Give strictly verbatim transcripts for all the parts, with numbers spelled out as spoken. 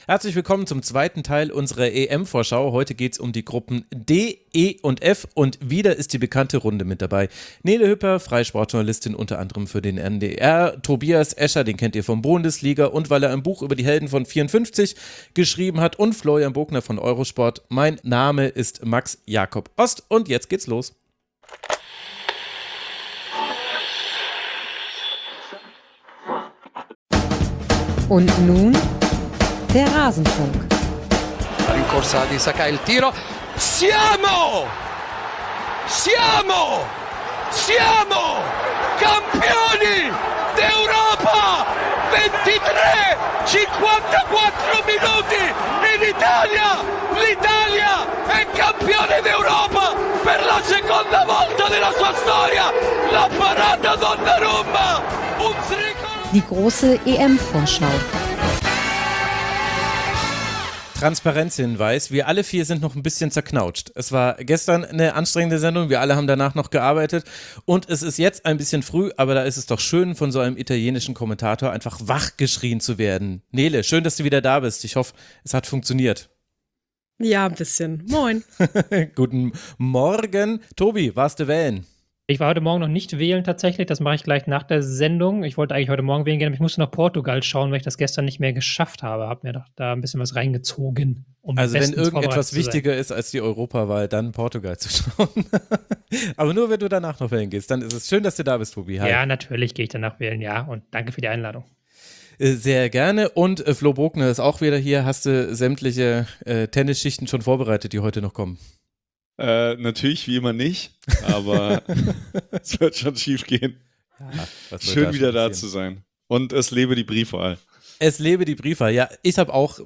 Herzlich willkommen zum zweiten Teil unserer E M-Vorschau. Heute geht es um die Gruppen D, E und F und wieder ist die bekannte Runde mit dabei. Nele Hüpper, freie Sportjournalistin unter anderem für den N D R. Tobias Escher, den kennt ihr vom Bundesliga und weil er ein Buch über die Helden von vierundfünfzig geschrieben hat und Florian Bogner von Eurosport. Mein Name ist Max Jakob Ost und jetzt geht's los. Und nun der Rasenfunk. Rincorsa di Sakai il tiro. Siamo! Siamo! Siamo! Campioni d'Europa! ventitré cinquantaquattro minuti in Italia! L'Italia è campione d'Europa per la seconda volta nella sua storia! La parata Donnarumma! Un tricolore! Die große E M-Vorschau. Transparenzhinweis, wir alle vier sind noch ein bisschen zerknautscht. Es war gestern eine anstrengende Sendung, wir alle haben danach noch gearbeitet und es ist jetzt ein bisschen früh, aber da ist es doch schön, von so einem italienischen Kommentator einfach wachgeschrien zu werden. Nele, schön, dass du wieder da bist. Ich hoffe, es hat funktioniert. Ja, ein bisschen. Moin. Guten Morgen. Tobi, warst du wählen? Ich war heute Morgen noch nicht wählen tatsächlich, das mache ich gleich nach der Sendung. Ich wollte eigentlich heute Morgen wählen gehen, aber ich musste nach Portugal schauen, weil ich das gestern nicht mehr geschafft habe. Habe mir doch da ein bisschen was reingezogen. Um also wenn irgendetwas wichtiger ist als die Europawahl, dann Portugal zu schauen. Aber nur wenn du danach noch wählen gehst, dann ist es schön, dass du da bist, Tobi. Hi. Ja, natürlich gehe ich danach wählen, ja. Und danke für die Einladung. Sehr gerne. Und äh, Flo Bogner ist auch wieder hier. Hast du sämtliche äh, Tennisschichten schon vorbereitet, die heute noch kommen? Äh, natürlich, wie immer nicht, aber es wird schon schief gehen. Ja, schön wieder da zu sein. Und es lebe die Briefwahl. Es lebe die Briefwahl. Ja, ich habe auch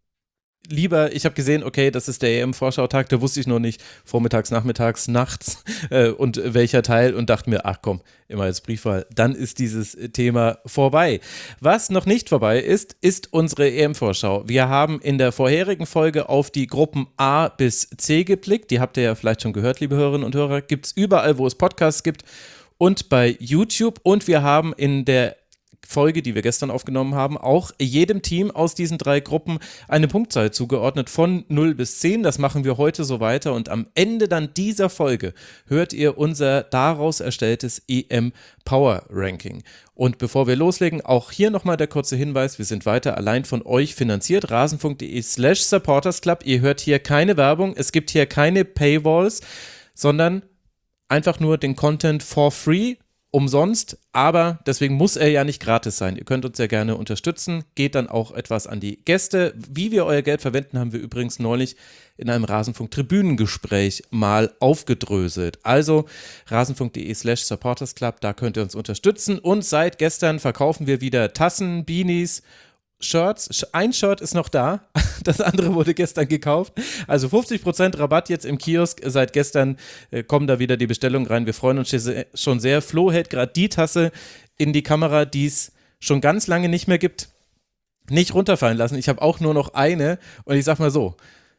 lieber, ich habe gesehen, okay, das ist der E M-Vorschautag, da wusste ich noch nicht, vormittags, nachmittags, nachts äh, und welcher Teil und dachte mir, ach komm, immer als Briefwahl, dann ist dieses Thema vorbei. Was noch nicht vorbei ist, ist unsere E M-Vorschau. Wir haben in der vorherigen Folge auf die Gruppen A bis C geblickt, die habt ihr ja vielleicht schon gehört, liebe Hörerinnen und Hörer, gibt es überall, wo es Podcasts gibt und bei YouTube und wir haben in der Folge, die wir gestern aufgenommen haben, auch jedem Team aus diesen drei Gruppen eine Punktzahl zugeordnet von null bis zehn. Das machen wir heute so weiter und am Ende dann dieser Folge hört ihr unser daraus erstelltes E M Power Ranking. Und bevor wir loslegen, auch hier nochmal der kurze Hinweis, wir sind weiter allein von euch finanziert, rasenfunk.de slash supportersclub. Ihr hört hier keine Werbung, es gibt hier keine Paywalls, sondern einfach nur den Content for free, umsonst, aber deswegen muss er ja nicht gratis sein. Ihr könnt uns ja gerne unterstützen, geht dann auch etwas an die Gäste. Wie wir euer Geld verwenden, haben wir übrigens neulich in einem Rasenfunk-Tribünengespräch mal aufgedröselt. Also rasenfunk.de slash supportersclub, da könnt ihr uns unterstützen und seit gestern verkaufen wir wieder Tassen, Beanies, Shirts. Ein Shirt ist noch da, das andere wurde gestern gekauft. Also fünfzig Prozent Rabatt jetzt im Kiosk. Seit gestern äh, kommen da wieder die Bestellungen rein. Wir freuen uns schon sehr. Flo hält gerade die Tasse in die Kamera, die es schon ganz lange nicht mehr gibt. Nicht runterfallen lassen. Ich habe auch nur noch eine und ich sag mal so,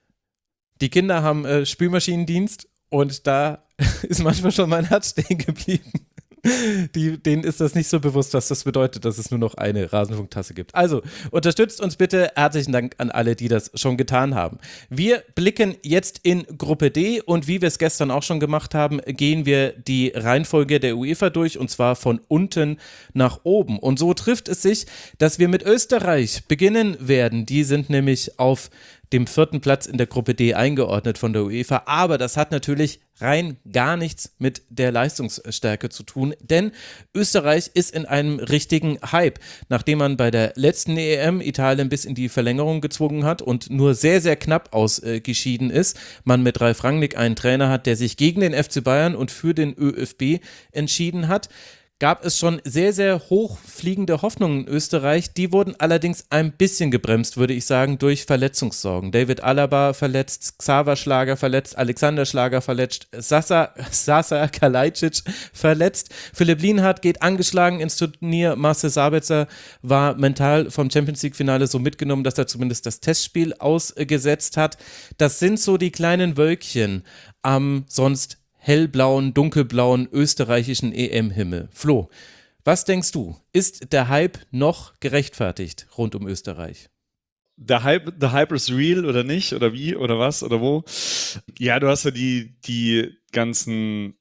die Kinder haben äh, Spülmaschinendienst und da ist manchmal schon mein Herz stehen geblieben. Die, denen ist das nicht so bewusst, was das bedeutet, dass es nur noch eine Rasenfunktasse gibt. Also, unterstützt uns bitte. Herzlichen Dank an alle, die das schon getan haben. Wir blicken jetzt in Gruppe D und wie wir es gestern auch schon gemacht haben, gehen wir die Reihenfolge der UEFA durch und zwar von unten nach oben. Und so trifft es sich, dass wir mit Österreich beginnen werden. Die sind nämlich auf dem vierten Platz in der Gruppe D eingeordnet von der UEFA, aber das hat natürlich rein gar nichts mit der Leistungsstärke zu tun, denn Österreich ist in einem richtigen Hype. Nachdem man bei der letzten E M Italien bis in die Verlängerung gezwungen hat und nur sehr, sehr knapp ausgeschieden ist, man mit Ralf Rangnick einen Trainer hat, der sich gegen den F C Bayern und für den ÖFB entschieden hat, gab es schon sehr, sehr hochfliegende Hoffnungen in Österreich. Die wurden allerdings ein bisschen gebremst, würde ich sagen, durch Verletzungssorgen. David Alaba verletzt, Xaver Schlager verletzt, Alexander Schlager verletzt, Sasa, Sasa Kalajdzic verletzt. Philipp Lienhardt geht angeschlagen ins Turnier. Marcel Sabitzer war mental vom Champions-League-Finale so mitgenommen, dass er zumindest das Testspiel ausgesetzt hat. Das sind so die kleinen Wölkchen am sonst hellblauen, dunkelblauen österreichischen E M-Himmel. Flo, was denkst du? Ist der Hype noch gerechtfertigt rund um Österreich? der Hype, the Hype is real oder nicht? Oder wie? Oder was? Oder wo? Ja, du hast ja die, die ganzen,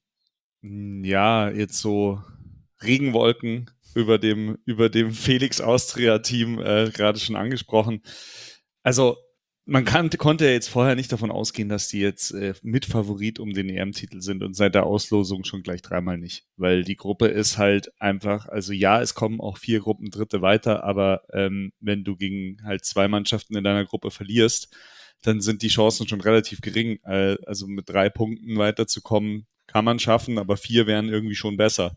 ja, jetzt so Regenwolken über dem, über dem Felix Austria-Team äh, gerade schon angesprochen. Also, man kann, konnte ja jetzt vorher nicht davon ausgehen, dass die jetzt äh, Mitfavorit um den E M-Titel sind und seit der Auslosung schon gleich dreimal nicht. Weil die Gruppe ist halt einfach, also ja, es kommen auch vier Gruppen Dritte weiter, aber ähm, wenn du gegen halt zwei Mannschaften in deiner Gruppe verlierst, dann sind die Chancen schon relativ gering. Äh, also mit drei Punkten weiterzukommen, kann man schaffen, aber vier wären irgendwie schon besser.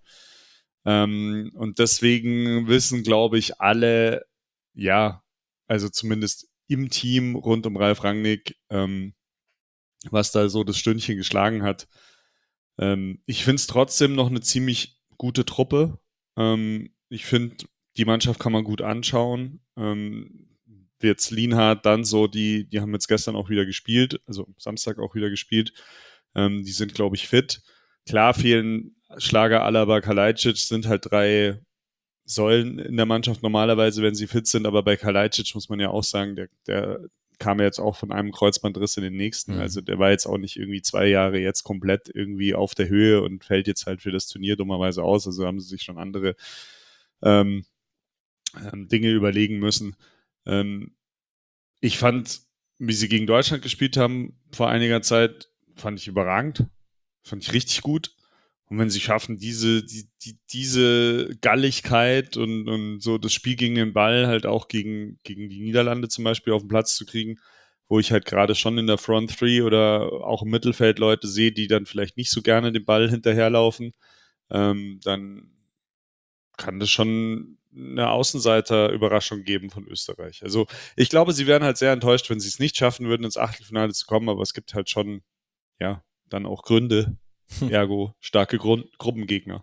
Ähm, und deswegen wissen, glaube ich, alle, ja, also zumindest im Team rund um Ralf Rangnick, ähm, was da so das Stündchen geschlagen hat. Ähm, ich finde es trotzdem noch eine ziemlich gute Truppe. Ähm, ich finde, die Mannschaft kann man gut anschauen. Ähm, jetzt Lienhardt, dann so, die, die haben jetzt gestern auch wieder gespielt, also Samstag auch wieder gespielt. Ähm, die sind, glaube ich, fit. Klar fehlen Schlager, Alaba, Kalajdzic, sind halt drei Säulen in der Mannschaft normalerweise, wenn sie fit sind, aber bei Kalajdzic muss man ja auch sagen, der, der kam ja jetzt auch von einem Kreuzbandriss in den nächsten, mhm. Also der war jetzt auch nicht irgendwie zwei Jahre jetzt komplett irgendwie auf der Höhe und fällt jetzt halt für das Turnier dummerweise aus, also haben sie sich schon andere ähm, ähm, Dinge überlegen müssen. Ähm, ich fand, wie sie gegen Deutschland gespielt haben vor einiger Zeit, fand ich überragend, fand ich richtig gut. Und wenn sie schaffen, diese, die, die, diese Galligkeit und, und so das Spiel gegen den Ball halt auch gegen, gegen die Niederlande zum Beispiel auf den Platz zu kriegen, wo ich halt gerade schon in der Front Three oder auch im Mittelfeld Leute sehe, die dann vielleicht nicht so gerne den Ball hinterherlaufen, ähm, dann kann das schon eine Außenseiter-Überraschung geben von Österreich. Also ich glaube, sie wären halt sehr enttäuscht, wenn sie es nicht schaffen würden, ins Achtelfinale zu kommen, aber es gibt halt schon, ja, dann auch Gründe, ergo starke Grund- Gruppengegner.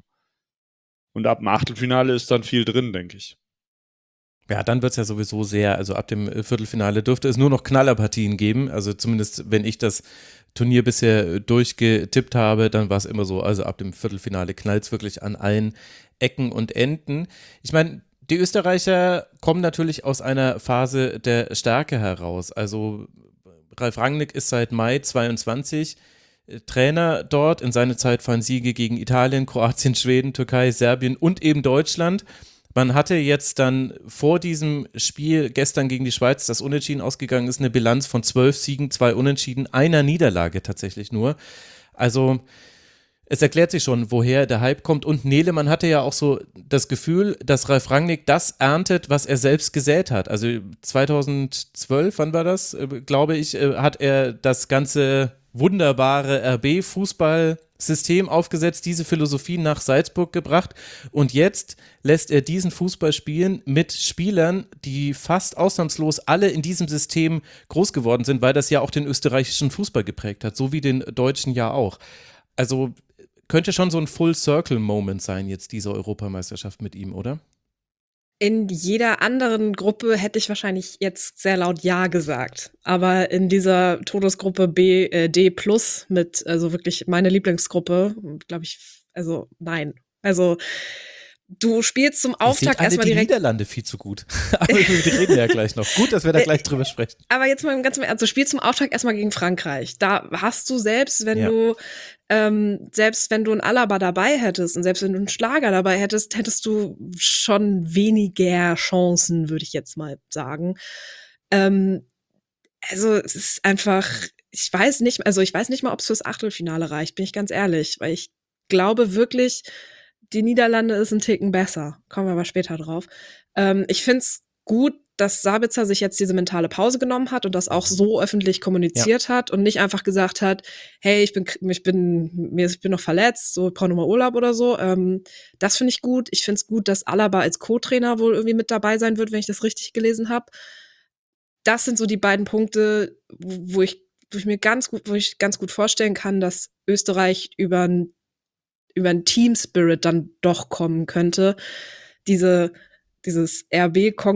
Und ab dem Achtelfinale ist dann viel drin, denke ich. Ja, dann wird es ja sowieso sehr, also ab dem Viertelfinale dürfte es nur noch Knallerpartien geben, also zumindest wenn ich das Turnier bisher durchgetippt habe, dann war es immer so, also ab dem Viertelfinale knallt es wirklich an allen Ecken und Enden. Ich meine, die Österreicher kommen natürlich aus einer Phase der Stärke heraus, also Ralf Rangnick ist seit Mai zweiundzwanzig Trainer dort. In seiner Zeit fallen Siege gegen Italien, Kroatien, Schweden, Türkei, Serbien und eben Deutschland. Man hatte jetzt dann vor diesem Spiel gestern gegen die Schweiz, das unentschieden ausgegangen ist, eine Bilanz von zwölf Siegen, zwei Unentschieden, einer Niederlage tatsächlich nur. Also es erklärt sich schon, woher der Hype kommt. Und Nele, man hatte ja auch so das Gefühl, dass Ralf Rangnick das erntet, was er selbst gesät hat. Also zweitausendzwölf, wann war das, glaube ich, hat er das ganze wunderbare R B-Fußballsystem aufgesetzt, diese Philosophie nach Salzburg gebracht und jetzt lässt er diesen Fußball spielen mit Spielern, die fast ausnahmslos alle in diesem System groß geworden sind, weil das ja auch den österreichischen Fußball geprägt hat, so wie den deutschen ja auch. Also könnte schon so ein Full-Circle-Moment sein jetzt diese Europameisterschaft mit ihm, oder? In jeder anderen Gruppe hätte ich wahrscheinlich jetzt sehr laut Ja gesagt. Aber in dieser Todesgruppe B, äh, D plus mit, also wirklich meine Lieblingsgruppe, glaube ich, also nein. Also du spielst zum Auftakt erstmal direkt. Die Niederlande viel zu gut. Aber wir reden ja gleich noch. Gut, dass wir da gleich drüber sprechen. Aber jetzt mal ganz, also du spielst zum Auftakt erstmal gegen Frankreich. Da hast du selbst, wenn ja. du ähm, selbst wenn du einen Alaba dabei hättest und selbst wenn du einen Schlager dabei hättest, hättest du schon weniger Chancen, würde ich jetzt mal sagen. Ähm, also es ist einfach, ich weiß nicht, also ich weiß nicht mal, ob es fürs Achtelfinale reicht, bin ich ganz ehrlich, weil ich glaube wirklich, die Niederlande ist ein Ticken besser. Kommen wir aber später drauf. Ähm, ich find's gut, dass Sabitzer sich jetzt diese mentale Pause genommen hat und das auch so öffentlich kommuniziert ja. hat und nicht einfach gesagt hat, hey, ich bin, ich bin, mir, ich bin noch verletzt, so, ich brauche nochmal Urlaub oder so. Ähm, das finde ich gut. Ich finde es gut, dass Alaba als Co-Trainer wohl irgendwie mit dabei sein wird, wenn ich das richtig gelesen habe. Das sind so die beiden Punkte, wo ich, wo ich mir ganz gut, wo ich ganz gut vorstellen kann, dass Österreich über ein über einen Team-Spirit dann doch kommen könnte. Diese, dieses R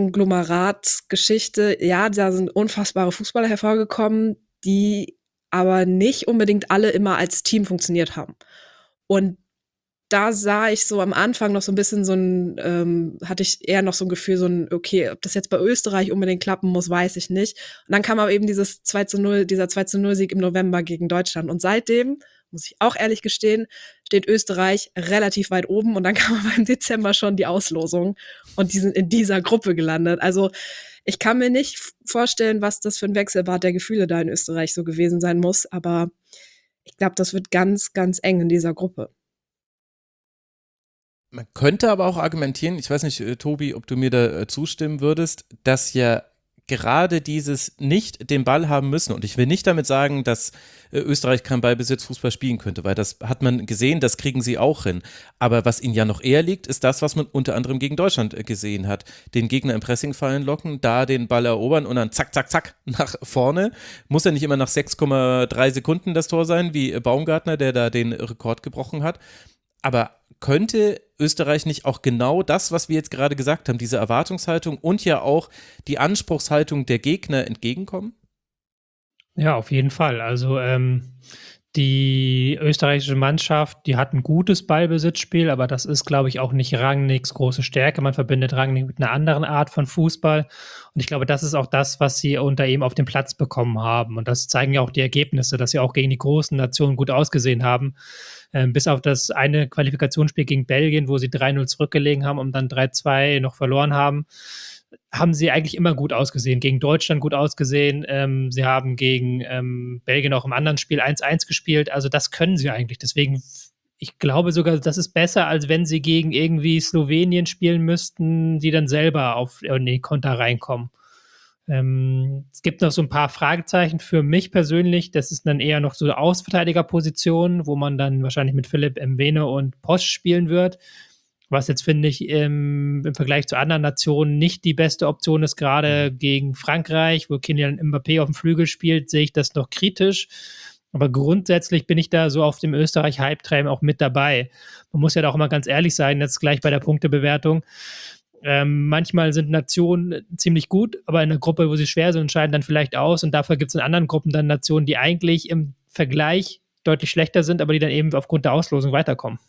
B-Konglomerat-Geschichte, ja, da sind unfassbare Fußballer hervorgekommen, die aber nicht unbedingt alle immer als Team funktioniert haben. Und da sah ich so am Anfang noch so ein bisschen so ein, ähm, hatte ich eher noch so ein Gefühl, so ein, okay, ob das jetzt bei Österreich unbedingt klappen muss, weiß ich nicht. Und dann kam aber eben dieses zwei zu null, dieser zwei zu null Sieg im November gegen Deutschland. Und seitdem, muss ich auch ehrlich gestehen, steht Österreich relativ weit oben. Und dann kam aber im Dezember schon die Auslosung. Und die sind in dieser Gruppe gelandet. Also ich kann mir nicht vorstellen, was das für ein Wechselbad der Gefühle da in Österreich so gewesen sein muss. Aber ich glaube, das wird ganz, ganz eng in dieser Gruppe. Man könnte aber auch argumentieren, ich weiß nicht, äh, Tobi, ob du mir da äh, zustimmen würdest, dass ja gerade dieses nicht den Ball haben müssen, und ich will nicht damit sagen, dass äh, Österreich kein Ballbesitzfußball spielen könnte, weil das hat man gesehen, das kriegen sie auch hin. Aber was ihnen ja noch eher liegt, ist das, was man unter anderem gegen Deutschland äh, gesehen hat. Den Gegner im Pressing fallen locken, da den Ball erobern und dann zack, zack, zack nach vorne. Muss ja nicht immer nach sechs Komma drei Sekunden das Tor sein, wie äh, Baumgartner, der da den Rekord gebrochen hat. Aber könnte Österreich nicht auch genau das, was wir jetzt gerade gesagt haben, diese Erwartungshaltung und ja auch die Anspruchshaltung der Gegner entgegenkommen? Ja, auf jeden Fall. Also ähm, die österreichische Mannschaft, die hat ein gutes Ballbesitzspiel, aber das ist, glaube ich, auch nicht Rangnicks große Stärke. Man verbindet Rangnick mit einer anderen Art von Fußball. Und ich glaube, das ist auch das, was sie unter ihm auf den Platz bekommen haben. Und das zeigen ja auch die Ergebnisse, dass sie auch gegen die großen Nationen gut ausgesehen haben. Ähm, bis auf das eine Qualifikationsspiel gegen Belgien, wo sie drei null zurückgelegen haben und dann drei zwei noch verloren haben, haben sie eigentlich immer gut ausgesehen. Gegen Deutschland gut ausgesehen. Ähm, sie haben gegen ähm, Belgien auch im anderen Spiel eins eins gespielt. Also das können sie eigentlich. Deswegen, ich glaube sogar, das ist besser, als wenn sie gegen irgendwie Slowenien spielen müssten, die dann selber auf in den Konter reinkommen. Ähm, es gibt noch so ein paar Fragezeichen für mich persönlich. Das ist dann eher noch so eine Außenverteidigerposition, wo man dann wahrscheinlich mit Philipp Mbene und Posch spielen wird. Was jetzt, finde ich, im, im Vergleich zu anderen Nationen nicht die beste Option ist. Gerade gegen Frankreich, wo Kylian Mbappé auf dem Flügel spielt, sehe ich das noch kritisch. Aber grundsätzlich bin ich da so auf dem Österreich-Hype-Train auch mit dabei. Man muss ja da auch mal ganz ehrlich sein, jetzt gleich bei der Punktebewertung. Ähm, manchmal sind Nationen ziemlich gut, aber in einer Gruppe, wo sie schwer sind, scheiden dann vielleicht aus. Und dafür gibt es in anderen Gruppen dann Nationen, die eigentlich im Vergleich deutlich schlechter sind, aber die dann eben aufgrund der Auslosung weiterkommen.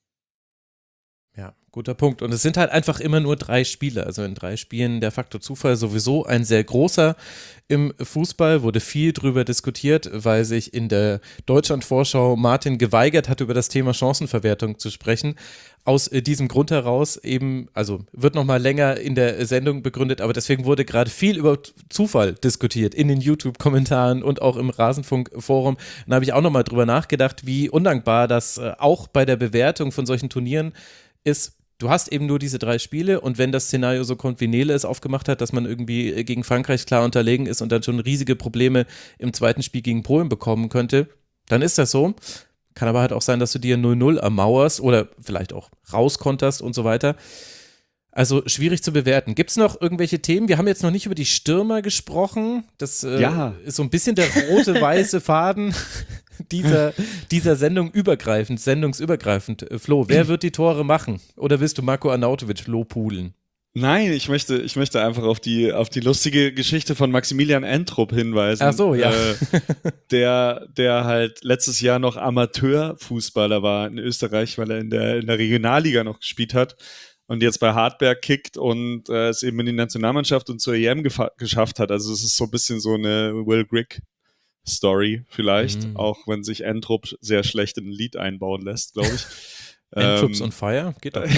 Ja, guter Punkt. Und es sind halt einfach immer nur drei Spiele. Also in drei Spielen der Faktor Zufall sowieso ein sehr großer. Im Fußball wurde viel drüber diskutiert, weil sich in der Deutschland-Vorschau Martin geweigert hat, über das Thema Chancenverwertung zu sprechen. Aus äh, diesem Grund heraus eben, also wird nochmal länger in der Sendung begründet, aber deswegen wurde gerade viel über Zufall diskutiert in den YouTube-Kommentaren und auch im Rasenfunk-Forum. Da habe ich auch nochmal drüber nachgedacht, wie undankbar das äh, auch bei der Bewertung von solchen Turnieren ist. Du hast eben nur diese drei Spiele und wenn das Szenario so kommt, wie Nele es aufgemacht hat, dass man irgendwie gegen Frankreich klar unterlegen ist und dann schon riesige Probleme im zweiten Spiel gegen Polen bekommen könnte, dann ist das so. Kann aber halt auch sein, dass du dir null null ermauerst oder vielleicht auch rauskonterst und so weiter. Also schwierig zu bewerten. Gibt es noch irgendwelche Themen? Wir haben jetzt noch nicht über die Stürmer gesprochen. Das äh, Ja. ist so ein bisschen der rote, weiße Faden dieser, dieser Sendung übergreifend, sendungsübergreifend. Äh, Flo, wer wird die Tore machen? Oder willst du Marko Arnautovic lobhudeln? Nein, ich möchte, ich möchte einfach auf die, auf die lustige Geschichte von Maximilian Entrup hinweisen. Ach so, ja. Äh, der, der halt letztes Jahr noch Amateurfußballer war in Österreich, weil er in der, in der Regionalliga noch gespielt hat und jetzt bei Hartberg kickt und äh, es eben in die Nationalmannschaft und zur E M gefa- geschafft hat. Also es ist so ein bisschen so eine Will Grigg-Story vielleicht, Mhm. auch wenn sich Entrup sehr schlecht in ein Lied einbauen lässt, glaube ich. Entrups Ähm, on Fire? Geht doch.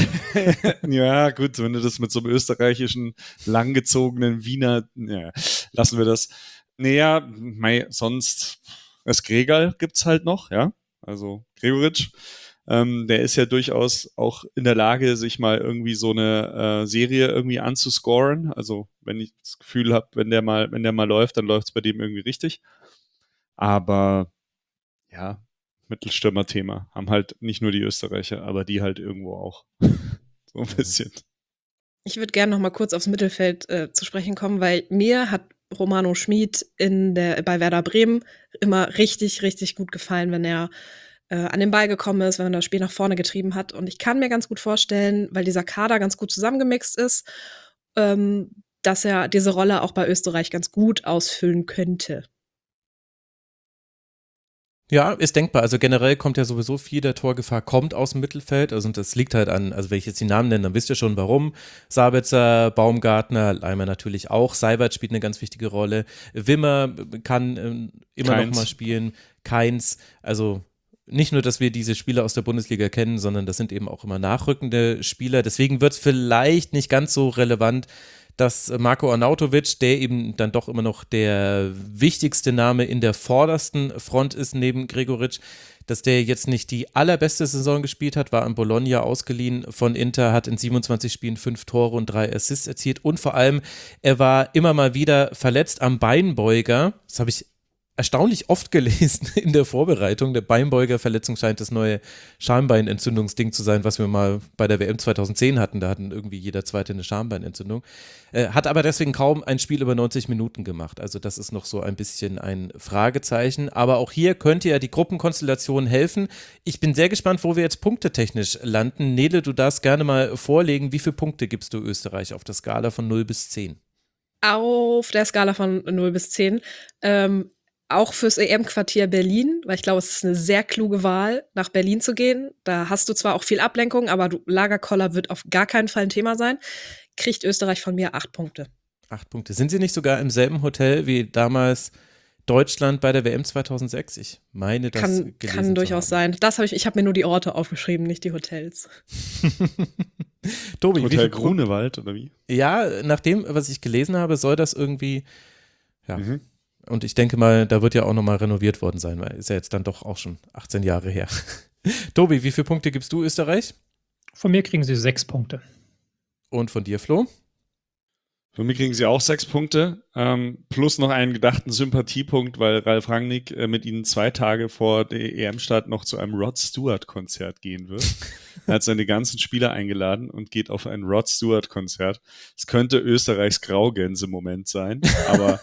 Ja, gut, wenn du das mit so einem österreichischen, langgezogenen Wiener, ja, lassen wir das. Naja, mei, sonst, das Gregal gibt's halt noch, ja, also Gregoritsch. Ähm, der ist ja durchaus auch in der Lage, sich mal irgendwie so eine äh, Serie irgendwie anzuscoren. Also, wenn ich das Gefühl habe, wenn der mal, wenn der mal läuft, dann läuft's bei dem irgendwie richtig. Aber, ja, Mittelstürmer-Thema. Haben halt nicht nur die Österreicher, aber die halt irgendwo auch. So ein bisschen. Ich würde gerne noch mal kurz aufs Mittelfeld äh, zu sprechen kommen, weil mir hat Romano Schmid in der, bei Werder Bremen immer richtig, richtig gut gefallen, wenn er äh, an den Ball gekommen ist, wenn er das Spiel nach vorne getrieben hat. Und ich kann mir ganz gut vorstellen, weil dieser Kader ganz gut zusammengemixt ist, ähm, dass er diese Rolle auch bei Österreich ganz gut ausfüllen könnte. Ja, ist denkbar. Also generell kommt ja sowieso viel der Torgefahr, kommt aus dem Mittelfeld. Also und das liegt halt an, also wenn ich jetzt die Namen nenne, dann wisst ihr schon warum. Sabitzer, Baumgartner, Leimer natürlich auch. Seibert spielt eine ganz wichtige Rolle. Wimmer kann ähm, immer Keins. noch mal spielen. Keins. Also nicht nur, dass wir diese Spieler aus der Bundesliga kennen, sondern das sind eben auch immer nachrückende Spieler. Deswegen wird es vielleicht nicht ganz so relevant, dass Marko Arnautovic, der eben dann doch immer noch der wichtigste Name in der vordersten Front ist neben Gregoritsch, dass der jetzt nicht die allerbeste Saison gespielt hat, war an Bologna ausgeliehen von Inter, hat in siebenundzwanzig Spielen fünf Tore und drei Assists erzielt und vor allem, er war immer mal wieder verletzt am Beinbeuger. Das habe ich erstaunlich oft gelesen in der Vorbereitung. Der Beinbeugerverletzung scheint das neue Schambeinentzündungsding zu sein, was wir mal bei der W M zweitausendzehn hatten. Da hatten irgendwie jeder Zweite eine Schambeinentzündung. Äh, hat aber deswegen kaum ein Spiel über neunzig Minuten gemacht. Also das ist noch so ein bisschen ein Fragezeichen. Aber auch hier könnte ja die Gruppenkonstellation helfen. Ich bin sehr gespannt, wo wir jetzt punktetechnisch landen. Nele, du darfst gerne mal vorlegen, wie viele Punkte gibst du Österreich auf der Skala von null bis zehn? Auf der Skala von null bis zehn. Ähm, auch fürs E M-Quartier Berlin, weil ich glaube, es ist eine sehr kluge Wahl, nach Berlin zu gehen. Da hast du zwar auch viel Ablenkung, aber du, Lagerkoller wird auf gar keinen Fall ein Thema sein. Kriegt Österreich von mir acht Punkte. Acht Punkte. Sind sie nicht sogar im selben Hotel wie damals Deutschland bei der W M zweitausendsechs? Ich meine, das Kann, gelesen kann zu durchaus haben. sein. Das habe ich, ich habe mir nur die Orte aufgeschrieben, nicht die Hotels. Tobi, wie Hotel viel Grunewald oder wie? Ja, nach dem, was ich gelesen habe, soll das irgendwie, ja, Mhm. und ich denke mal, da wird ja auch nochmal renoviert worden sein, weil ist ja jetzt dann doch auch schon achtzehn Jahre her. Tobi, wie viele Punkte gibst du Österreich? Von mir kriegen sie sechs Punkte. Und von dir, Flo? Von mir kriegen sie auch sechs Punkte, ähm, plus noch einen gedachten Sympathiepunkt, weil Ralf Rangnick äh, mit ihnen zwei Tage vor der E M-Start noch zu einem Rod Stewart-Konzert gehen wird. Er hat seine ganzen Spieler eingeladen und geht auf ein Rod Stewart-Konzert. Es könnte Österreichs Graugänse-Moment sein, aber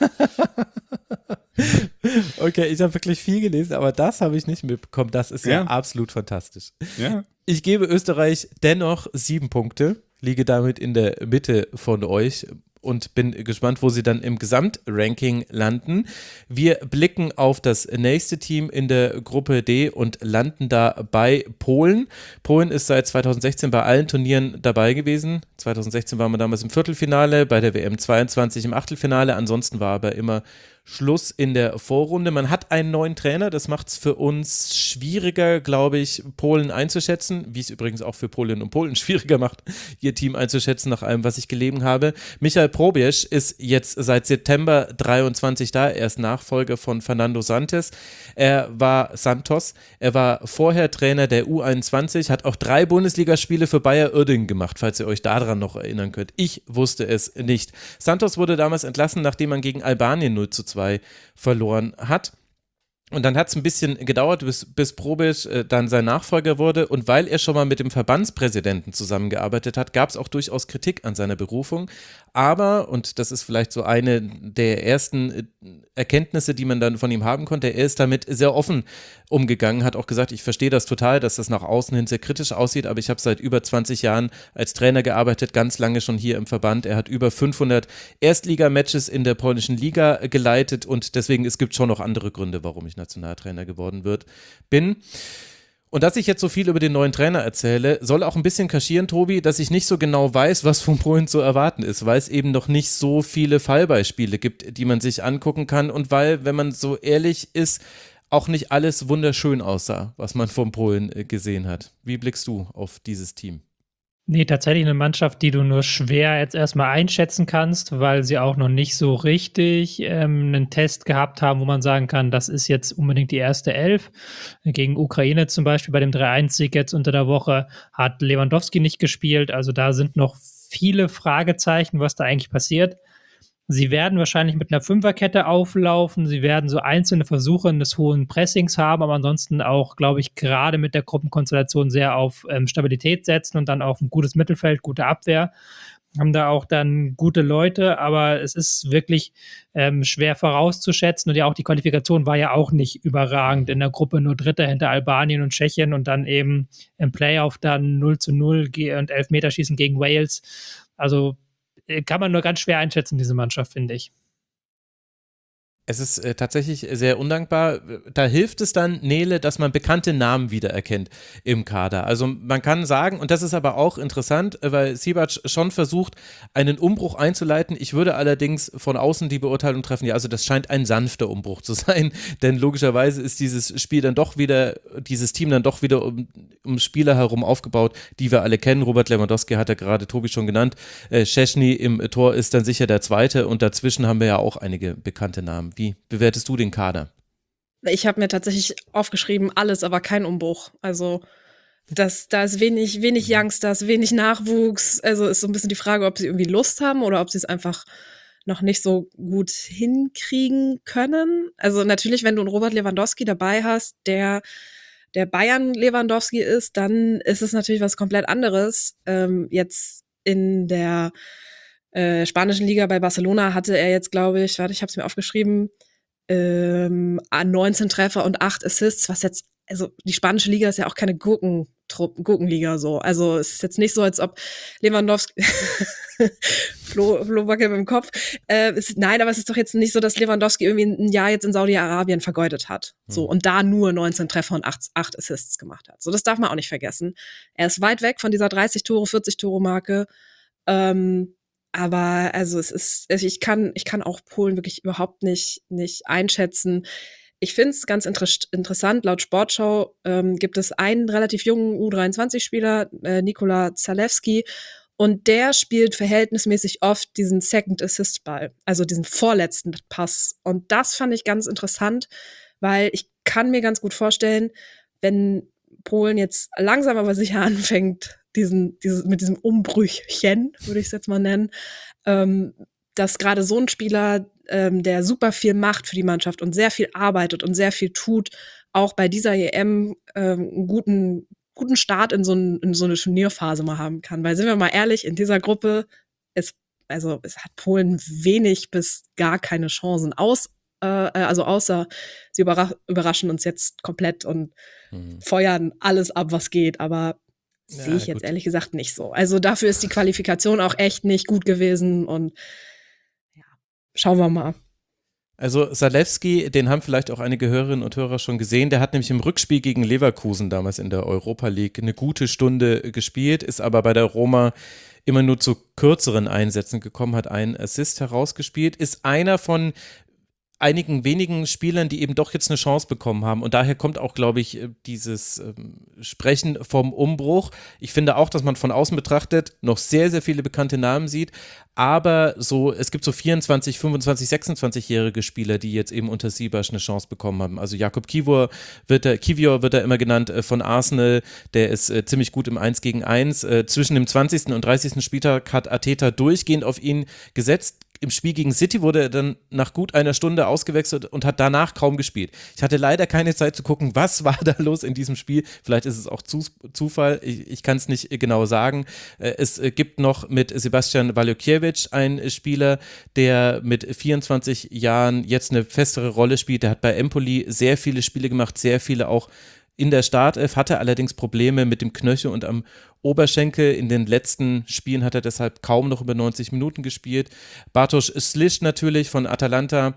Okay, ich habe wirklich viel gelesen, aber das habe ich nicht mitbekommen. Das ist ja, Ja. absolut fantastisch. ja, Ich gebe Österreich dennoch sieben Punkte, liege damit in der Mitte von euch und bin gespannt, wo sie dann im Gesamtranking landen. Wir blicken auf das nächste Team in der Gruppe D und landen da bei Polen. Polen ist seit zweitausendsechzehn bei allen Turnieren dabei gewesen. zweitausendsechzehn waren wir damals im Viertelfinale, bei der W M zweiundzwanzig im Achtelfinale. Ansonsten war aber immer Schluss in der Vorrunde. Man hat einen neuen Trainer, das macht es für uns schwieriger, glaube ich, Polen einzuschätzen, wie es übrigens auch für Polinnen und Polen schwieriger macht, ihr Team einzuschätzen, nach allem, was ich gelesen habe. Michael Probierz ist jetzt seit September dreiundzwanzig da, er ist Nachfolger von Fernando Santos. Er war Santos, er war vorher Trainer der U einundzwanzig, hat auch drei Bundesligaspiele für Bayer Uerdingen gemacht, falls ihr euch daran noch erinnern könnt. Ich wusste es nicht. Santos wurde damals entlassen, nachdem man gegen Albanien null zu zwei verloren hat. Und dann hat es ein bisschen gedauert, bis, bis Probierz äh, dann sein Nachfolger wurde. Und weil er schon mal mit dem Verbandspräsidenten zusammengearbeitet hat, gab es auch durchaus Kritik an seiner Berufung. Aber, und das ist vielleicht so eine der ersten äh, Erkenntnisse, die man dann von ihm haben konnte, er ist damit sehr offen umgegangen, hat auch gesagt, ich verstehe das total, dass das nach außen hin sehr kritisch aussieht, aber ich habe seit über zwanzig Jahren als Trainer gearbeitet, ganz lange schon hier im Verband. Er hat über fünfhundert Erstligamatches in der polnischen Liga geleitet und deswegen, es gibt schon noch andere Gründe, warum ich Nationaltrainer geworden wird, bin. Und dass ich jetzt so viel über den neuen Trainer erzähle, soll auch ein bisschen kaschieren, Tobi, dass ich nicht so genau weiß, was von Polen zu erwarten ist, weil es eben noch nicht so viele Fallbeispiele gibt, die man sich angucken kann und weil, wenn man so ehrlich ist, auch nicht alles wunderschön aussah, was man von Polen gesehen hat. Wie blickst du auf dieses Team? Nee, tatsächlich eine Mannschaft, die du nur schwer jetzt erstmal einschätzen kannst, weil sie auch noch nicht so richtig ähm, einen Test gehabt haben, wo man sagen kann, das ist jetzt unbedingt die erste Elf. Gegen Ukraine zum Beispiel bei dem drei eins Sieg jetzt unter der Woche hat Lewandowski nicht gespielt. Also da sind noch viele Fragezeichen, was da eigentlich passiert. Sie werden wahrscheinlich mit einer Fünferkette auflaufen. Sie werden so einzelne Versuche des hohen Pressings haben, aber ansonsten auch, glaube ich, gerade mit der Gruppenkonstellation sehr auf ähm, Stabilität setzen und dann auf ein gutes Mittelfeld, gute Abwehr. Haben da auch dann gute Leute, aber es ist wirklich ähm, schwer vorauszuschätzen. Und ja, auch die Qualifikation war ja auch nicht überragend. In der Gruppe nur Dritter hinter Albanien und Tschechien und dann eben im Playoff dann null zu null und Elfmeterschießen gegen Wales. Also kann man nur ganz schwer einschätzen, diese Mannschaft, finde ich. Es ist äh, tatsächlich sehr undankbar. Da hilft es dann, Nele, dass man bekannte Namen wiedererkennt im Kader. Also man kann sagen, und das ist aber auch interessant, weil Sibac schon versucht, einen Umbruch einzuleiten. Ich würde allerdings von außen die Beurteilung treffen, ja, also das scheint ein sanfter Umbruch zu sein, denn logischerweise ist dieses Spiel dann doch wieder, dieses Team dann doch wieder um, um Spieler herum aufgebaut, die wir alle kennen. Robert Lewandowski hat ja gerade Tobi schon genannt. Äh, Szczęsny im Tor ist dann sicher der Zweite und dazwischen haben wir ja auch einige bekannte Namen. Wie bewertest du den Kader? Ich habe mir tatsächlich aufgeschrieben, alles, aber kein Umbruch. Also das, da ist wenig, wenig Youngsters, wenig Nachwuchs. Also ist so ein bisschen die Frage, ob sie irgendwie Lust haben oder ob sie es einfach noch nicht so gut hinkriegen können. Also natürlich, wenn du einen Robert Lewandowski dabei hast, der der Bayern Lewandowski ist, dann ist es natürlich was komplett anderes. Ähm, jetzt in der äh, spanischen Liga bei Barcelona hatte er jetzt, glaube ich, warte, ich habe es mir aufgeschrieben, ähm, neunzehn Treffer und acht Assists, was jetzt, also die spanische Liga ist ja auch keine Gurkentrupp, Gurkenliga so. Also es ist jetzt nicht so, als ob Lewandowski Flo, Flo wackelt mit dem Kopf. Äh, ist, nein, aber es ist doch jetzt nicht so, dass Lewandowski irgendwie ein Jahr jetzt in Saudi-Arabien vergeudet hat. So, und da nur neunzehn Treffer und acht, acht Assists gemacht hat. So, das darf man auch nicht vergessen. Er ist weit weg von dieser dreißig Tore, vierzig Tore Marke. Ähm, Aber also es ist, also ich kann, ich kann auch Polen wirklich überhaupt nicht, nicht einschätzen. Ich finde es ganz inter- interessant. Laut Sportschau ähm, gibt es einen relativ jungen U dreiundzwanzig-Spieler, äh, Nikola Zalewski, und der spielt verhältnismäßig oft diesen Second Assist Ball, also diesen vorletzten Pass. Und das fand ich ganz interessant, weil ich kann mir ganz gut vorstellen, wenn Polen jetzt langsam aber sicher anfängt, diesen, dieses, mit diesem Umbrüchchen, würde ich es jetzt mal nennen, ähm, dass gerade so ein Spieler, ähm, der super viel macht für die Mannschaft und sehr viel arbeitet und sehr viel tut, auch bei dieser E M ähm, einen guten, guten Start in so, ein, in so eine Turnierphase mal haben kann. Weil sind wir mal ehrlich, in dieser Gruppe ist, also es hat Polen wenig bis gar keine Chancen aus, äh, also außer sie überra- überraschen uns jetzt komplett und mhm. feuern alles ab, was geht, aber ja, sehe ich jetzt gut. Ehrlich gesagt nicht so. Also dafür ist die Qualifikation auch echt nicht gut gewesen und ja, schauen wir mal. Also Zalewski, den haben vielleicht auch einige Hörerinnen und Hörer schon gesehen, der hat nämlich im Rückspiel gegen Leverkusen damals in der Europa League eine gute Stunde gespielt, ist aber bei der Roma immer nur zu kürzeren Einsätzen gekommen, hat einen Assist herausgespielt, ist einer von einigen wenigen Spielern, die eben doch jetzt eine Chance bekommen haben. Und daher kommt auch, glaube ich, dieses ähm, Sprechen vom Umbruch. Ich finde auch, dass man von außen betrachtet noch sehr, sehr viele bekannte Namen sieht. Aber so, es gibt so vierundzwanzig, fünfundzwanzig, sechsundzwanzig-jährige Spieler, die jetzt eben unter Sibac eine Chance bekommen haben. Also Jakub Kiwior wird er, Kiwior wird er immer genannt äh, von Arsenal. Der ist äh, ziemlich gut im eins gegen eins. Äh, zwischen dem zwanzigsten und dreißigsten Spieltag hat Arteta durchgehend auf ihn gesetzt. Im Spiel gegen City wurde er dann nach gut einer Stunde ausgewechselt und hat danach kaum gespielt. Ich hatte leider keine Zeit zu gucken, was war da los in diesem Spiel. Vielleicht ist es auch zu, Zufall, ich, ich kann es nicht genau sagen. Es gibt noch mit Sebastian Waljokiewicz einen Spieler, der mit vierundzwanzig Jahren jetzt eine festere Rolle spielt. Der hat bei Empoli sehr viele Spiele gemacht, sehr viele auch in der Startelf, hatte allerdings Probleme mit dem Knöchel und am Oberschenkel. In den letzten Spielen hat er deshalb kaum noch über neunzig Minuten gespielt. Bartosz Slisz natürlich von Atalanta,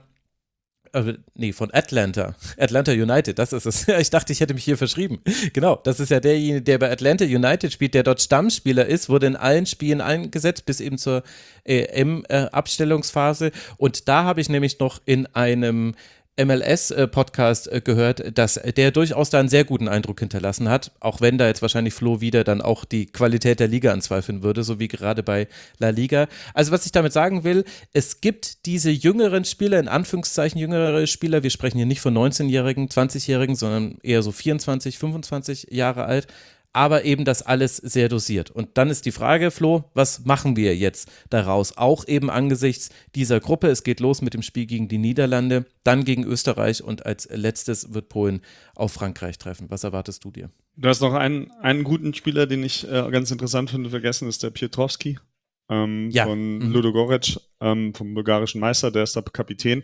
äh, nee, von Atlanta, Atlanta United, das ist es. Ich dachte, ich hätte mich hier verschrieben. Genau, das ist ja derjenige, der bei Atlanta United spielt, der dort Stammspieler ist, wurde in allen Spielen eingesetzt, bis eben zur E M-Abstellungsphase. Und da habe ich nämlich noch in einem M L S-Podcast gehört, dass der durchaus da einen sehr guten Eindruck hinterlassen hat, auch wenn da jetzt wahrscheinlich Flo wieder dann auch die Qualität der Liga anzweifeln würde, so wie gerade bei La Liga. Also was ich damit sagen will, es gibt diese jüngeren Spieler, in Anführungszeichen jüngere Spieler, wir sprechen hier nicht von neunzehnjährigen, zwanzigjährigen, sondern eher so vierundzwanzig, fünfundzwanzig Jahre alt, aber eben das alles sehr dosiert. Und dann ist die Frage, Flo, was machen wir jetzt daraus? Auch eben angesichts dieser Gruppe. Es geht los mit dem Spiel gegen die Niederlande, dann gegen Österreich und als letztes wird Polen auf Frankreich treffen. Was erwartest du dir? Du hast noch einen, einen guten Spieler, den ich äh, ganz interessant finde, vergessen, ist der Piotrowski ähm, ja. von mhm. Ludogorets, ähm, vom bulgarischen Meister, der ist da Kapitän.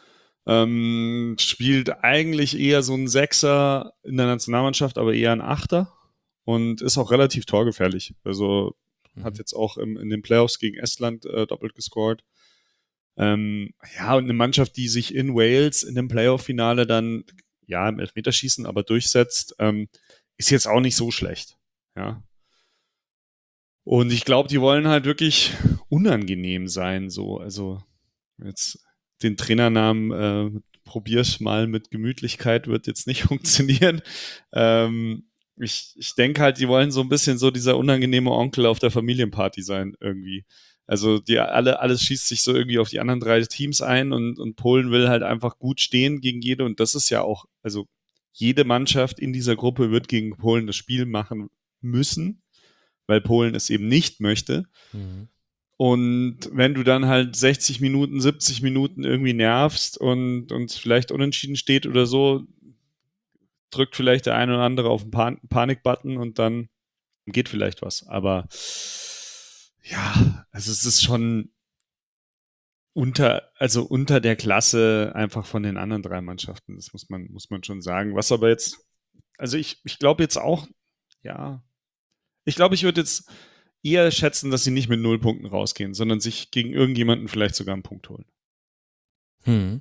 Ähm, spielt eigentlich eher so ein Sechser in der Nationalmannschaft, aber eher ein Achter. Und ist auch relativ torgefährlich. Also mhm. hat jetzt auch im, in den Playoffs gegen Estland äh, doppelt gescored. Ähm, ja, und eine Mannschaft, die sich in Wales in dem Playoff-Finale dann, ja, im Elfmeterschießen aber durchsetzt, ähm, ist jetzt auch nicht so schlecht. Ja. Und ich glaube, die wollen halt wirklich unangenehm sein, so. Also, jetzt den Trainernamen äh, probier's mal mit Gemütlichkeit, wird jetzt nicht funktionieren. Ähm, ich ich denke halt, die wollen so ein bisschen so dieser unangenehme Onkel auf der Familienparty sein, irgendwie. Also, die alle, alles schießt sich so irgendwie auf die anderen drei Teams ein und, und Polen will halt einfach gut stehen gegen jede. Und das ist ja auch, also jede Mannschaft in dieser Gruppe wird gegen Polen das Spiel machen müssen, weil Polen es eben nicht möchte. Mhm. Und wenn du dann halt sechzig Minuten, siebzig Minuten irgendwie nervst und und vielleicht unentschieden steht oder so, drückt vielleicht der eine oder andere auf den Pan- Panik-Button und dann geht vielleicht was. Aber ja, also es ist schon unter, also unter der Klasse einfach von den anderen drei Mannschaften. Das muss man, muss man schon sagen. Was aber jetzt, also ich, ich glaube jetzt auch, ja, ich glaube, ich würde jetzt eher schätzen, dass sie nicht mit null Punkten rausgehen, sondern sich gegen irgendjemanden vielleicht sogar einen Punkt holen. Hm.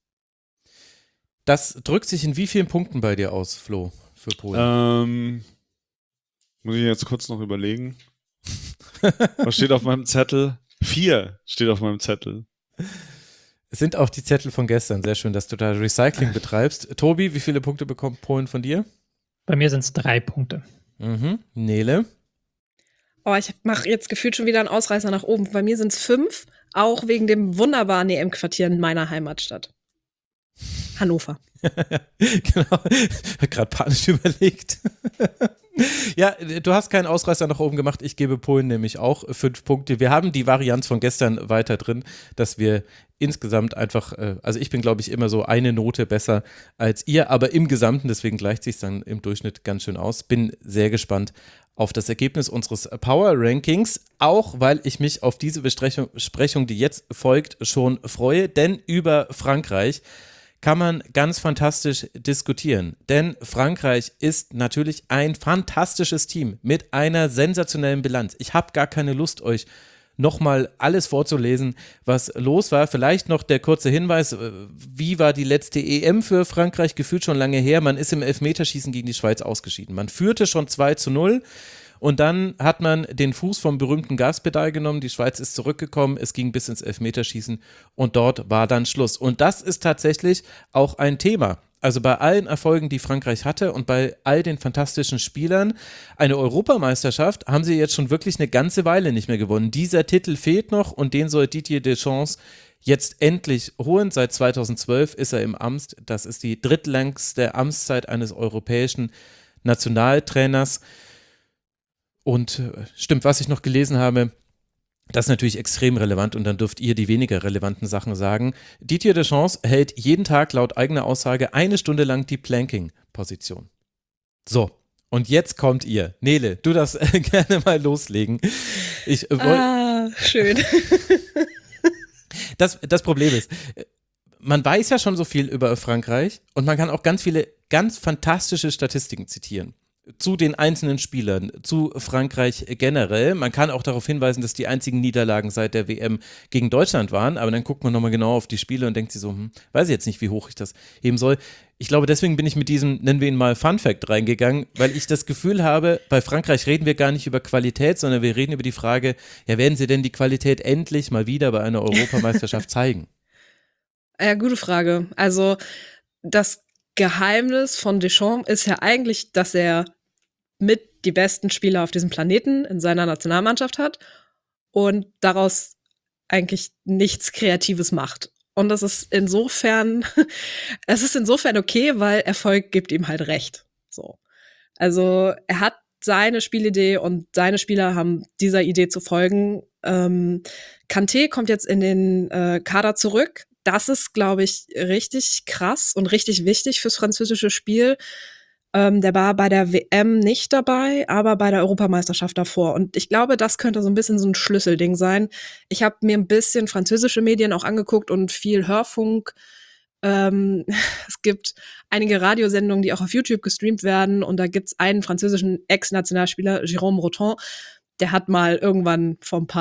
Das drückt sich in wie vielen Punkten bei dir aus, Flo, für Polen? Ähm, muss ich jetzt kurz noch überlegen. Was steht auf meinem Zettel? Vier steht auf meinem Zettel. Es sind auch die Zettel von gestern. Sehr schön, dass du da Recycling betreibst. Tobi, wie viele Punkte bekommt Polen von dir? Bei mir sind es drei Punkte. Mhm. Nele? Oh, ich mache jetzt gefühlt schon wieder einen Ausreißer nach oben. Bei mir sind es fünf, auch wegen dem wunderbaren E M-Quartier in meiner Heimatstadt. Hannover. Genau, gerade panisch überlegt. Ja, du hast keinen Ausreißer nach oben gemacht. Ich gebe Polen nämlich auch fünf Punkte. Wir haben die Varianz von gestern weiter drin, dass wir insgesamt einfach, also ich bin, glaube ich, immer so eine Note besser als ihr, aber im Gesamten, deswegen gleicht sich dann im Durchschnitt ganz schön aus. Bin sehr gespannt auf das Ergebnis unseres Power Rankings, auch weil ich mich auf diese Besprechung, Besprechung, die jetzt folgt, schon freue, denn über Frankreich kann man ganz fantastisch diskutieren. Denn Frankreich ist natürlich ein fantastisches Team mit einer sensationellen Bilanz. Ich habe gar keine Lust, euch nochmal alles vorzulesen, was los war. Vielleicht noch der kurze Hinweis, wie war die letzte E M für Frankreich? Gefühlt schon lange her. Man ist im Elfmeterschießen gegen die Schweiz ausgeschieden. Man führte schon zwei zu null. Und dann hat man den Fuß vom berühmten Gaspedal genommen, die Schweiz ist zurückgekommen, es ging bis ins Elfmeterschießen und dort war dann Schluss. Und das ist tatsächlich auch ein Thema. Also bei allen Erfolgen, die Frankreich hatte und bei all den fantastischen Spielern, eine Europameisterschaft haben sie jetzt schon wirklich eine ganze Weile nicht mehr gewonnen. Dieser Titel fehlt noch und den soll Didier Deschamps jetzt endlich holen. Seit zweitausendzwölf ist er im Amt. Das ist die drittlängste Amtszeit eines europäischen Nationaltrainers. Und stimmt, was ich noch gelesen habe, das ist natürlich extrem relevant und dann dürft ihr die weniger relevanten Sachen sagen. Didier Deschamps hält jeden Tag laut eigener Aussage eine Stunde lang die Planking-Position. So, und jetzt kommt ihr. Nele, du darfst gerne mal loslegen. Ich, äh, woll- Ah, schön. das, das Problem ist, man weiß ja schon so viel über Frankreich und man kann auch ganz viele ganz fantastische Statistiken zitieren. Zu den einzelnen Spielern, zu Frankreich generell. Man kann auch darauf hinweisen, dass die einzigen Niederlagen seit der W M gegen Deutschland waren, aber dann guckt man nochmal genau auf die Spiele und denkt sich so, hm, weiß ich jetzt nicht, wie hoch ich das heben soll. Ich glaube, deswegen bin ich mit diesem, nennen wir ihn mal Fun Fact reingegangen, weil ich das Gefühl habe, bei Frankreich reden wir gar nicht über Qualität, sondern wir reden über die Frage, ja, werden sie denn die Qualität endlich mal wieder bei einer Europameisterschaft zeigen? Ja, gute Frage. Also das Geheimnis von Deschamps ist ja eigentlich, dass er mit die besten Spieler auf diesem Planeten in seiner Nationalmannschaft hat und daraus eigentlich nichts Kreatives macht. Und das ist insofern, es ist insofern okay, weil Erfolg gibt ihm halt recht. So. Also er hat seine Spielidee und seine Spieler haben dieser Idee zu folgen. Ähm, Kanté kommt jetzt in den äh, Kader zurück. Das ist, glaube ich, richtig krass und richtig wichtig fürs französische Spiel. Ähm, der war bei der W M nicht dabei, aber bei der Europameisterschaft davor. Und ich glaube, das könnte so ein bisschen so ein Schlüsselding sein. Ich habe mir ein bisschen französische Medien auch angeguckt und viel Hörfunk. Ähm, es gibt einige Radiosendungen, die auch auf YouTube gestreamt werden. Und da gibt's einen französischen Ex-Nationalspieler, Jérôme Breton. Der hat mal irgendwann vor ein paar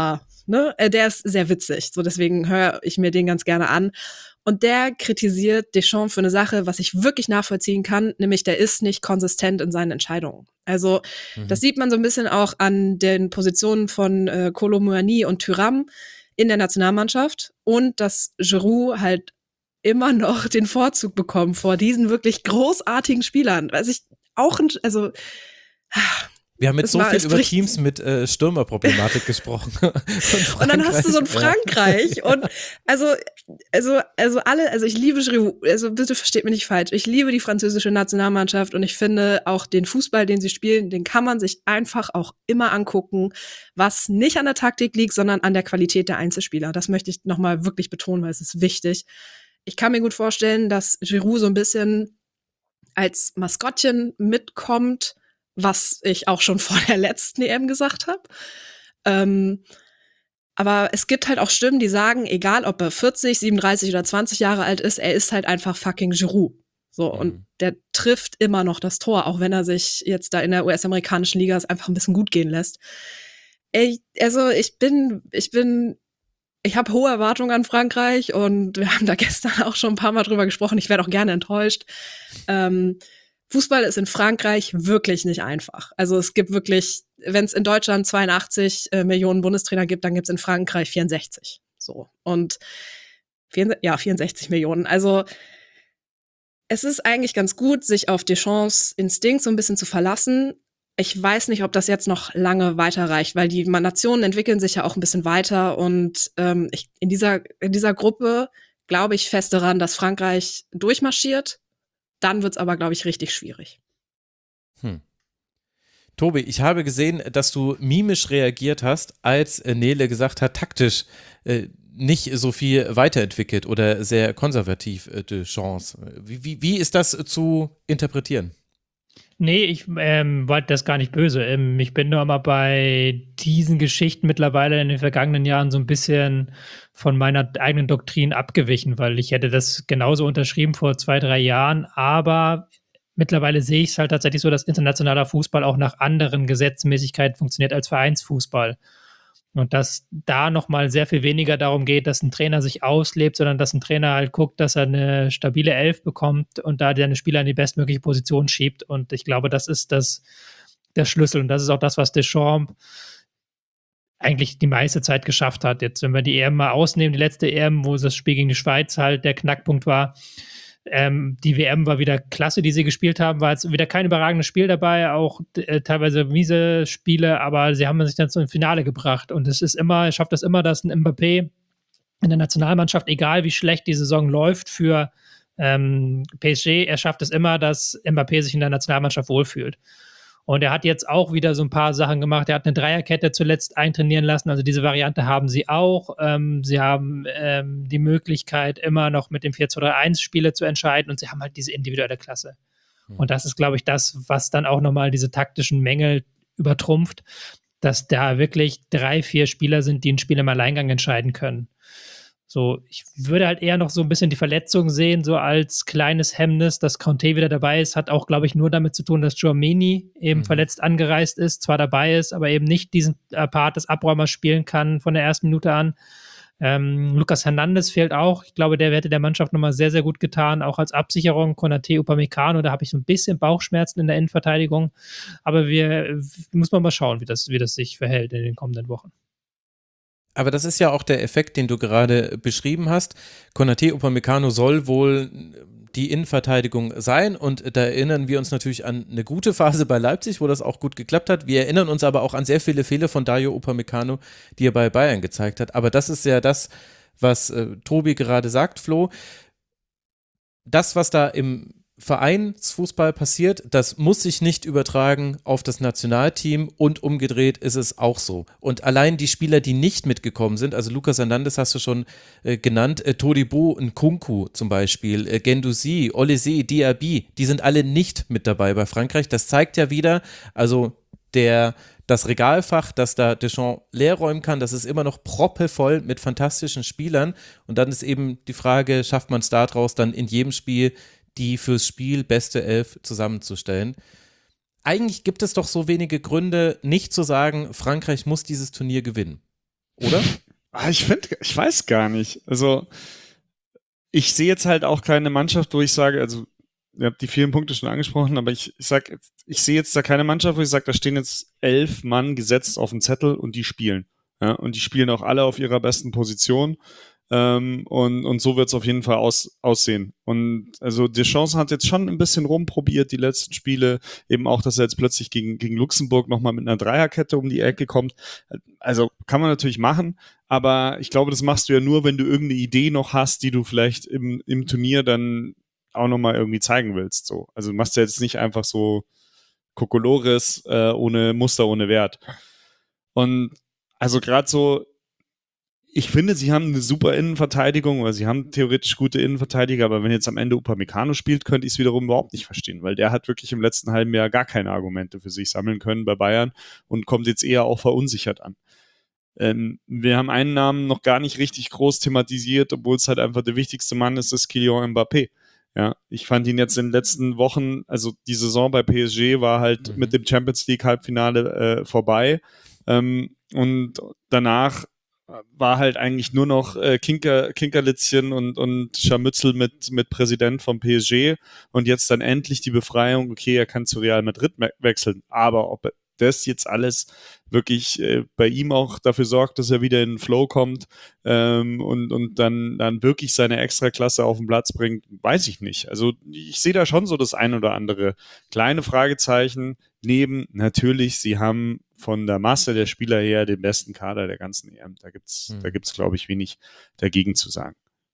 ne? Äh, der ist sehr witzig, so deswegen höre ich mir den ganz gerne an. Und der kritisiert Deschamps für eine Sache, was ich wirklich nachvollziehen kann, nämlich der ist nicht konsistent in seinen Entscheidungen. Also mhm. das sieht man so ein bisschen auch an den Positionen von äh, Kolo Muani und Thuram in der Nationalmannschaft und dass Giroud halt immer noch den Vorzug bekommt vor diesen wirklich großartigen Spielern. Was ich auch, also wir haben jetzt so war, viel über bricht. Teams mit äh, Stürmerproblematik gesprochen. Und dann hast du so ein Frankreich und also, also, also alle, also ich liebe Giroud, also bitte versteht mich nicht falsch, ich liebe die französische Nationalmannschaft und ich finde auch den Fußball, den sie spielen, den kann man sich einfach auch immer angucken, was nicht an der Taktik liegt, sondern an der Qualität der Einzelspieler. Das möchte ich nochmal wirklich betonen, weil es ist wichtig. Ich kann mir gut vorstellen, dass Giroud so ein bisschen als Maskottchen mitkommt, was ich auch schon vor der letzten E M gesagt habe. Ähm, aber es gibt halt auch Stimmen, die sagen, egal ob er vierzig, siebenunddreißig oder zwanzig Jahre alt ist, er ist halt einfach fucking Giroud. So, mhm. Und der trifft immer noch das Tor, auch wenn er sich jetzt da in der U S-amerikanischen Liga es einfach ein bisschen gut gehen lässt. Ey, also ich bin, ich bin, ich habe hohe Erwartungen an Frankreich und wir haben da gestern auch schon ein paar Mal drüber gesprochen. Ich werde auch gerne enttäuscht. Ähm, Fußball ist in Frankreich wirklich nicht einfach. Also es gibt wirklich, wenn es in Deutschland zweiundachtzig äh, Millionen Bundestrainer gibt, dann gibt es in Frankreich vierundsechzig. So. Und ja, vierundsechzig Millionen. Also es ist eigentlich ganz gut, sich auf Deschamps Instinkt so ein bisschen zu verlassen. Ich weiß nicht, ob das jetzt noch lange weiterreicht, weil die Nationen entwickeln sich ja auch ein bisschen weiter und ähm, ich, in dieser, in dieser Gruppe glaube ich fest daran, dass Frankreich durchmarschiert. Dann wird's aber, glaube ich, richtig schwierig. Hm. Tobi, ich habe gesehen, dass du mimisch reagiert hast, als Nele gesagt hat, taktisch äh, nicht so viel weiterentwickelt oder sehr konservativ äh, Deschamps. Wie, wie, wie ist das zu interpretieren? Nee, ich ähm, war das gar nicht böse. Ähm, ich bin nur mal bei diesen Geschichten mittlerweile in den vergangenen Jahren so ein bisschen von meiner eigenen Doktrin abgewichen, weil ich hätte das genauso unterschrieben vor zwei, drei Jahren, aber mittlerweile sehe ich es halt tatsächlich so, dass internationaler Fußball auch nach anderen Gesetzmäßigkeiten funktioniert als Vereinsfußball. Und dass da nochmal sehr viel weniger darum geht, dass ein Trainer sich auslebt, sondern dass ein Trainer halt guckt, dass er eine stabile Elf bekommt und da seine Spieler in die bestmögliche Position schiebt. Und ich glaube, das ist das, der Schlüssel. Und das ist auch das, was Deschamps eigentlich die meiste Zeit geschafft hat. Jetzt, wenn wir die E M mal ausnehmen, die letzte E M, wo das Spiel gegen die Schweiz halt der Knackpunkt war, Ähm, die W M war wieder klasse, die sie gespielt haben, war jetzt wieder kein überragendes Spiel dabei, auch äh, teilweise miese Spiele, aber sie haben sich dann zum Finale gebracht und es ist immer, er schafft es immer, dass ein Mbappé in der Nationalmannschaft, egal wie schlecht die Saison läuft für ähm, P S G, er schafft es immer, dass Mbappé sich in der Nationalmannschaft wohlfühlt. Und er hat jetzt auch wieder so ein paar Sachen gemacht. Er hat eine Dreierkette zuletzt eintrainieren lassen. Also diese Variante haben sie auch. Ähm, sie haben ähm, die Möglichkeit, immer noch mit dem vier zwei drei eins Spiele zu entscheiden. Und sie haben halt diese individuelle Klasse. Mhm. Und das ist, glaube ich, das, was dann auch nochmal diese taktischen Mängel übertrumpft, dass da wirklich drei, vier Spieler sind, die ein Spiel im Alleingang entscheiden können. So, ich würde halt eher noch so ein bisschen die Verletzung sehen, so als kleines Hemmnis, dass Kanté wieder dabei ist, hat auch, glaube ich, nur damit zu tun, dass Tchouaméni eben mhm. verletzt angereist ist, zwar dabei ist, aber eben nicht diesen äh, Part des Abräumers spielen kann von der ersten Minute an. Ähm, Lucas Hernandez fehlt auch. Ich glaube, der hätte der Mannschaft nochmal sehr, sehr gut getan, auch als Absicherung. Konaté, Upamecano, da habe ich so ein bisschen Bauchschmerzen in der Innenverteidigung. Aber wir, muss man mal schauen, wie das, wie das sich verhält in den kommenden Wochen. Aber das ist ja auch der Effekt, den du gerade beschrieben hast. Konaté Upamecano soll wohl die Innenverteidigung sein und da erinnern wir uns natürlich an eine gute Phase bei Leipzig, wo das auch gut geklappt hat. Wir erinnern uns aber auch an sehr viele Fehler von Dario Upamecano, die er bei Bayern gezeigt hat. Aber das ist ja das, was äh, Tobi gerade sagt, Flo. Das, was da im Vereinsfußball passiert, das muss sich nicht übertragen auf das Nationalteam und umgedreht ist es auch so. Und allein die Spieler, die nicht mitgekommen sind, also Lucas Hernandez hast du schon äh, genannt, äh, Todibo, Nkunku zum Beispiel, äh, Guendouzi, Olysée, Diaby, die sind alle nicht mit dabei bei Frankreich. Das zeigt ja wieder, also der das Regalfach, das da Deschamps leer räumen kann, das ist immer noch proppevoll mit fantastischen Spielern und dann ist eben die Frage, schafft man es daraus dann in jedem Spiel die fürs Spiel beste Elf zusammenzustellen. Eigentlich gibt es doch so wenige Gründe, nicht zu sagen, Frankreich muss dieses Turnier gewinnen. oder? Ah, ich finde, ich weiß gar nicht. Also, ich sehe jetzt halt auch keine Mannschaft, wo ich sage, also, ihr habt die vielen Punkte schon angesprochen, aber ich, ich sag, ich sehe jetzt da keine Mannschaft, wo ich sage, da stehen jetzt elf Mann gesetzt auf dem Zettel und die spielen. Ja, und die spielen auch alle auf ihrer besten Position. Ähm, und, und so wird es auf jeden Fall aus, aussehen. Und also Deschamps hat jetzt schon ein bisschen rumprobiert, die letzten Spiele, eben auch, dass er jetzt plötzlich gegen, gegen Luxemburg nochmal mit einer Dreierkette um die Ecke kommt. Also kann man natürlich machen, aber ich glaube, das machst du ja nur, wenn du irgendeine Idee noch hast, die du vielleicht im, im Turnier dann auch nochmal irgendwie zeigen willst. So. Also machst du jetzt nicht einfach so Kokolores äh, ohne Muster, ohne Wert. Und also gerade so, ich finde, sie haben eine super Innenverteidigung, oder sie haben theoretisch gute Innenverteidiger, aber wenn jetzt am Ende Upamecano spielt, könnte ich es wiederum überhaupt nicht verstehen, weil der hat wirklich im letzten halben Jahr gar keine Argumente für sich sammeln können bei Bayern und kommt jetzt eher auch verunsichert an. Ähm, wir haben einen Namen noch gar nicht richtig groß thematisiert, obwohl es halt einfach der wichtigste Mann ist, ist Kylian Mbappé. Ja, ich fand ihn jetzt in den letzten Wochen, also die Saison bei P S G war halt mhm. mit dem Champions League Halbfinale äh, vorbei ähm, und danach war halt eigentlich nur noch äh, Kinker, Kinkerlitzchen und, und Scharmützel mit, mit Präsident vom P S G und jetzt dann endlich die Befreiung, okay, er kann zu Real Madrid me- wechseln, aber ob das jetzt alles wirklich äh, bei ihm auch dafür sorgt, dass er wieder in den Flow kommt ähm, und, und dann, dann wirklich seine Extraklasse auf den Platz bringt, weiß ich nicht. Also ich sehe da schon so das ein oder andere kleine Fragezeichen neben, natürlich, sie haben von der Masse der Spieler her den besten Kader der ganzen E M. Da gibt's, hm. da gibt's, glaube ich, wenig dagegen zu sagen.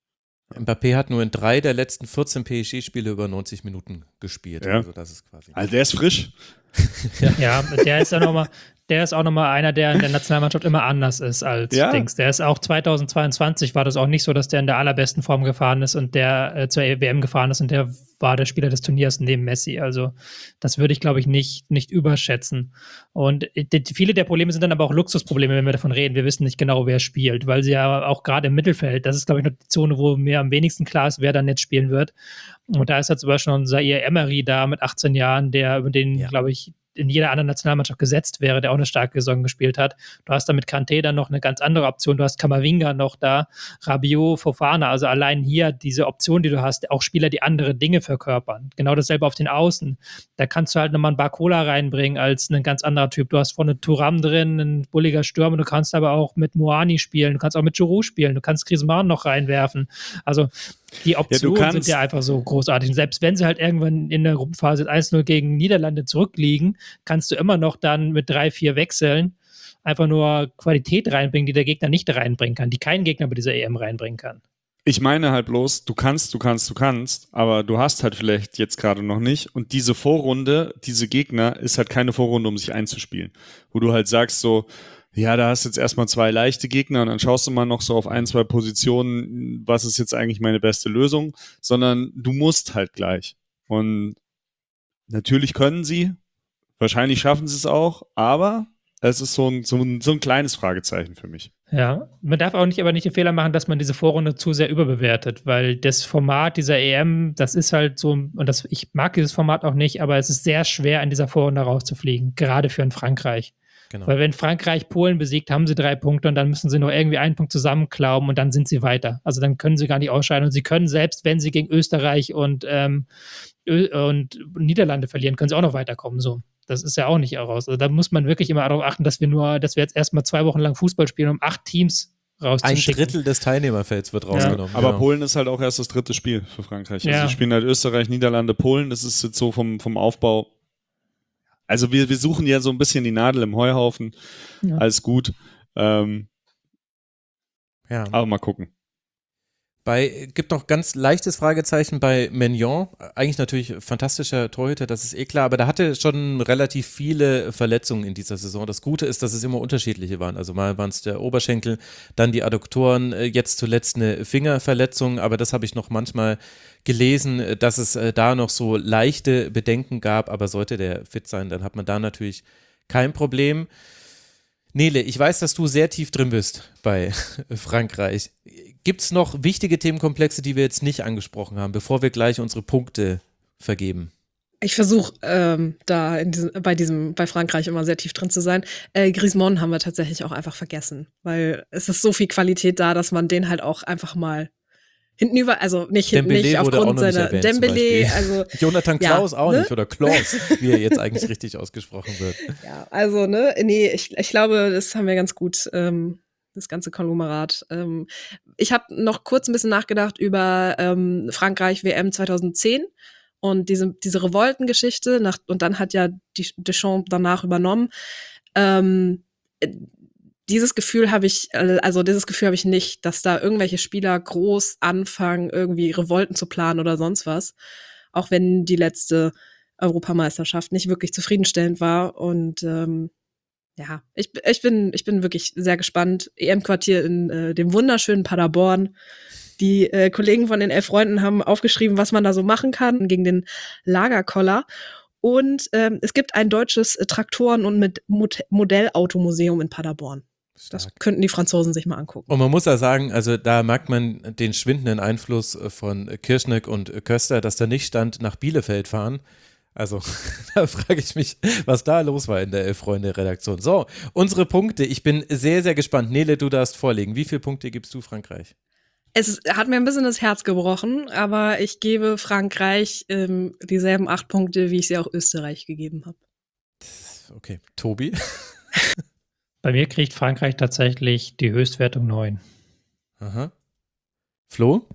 Mbappé hat nur in drei der letzten vierzehn P S G-Spiele über neunzig Minuten gespielt. Ja. Also das ist quasi. Also der ist frisch. ja. ja, der ist ja nochmal, der ist auch nochmal einer, der in der Nationalmannschaft immer anders ist als ja. Dings. Der ist auch zweitausendzweiundzwanzig war das auch nicht so, dass der in der allerbesten Form gefahren ist und der äh, zur W M gefahren ist und der war der Spieler des Turniers neben Messi. Also das würde ich, glaube ich, nicht, nicht überschätzen. Und die, viele der Probleme sind dann aber auch Luxusprobleme, wenn wir davon reden. Wir wissen nicht genau, wer spielt, weil sie ja auch gerade im Mittelfeld, das ist, glaube ich, noch die Zone, wo mir am wenigsten klar ist, wer dann jetzt spielen wird. Und da ist ja zum Beispiel noch ein Zaire Emery da mit achtzehn Jahren, der über den, ja. glaube ich, in jeder anderen Nationalmannschaft gesetzt wäre, der auch eine starke Saison gespielt hat. Du hast dann mit Kanté dann noch eine ganz andere Option. Du hast Camavinga noch da, Rabiot, Fofana. Also allein hier diese Option, die du hast, auch Spieler, die andere Dinge verkörpern. Genau dasselbe auf den Außen. Da kannst du halt nochmal einen Barcola reinbringen als ein ganz anderer Typ. Du hast vorne Thuram drin, ein bulliger Stürmer. Du kannst aber auch mit Moani spielen. Du kannst auch mit Giroud spielen. Du kannst Griezmann noch reinwerfen. Also die Optionen ja, sind ja einfach so großartig. Und selbst wenn sie halt irgendwann in der Gruppenphase eins null gegen Niederlande zurückliegen, kannst du immer noch dann mit drei, vier Wechseln einfach nur Qualität reinbringen, die der Gegner nicht reinbringen kann, die kein Gegner bei dieser E M reinbringen kann. Ich meine halt bloß, du kannst, du kannst, du kannst, aber du hast halt vielleicht jetzt gerade noch nicht. Und diese Vorrunde, diese Gegner, ist halt keine Vorrunde, um sich einzuspielen. Wo du halt sagst so, ja, da hast du jetzt erstmal zwei leichte Gegner und dann schaust du mal noch so auf ein, zwei Positionen, was ist jetzt eigentlich meine beste Lösung, sondern du musst halt gleich. Und natürlich können sie, wahrscheinlich schaffen sie es auch, aber es ist so ein, so ein, so ein kleines Fragezeichen für mich. Ja, man darf auch nicht, aber nicht den Fehler machen, dass man diese Vorrunde zu sehr überbewertet, weil das Format dieser E M, das ist halt so, und das, ich mag dieses Format auch nicht, aber es ist sehr schwer, in dieser Vorrunde rauszufliegen, gerade für ein Frankreich. Genau. Weil wenn Frankreich Polen besiegt, haben sie drei Punkte und dann müssen sie noch irgendwie einen Punkt zusammenklauben und dann sind sie weiter. Also dann können sie gar nicht ausscheiden und sie können selbst, wenn sie gegen Österreich und, ähm, Ö- und Niederlande verlieren, können sie auch noch weiterkommen. So. Das ist ja auch nicht raus. Also da muss man wirklich immer darauf achten, dass wir nur, dass wir jetzt erstmal zwei Wochen lang Fußball spielen, um acht Teams rauszuschicken. Ein Drittel des Teilnehmerfelds wird rausgenommen. Ja, aber genau. Polen ist halt auch erst das dritte Spiel für Frankreich. Also ja. sie spielen halt Österreich, Niederlande, Polen. Das ist jetzt so vom, vom Aufbau. Also wir, wir suchen ja so ein bisschen die Nadel im Heuhaufen. Ja. Alles gut. Ähm, ja. Aber mal gucken. Bei, gibt noch ganz leichtes Fragezeichen bei Maignan. Eigentlich natürlich fantastischer Torhüter, das ist eh klar, aber da hatte schon relativ viele Verletzungen in dieser Saison. Das Gute ist, dass es immer unterschiedliche waren. Also mal waren es der Oberschenkel, dann die Adduktoren, jetzt zuletzt eine Fingerverletzung, aber das habe ich noch manchmal gelesen, dass es da noch so leichte Bedenken gab, aber sollte der fit sein, dann hat man da natürlich kein Problem. Nele, ich weiß, dass du sehr tief drin bist bei Frankreich. Gibt es noch wichtige Themenkomplexe, die wir jetzt nicht angesprochen haben, bevor wir gleich unsere Punkte vergeben? Ich versuche ähm, da in diesem, bei diesem, bei Frankreich immer sehr tief drin zu sein. Äh, Griezmann haben wir tatsächlich auch einfach vergessen, weil es ist so viel Qualität da, dass man den halt auch einfach mal hintenüber, also nicht hinten Dembélé nicht wurde auch aufgrund noch nicht seiner erwähnt, zum Dembélé, Beispiel. also Jonathan ja, Klaus auch ne? nicht oder Klaus, wie er jetzt eigentlich richtig ausgesprochen wird. Ja, also ne, nee, ich, ich glaube, das haben wir ganz gut, ähm, das ganze Konglomerat. Ähm, ich habe noch kurz ein bisschen nachgedacht über ähm, Frankreich W M zweitausendzehn und diese diese Revoltengeschichte nach, und dann hat ja die Deschamps danach übernommen. Ähm, äh, dieses Gefühl habe ich, äh, also dieses Gefühl habe ich nicht, dass da irgendwelche Spieler groß anfangen, irgendwie Revolten zu planen oder sonst was. Auch wenn die letzte Europameisterschaft nicht wirklich zufriedenstellend war. Und ähm, ja, ich, ich, bin, ich bin wirklich sehr gespannt. E M-Quartier in äh, dem wunderschönen Paderborn. Die äh, Kollegen von den Elf Freunden haben aufgeschrieben, was man da so machen kann gegen den Lagerkoller. Und ähm, es gibt ein deutsches äh, Traktoren- und mit Mod- Modellautomuseum in Paderborn. Das Stark. könnten die Franzosen sich mal angucken. Und man muss ja sagen, also da merkt man den schwindenden Einfluss von Kirschneck und Köster, dass da nicht stand, nach Bielefeld fahren. Also da frage ich mich, was da los war in der Elf-Freunde-Redaktion. So, unsere Punkte. Ich bin sehr, sehr gespannt. Nele, du darfst vorlegen. Wie viele Punkte gibst du Frankreich? Es ist- hat mir ein bisschen das Herz gebrochen, aber ich gebe Frankreich ähm, dieselben acht Punkte, wie ich sie auch Österreich gegeben habe. Okay, Tobi? Bei mir kriegt Frankreich tatsächlich die Höchstwertung neun. Aha. Flo?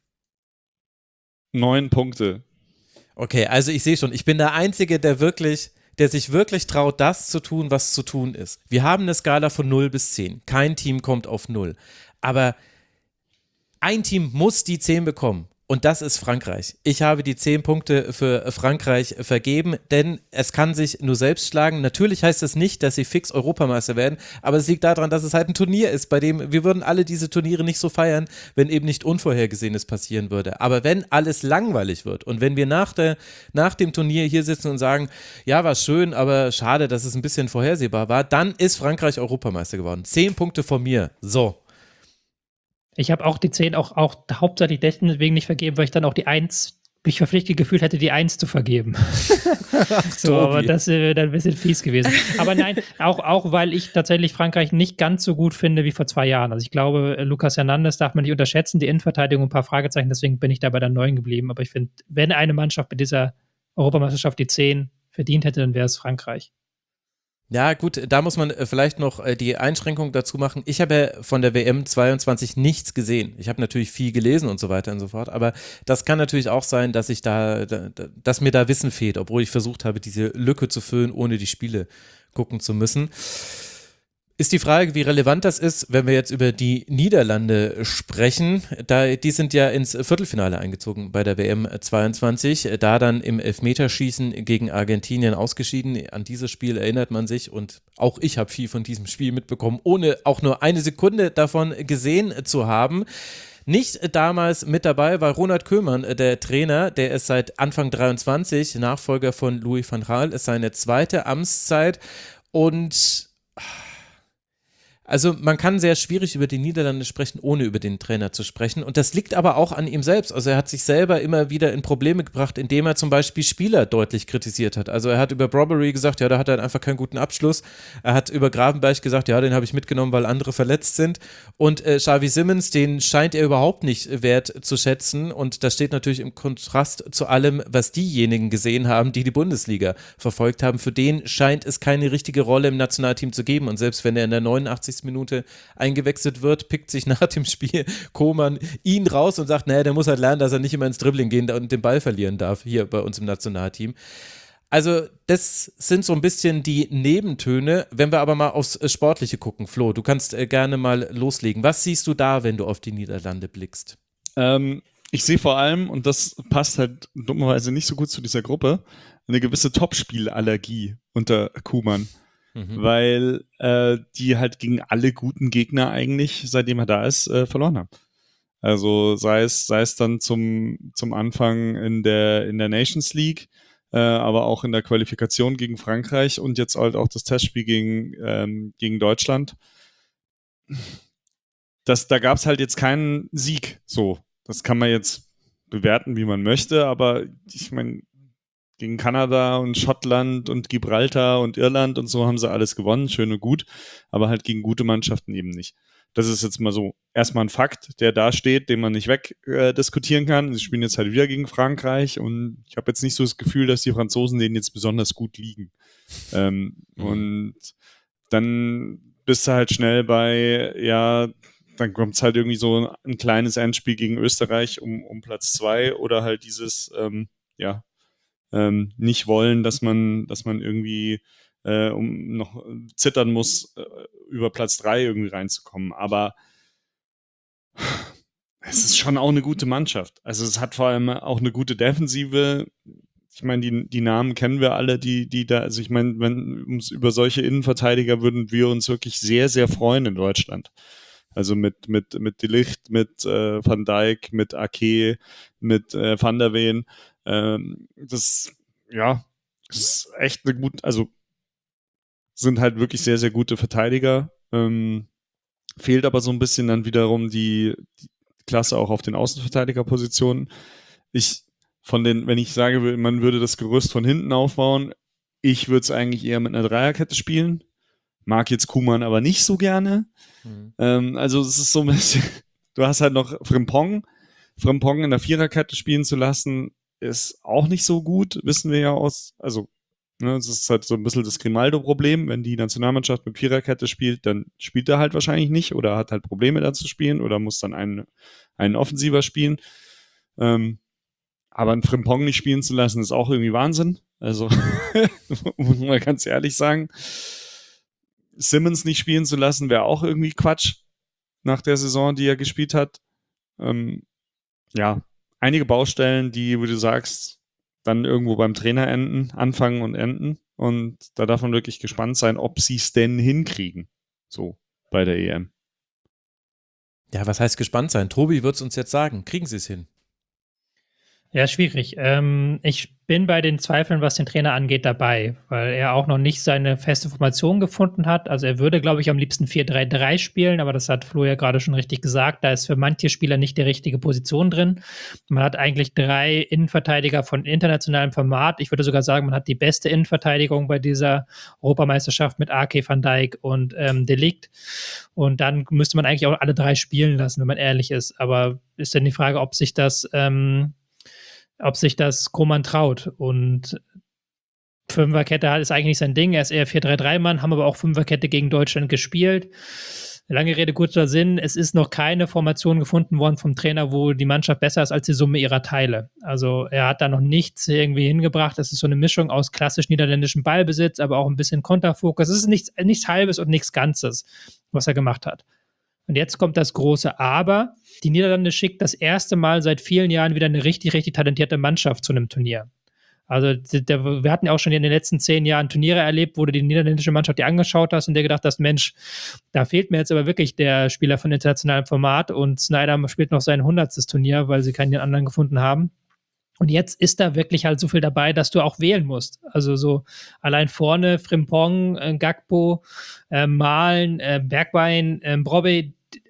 Neun Punkte. Okay, also ich sehe schon, ich bin der Einzige, der wirklich, der sich wirklich traut, das zu tun, was zu tun ist. Wir haben eine Skala von null bis zehn. Kein Team kommt auf null. Aber ein Team muss die zehn bekommen. Und das ist Frankreich. Ich habe die zehn Punkte für Frankreich vergeben, denn es kann sich nur selbst schlagen. Natürlich heißt das nicht, dass sie fix Europameister werden, aber es liegt daran, dass es halt ein Turnier ist, bei dem wir würden alle diese Turniere nicht so feiern, wenn eben nicht Unvorhergesehenes passieren würde. Aber wenn alles langweilig wird und wenn wir nach, der, nach dem Turnier hier sitzen und sagen, ja, war schön, aber schade, dass es ein bisschen vorhersehbar war, dann ist Frankreich Europameister geworden. Zehn Punkte von mir. So. Ich habe auch die zehn auch, auch hauptsächlich deswegen nicht vergeben, weil ich dann auch die eins mich verpflichtet gefühlt hätte, die eins zu vergeben. So, Tobi. aber das wäre dann ein bisschen fies gewesen. Aber nein, auch, auch weil ich tatsächlich Frankreich nicht ganz so gut finde wie vor zwei Jahren. Also ich glaube, Lucas Hernandez darf man nicht unterschätzen, die Innenverteidigung ein paar Fragezeichen, deswegen bin ich da bei der neun geblieben. Aber ich finde, wenn eine Mannschaft bei dieser Europameisterschaft die zehn verdient hätte, dann wäre es Frankreich. Ja, gut, da muss man äh, vielleicht noch äh, die Einschränkung dazu machen. Ich habe ja von der W M zweiundzwanzig nichts gesehen. Ich habe natürlich viel gelesen und so weiter und so fort, aber das kann natürlich auch sein, dass ich da, da dass mir da Wissen fehlt, obwohl ich versucht habe, diese Lücke zu füllen, ohne die Spiele gucken zu müssen. Ist die Frage, wie relevant das ist, wenn wir jetzt über die Niederlande sprechen. Da, die sind ja ins Viertelfinale eingezogen bei der W M zweiundzwanzig, da dann im Elfmeterschießen gegen Argentinien ausgeschieden. An dieses Spiel erinnert man sich und auch ich habe viel von diesem Spiel mitbekommen, ohne auch nur eine Sekunde davon gesehen zu haben. Nicht damals mit dabei war Ronald Koeman, der Trainer, der ist seit Anfang dreiundzwanzig, Nachfolger von Louis van Gaal, ist seine zweite Amtszeit und also man kann sehr schwierig über die Niederlande sprechen, ohne über den Trainer zu sprechen. Und das liegt aber auch an ihm selbst. Also er hat sich selber immer wieder in Probleme gebracht, indem er zum Beispiel Spieler deutlich kritisiert hat. Also er hat über Brobery gesagt, ja, da hat er einfach keinen guten Abschluss. Er hat über Gravenberch gesagt, ja, den habe ich mitgenommen, weil andere verletzt sind. Und äh, Xavi Simons, den scheint er überhaupt nicht wert zu schätzen. Und das steht natürlich im Kontrast zu allem, was diejenigen gesehen haben, die die Bundesliga verfolgt haben. Für den scheint es keine richtige Rolle im Nationalteam zu geben. Und selbst wenn er in der neunundachtzigsten Minute eingewechselt wird, pickt sich nach dem Spiel Koeman ihn raus und sagt, naja, der muss halt lernen, dass er nicht immer ins Dribbling gehen und den Ball verlieren darf, hier bei uns im Nationalteam. Also das sind so ein bisschen die Nebentöne. Wenn wir aber mal aufs Sportliche gucken, Flo, du kannst äh, gerne mal loslegen. Was siehst du da, wenn du auf die Niederlande blickst? Ähm, ich sehe vor allem, und das passt halt dummerweise nicht so gut zu dieser Gruppe, eine gewisse Topspielallergie unter Koeman. Mhm. Weil äh, die halt gegen alle guten Gegner eigentlich, seitdem er da ist, äh, verloren haben. Also sei es, sei es dann zum, zum Anfang in der, in der Nations League, äh, aber auch in der Qualifikation gegen Frankreich und jetzt halt auch das Testspiel gegen, ähm, gegen Deutschland. Das, da gab es halt jetzt keinen Sieg. So, das kann man jetzt bewerten, wie man möchte, aber ich meine, gegen Kanada und Schottland und Gibraltar und Irland und so haben sie alles gewonnen, schön und gut, aber halt gegen gute Mannschaften eben nicht. Das ist jetzt mal so erstmal ein Fakt, der da steht, den man nicht wegdiskutieren äh, kann. Sie spielen jetzt halt wieder gegen Frankreich und ich habe jetzt nicht so das Gefühl, dass die Franzosen denen jetzt besonders gut liegen. Ähm, mhm. Und dann bist du halt schnell bei, ja, dann kommt es halt irgendwie so ein kleines Endspiel gegen Österreich um, um Platz zwei oder halt dieses, ähm, ja, ähm, nicht wollen, dass man, dass man irgendwie äh, um noch zittern muss, äh, über Platz drei irgendwie reinzukommen. Aber es ist schon auch eine gute Mannschaft. Also es hat vor allem auch eine gute Defensive. Ich meine, die, die Namen kennen wir alle, die, die da, also ich meine, wenn uns über solche Innenverteidiger würden wir uns wirklich sehr, sehr freuen in Deutschland. Also mit, mit, mit De Ligt, mit äh, Van Dijk, mit Ake, mit äh, Van der Ven. Ähm, das, ja, das ist echt eine gute, also sind halt wirklich sehr, sehr gute Verteidiger. Ähm, fehlt aber so ein bisschen dann wiederum die, die Klasse auch auf den Außenverteidigerpositionen. Ich, von den, wenn ich sage, man würde das Gerüst von hinten aufbauen, ich würde es eigentlich eher mit einer Dreierkette spielen. Mag jetzt Koeman aber nicht so gerne. Mhm. Ähm, also es ist so ein bisschen, du hast halt noch Frimpong. Frimpong in der Viererkette spielen zu lassen, ist auch nicht so gut, wissen wir ja aus, also ne, das ist halt so ein bisschen das Grimaldo-Problem, wenn die Nationalmannschaft mit Viererkette spielt, dann spielt er halt wahrscheinlich nicht oder hat halt Probleme da zu spielen oder muss dann einen, einen Offensiver spielen. Ähm, aber einen Frimpong nicht spielen zu lassen, ist auch irgendwie Wahnsinn. Also, muss man ganz ehrlich sagen. Simmons nicht spielen zu lassen, wäre auch irgendwie Quatsch nach der Saison, die er gespielt hat. Ähm, ja, einige Baustellen, die, wie du sagst, dann irgendwo beim Trainer enden, anfangen und enden. Und da darf man wirklich gespannt sein, ob sie es denn hinkriegen. So, bei der E M. Ja, was heißt gespannt sein? Tobi wird es uns jetzt sagen. Kriegen sie es hin? Ja, schwierig. Ähm, ich bin bei den Zweifeln, was den Trainer angeht, dabei, weil er auch noch nicht seine feste Formation gefunden hat. Also er würde, glaube ich, am liebsten vier drei drei spielen, aber das hat Flo ja gerade schon richtig gesagt. Da ist für manche Spieler nicht die richtige Position drin. Man hat eigentlich drei Innenverteidiger von internationalem Format. Ich würde sogar sagen, man hat die beste Innenverteidigung bei dieser Europameisterschaft mit Ake, Van Dijk und ähm, De Ligt. Und dann müsste man eigentlich auch alle drei spielen lassen, wenn man ehrlich ist. Aber ist dann die Frage, ob sich das ähm, ob sich das Koeman traut. Und Fünferkette ist eigentlich nicht sein Ding. Er ist eher vier drei drei Mann, haben aber auch Fünferkette gegen Deutschland gespielt. Lange Rede, kurzer Sinn. Es ist noch keine Formation gefunden worden vom Trainer, wo die Mannschaft besser ist als die Summe ihrer Teile. Also er hat da noch nichts irgendwie hingebracht. Es ist so eine Mischung aus klassisch niederländischem Ballbesitz, aber auch ein bisschen Konterfokus. Es ist nichts, nichts Halbes und nichts Ganzes, was er gemacht hat. Und jetzt kommt das große Aber. Die Niederlande schickt das erste Mal seit vielen Jahren wieder eine richtig, richtig talentierte Mannschaft zu einem Turnier. Also der, wir hatten ja auch schon in den letzten zehn Jahren Turniere erlebt, wo du die niederländische Mannschaft dir angeschaut hast und dir gedacht hast, Mensch, da fehlt mir jetzt aber wirklich der Spieler von internationalem Format und Sneijder spielt noch sein hundertstes Turnier, weil sie keinen anderen gefunden haben. Und jetzt ist da wirklich halt so viel dabei, dass du auch wählen musst. Also so allein vorne Frimpong, äh, Gakpo, äh, Malen, äh, Bergwijn, äh, Brobbey,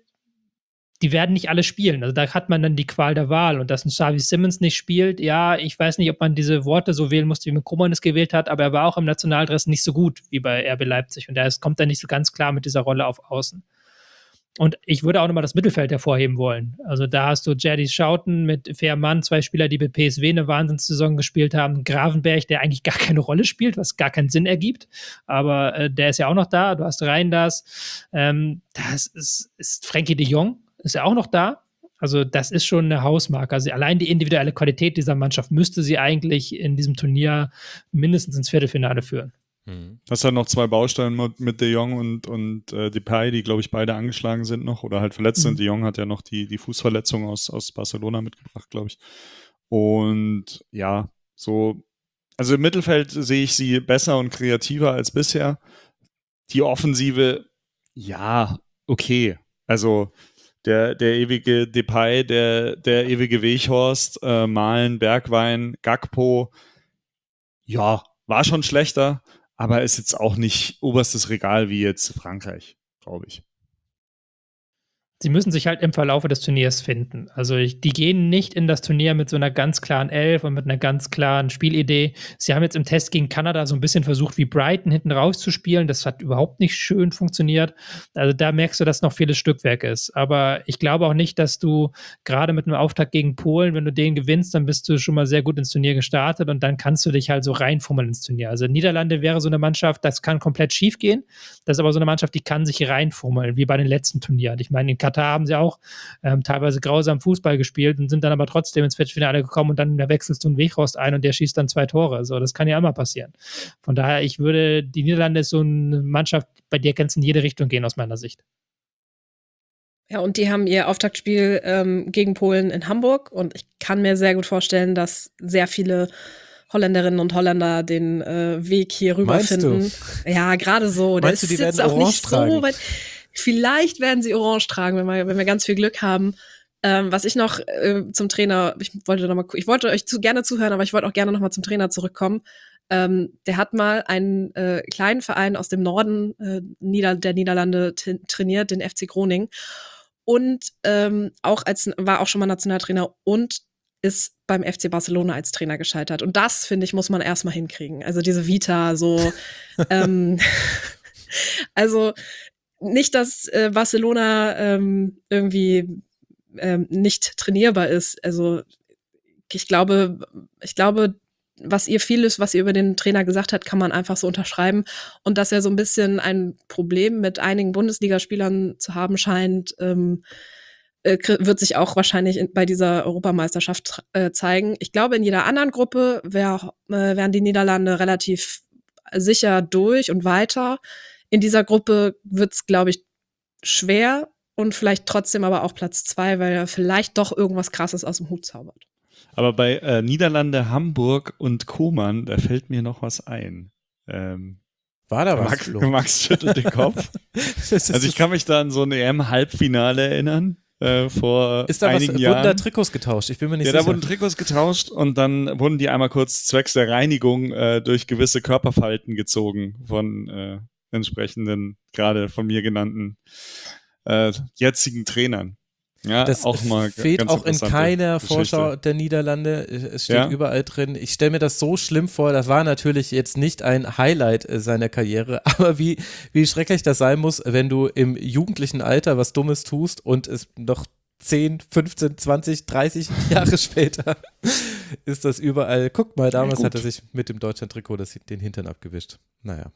die werden nicht alle spielen. Also da hat man dann die Qual der Wahl. Und dass ein Xavi Simmons nicht spielt, ja, ich weiß nicht, ob man diese Worte so wählen musste, wie man Koeman es gewählt hat, aber er war auch im Nationaldress nicht so gut wie bei R B Leipzig. Und er kommt dann nicht so ganz klar mit dieser Rolle auf Außen. Und ich würde auch nochmal das Mittelfeld hervorheben wollen. Also da hast du Jadis Schouten mit Veerman, zwei Spieler, die bei P S V eine Wahnsinnssaison gespielt haben. Gravenberg, der eigentlich gar keine Rolle spielt, was gar keinen Sinn ergibt. Aber äh, der ist ja auch noch da. Du hast Reinders. Ähm, das ist, ist Frenkie de Jong, ist ja auch noch da. Also das ist schon eine Hausmarke. Also allein die individuelle Qualität dieser Mannschaft müsste sie eigentlich in diesem Turnier mindestens ins Viertelfinale führen. Das hat noch zwei Baustellen mit De Jong und, und äh, Depay, die, glaube ich, beide angeschlagen sind noch oder halt verletzt sind. Mhm. De Jong hat ja noch die, die Fußverletzung aus, aus Barcelona mitgebracht, glaube ich. Und ja, so, also im Mittelfeld sehe ich sie besser und kreativer als bisher. Die Offensive, ja, okay. Also der, der ewige Depay, der, der ewige Weghorst, äh, Malen, Bergwijn, Gakpo, ja, war schon schlechter. Aber ist jetzt auch nicht oberstes Regal wie jetzt Frankreich, glaube ich. sie müssen sich halt im Verlaufe des Turniers finden. Also ich, die gehen nicht in das Turnier mit so einer ganz klaren Elf und mit einer ganz klaren Spielidee. Sie haben jetzt im Test gegen Kanada so ein bisschen versucht, wie Brighton hinten rauszuspielen. Das hat überhaupt nicht schön funktioniert. Also da merkst du, dass noch vieles Stückwerk ist. Aber ich glaube auch nicht, dass du gerade mit einem Auftakt gegen Polen, wenn du den gewinnst, dann bist du schon mal sehr gut ins Turnier gestartet und dann kannst du dich halt so reinfummeln ins Turnier. Also Niederlande wäre so eine Mannschaft, das kann komplett schief gehen. Das ist aber so eine Mannschaft, die kann sich reinfummeln, wie bei den letzten Turnieren. Ich meine, in Katar haben sie auch ähm, teilweise grausam Fußball gespielt und sind dann aber trotzdem ins Viertelfinale gekommen und dann da wechselst du einen Weghorst ein und der schießt dann zwei Tore. So, das kann ja immer passieren. Von daher, ich würde, die Niederlande ist so eine Mannschaft, bei der kann es in jede Richtung gehen, aus meiner Sicht. Ja, und die haben ihr Auftaktspiel ähm, gegen Polen in Hamburg und ich kann mir sehr gut vorstellen, dass sehr viele Holländerinnen und Holländer den äh, Weg hier rüber Meinst finden. du? Ja, gerade so. Meinst das du, die ist jetzt werden auch orange nicht tragen? so weit. Vielleicht werden sie orange tragen, wenn wir, wenn wir ganz viel Glück haben. Ähm, was ich noch äh, zum Trainer, ich wollte noch mal, ich wollte euch zu, gerne zuhören, aber ich wollte auch gerne noch mal zum Trainer zurückkommen. Ähm, der hat mal einen äh, kleinen Verein aus dem Norden äh, Nieder- der Niederlande t- trainiert, den F C Groningen. Und ähm, auch als war auch schon mal Nationaltrainer und ist beim F C Barcelona als Trainer gescheitert. Und das, finde ich, muss man erstmal hinkriegen. Also diese Vita, so ähm, also nicht, dass äh, Barcelona ähm, irgendwie ähm, nicht trainierbar ist. Also ich glaube, ich glaube, was ihr vieles, was ihr über den Trainer gesagt habt, kann man einfach so unterschreiben. Und dass er so ein bisschen ein Problem mit einigen Bundesligaspielern zu haben scheint, ähm, äh, wird sich auch wahrscheinlich in, bei dieser Europameisterschaft äh, zeigen. Ich glaube, in jeder anderen Gruppe wär, äh, wären die Niederlande relativ sicher durch und weiter. In dieser Gruppe wird es, glaube ich, schwer und vielleicht trotzdem aber auch Platz zwei, weil er vielleicht doch irgendwas Krasses aus dem Hut zaubert. Aber bei äh, Niederlande, Hamburg und Koman, da fällt mir noch was ein. Ähm, War da was, Max, Flo? Max schüttelt den Kopf. Also ich kann mich da an so ein E M-Halbfinale erinnern. Äh, vor Ist da was, einigen wurden Jahren. da Trikots getauscht? Ich bin mir nicht Ja, sicher. da wurden Trikots getauscht und dann wurden die einmal kurz zwecks der Reinigung äh, durch gewisse Körperfalten gezogen von äh, entsprechenden, gerade von mir genannten äh, jetzigen Trainern. Ja, Das auch mal fehlt ganz auch in interessante keiner Geschichte. Vorschau der Niederlande. Es steht Ja? überall drin. Ich stelle mir das so schlimm vor. Das war natürlich jetzt nicht ein Highlight äh, seiner Karriere, aber wie, wie schrecklich das sein muss, wenn du im jugendlichen Alter was Dummes tust und es noch zehn, fünfzehn, zwanzig, dreißig Jahre später ist das überall. Guck mal, damals Ja, hat er sich mit dem Deutschland-Trikot das, den Hintern abgewischt. Naja.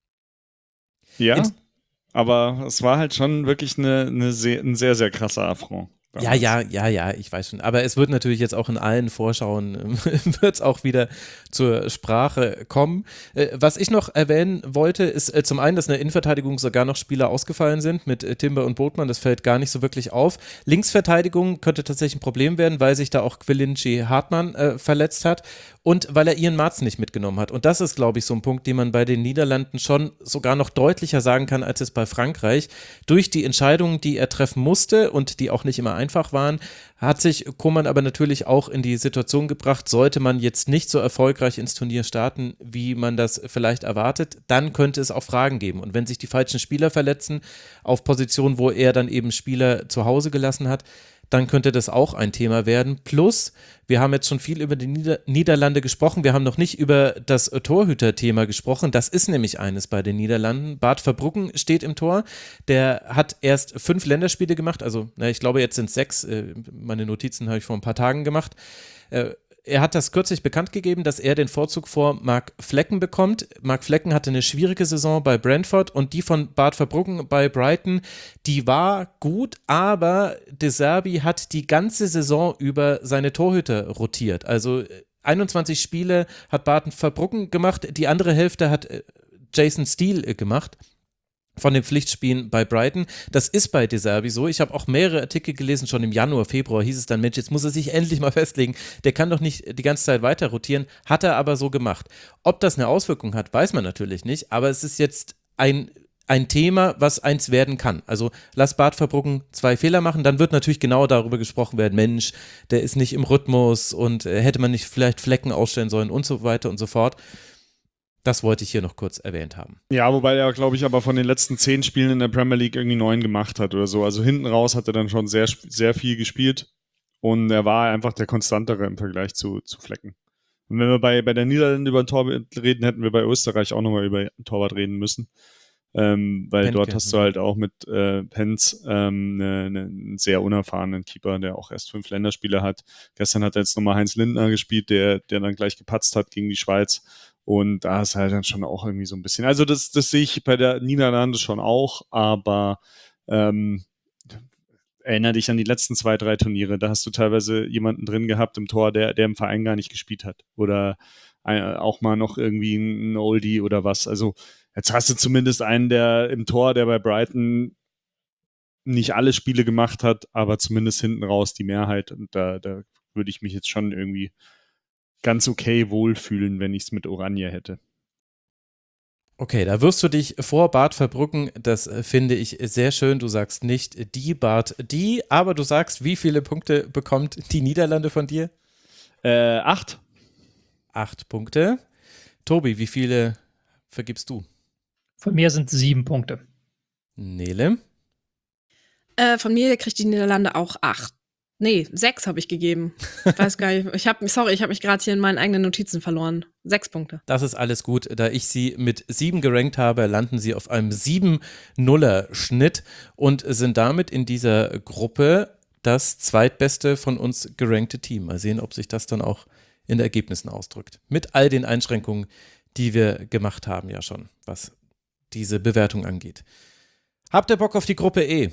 Ja, In- aber es war halt schon wirklich eine, eine sehr, ein sehr, sehr krasser Affront. Ja, ja, ja, ja, ich weiß schon. Aber es wird natürlich jetzt auch in allen Vorschauen, wird es auch wieder zur Sprache kommen. Äh, was ich noch erwähnen wollte, ist äh, zum einen, dass in der Innenverteidigung sogar noch Spieler ausgefallen sind mit äh, Timber und Botman. Das fällt gar nicht so wirklich auf. Linksverteidigung könnte tatsächlich ein Problem werden, weil sich da auch Quilinci Hartmann äh, verletzt hat und weil er Ian Marzen nicht mitgenommen hat. Und das ist, glaube ich, so ein Punkt, den man bei den Niederlanden schon sogar noch deutlicher sagen kann, als es bei Frankreich. Durch die Entscheidungen, die er treffen musste und die auch nicht immer einfach waren, hat sich Koman aber natürlich auch in die Situation gebracht, sollte man jetzt nicht so erfolgreich ins Turnier starten, wie man das vielleicht erwartet, dann könnte es auch Fragen geben. Und wenn sich die falschen Spieler verletzen, auf Positionen, wo er dann eben Spieler zu Hause gelassen hat, dann könnte das auch ein Thema werden. Plus, wir haben jetzt schon viel über die Nieder- Niederlande gesprochen, wir haben noch nicht über das Torhüter-Thema gesprochen. Das ist nämlich eines bei den Niederlanden. Bart Verbruggen steht im Tor, der hat erst fünf Länderspiele gemacht, also na, ich glaube jetzt sind es sechs, äh, meine Notizen habe ich vor ein paar Tagen gemacht. Äh, Er hat das kürzlich bekannt gegeben, dass er den Vorzug vor Mark Flecken bekommt. Mark Flecken hatte eine schwierige Saison bei Brentford und die von Bart Verbruggen bei Brighton, die war gut, aber De Zerbi hat die ganze Saison über seine Torhüter rotiert. Also einundzwanzig Spiele hat Bart Verbruggen gemacht, die andere Hälfte hat Jason Steele gemacht. Von den Pflichtspielen bei Brighton. Das ist bei De Zerbi so. Ich habe auch mehrere Artikel gelesen, schon im Januar, Februar hieß es dann, Mensch, jetzt muss er sich endlich mal festlegen. Der kann doch nicht die ganze Zeit weiter rotieren. Hat er aber so gemacht. Ob das eine Auswirkung hat, weiß man natürlich nicht, aber es ist jetzt ein ein Thema, was eins werden kann. Also lass Bart Verbruggen zwei Fehler machen, dann wird natürlich genau darüber gesprochen werden, Mensch, der ist nicht im Rhythmus und äh, hätte man nicht vielleicht Flecken ausstellen sollen und so weiter und so fort. Das wollte ich hier noch kurz erwähnt haben. Ja, wobei er, glaube ich, aber von den letzten zehn Spielen in der Premier League irgendwie neun gemacht hat oder so. Also hinten raus hat er dann schon sehr, sehr viel gespielt und er war einfach der Konstantere im Vergleich zu, zu Flecken. Und wenn wir bei, bei der Niederlande über ein Torwart reden, hätten wir bei Österreich auch nochmal über ein Torwart reden müssen. Ähm, weil Pentke, dort hast du halt auch mit äh, Penz ähm, ne, ne, einen sehr unerfahrenen Keeper, der auch erst fünf Länderspiele hat. Gestern hat er jetzt nochmal Heinz Lindner gespielt, der, der dann gleich gepatzt hat gegen die Schweiz. Und da ist halt dann schon auch irgendwie so ein bisschen. Also das, das sehe ich bei der Niederlande schon auch, aber ähm, erinnere dich an die letzten zwei, drei Turniere. Da hast du teilweise jemanden drin gehabt im Tor, der, der im Verein gar nicht gespielt hat. Oder ein, auch mal noch irgendwie ein Oldie oder was. Also jetzt hast du zumindest einen, der im Tor, der bei Brighton nicht alle Spiele gemacht hat, aber zumindest hinten raus die Mehrheit. Und da, da würde ich mich jetzt schon irgendwie ganz okay wohlfühlen, wenn ich es mit Oranje hätte. Okay, da wirst du dich vor Bart Verbruggen, das äh, finde ich sehr schön. Du sagst nicht die Bart, die, aber du sagst, wie viele Punkte bekommt die Niederlande von dir? Äh, acht. Acht Punkte. Tobi, wie viele vergibst du? Von mir sind sieben Punkte. Nele? Äh, von mir kriegt die Niederlande auch acht. Nee, sechs habe ich gegeben. Weiß gar nicht. Ich hab, sorry, ich habe mich gerade hier in meinen eigenen Notizen verloren. Sechs Punkte. Das ist alles gut. Da ich sie mit sieben gerankt habe, landen sie auf einem sieben null Schnitt und sind damit in dieser Gruppe das zweitbeste von uns gerankte Team. Mal sehen, ob sich das dann auch in den Ergebnissen ausdrückt. Mit all den Einschränkungen, die wir gemacht haben ja schon, was diese Bewertung angeht. Habt ihr Bock auf die Gruppe E?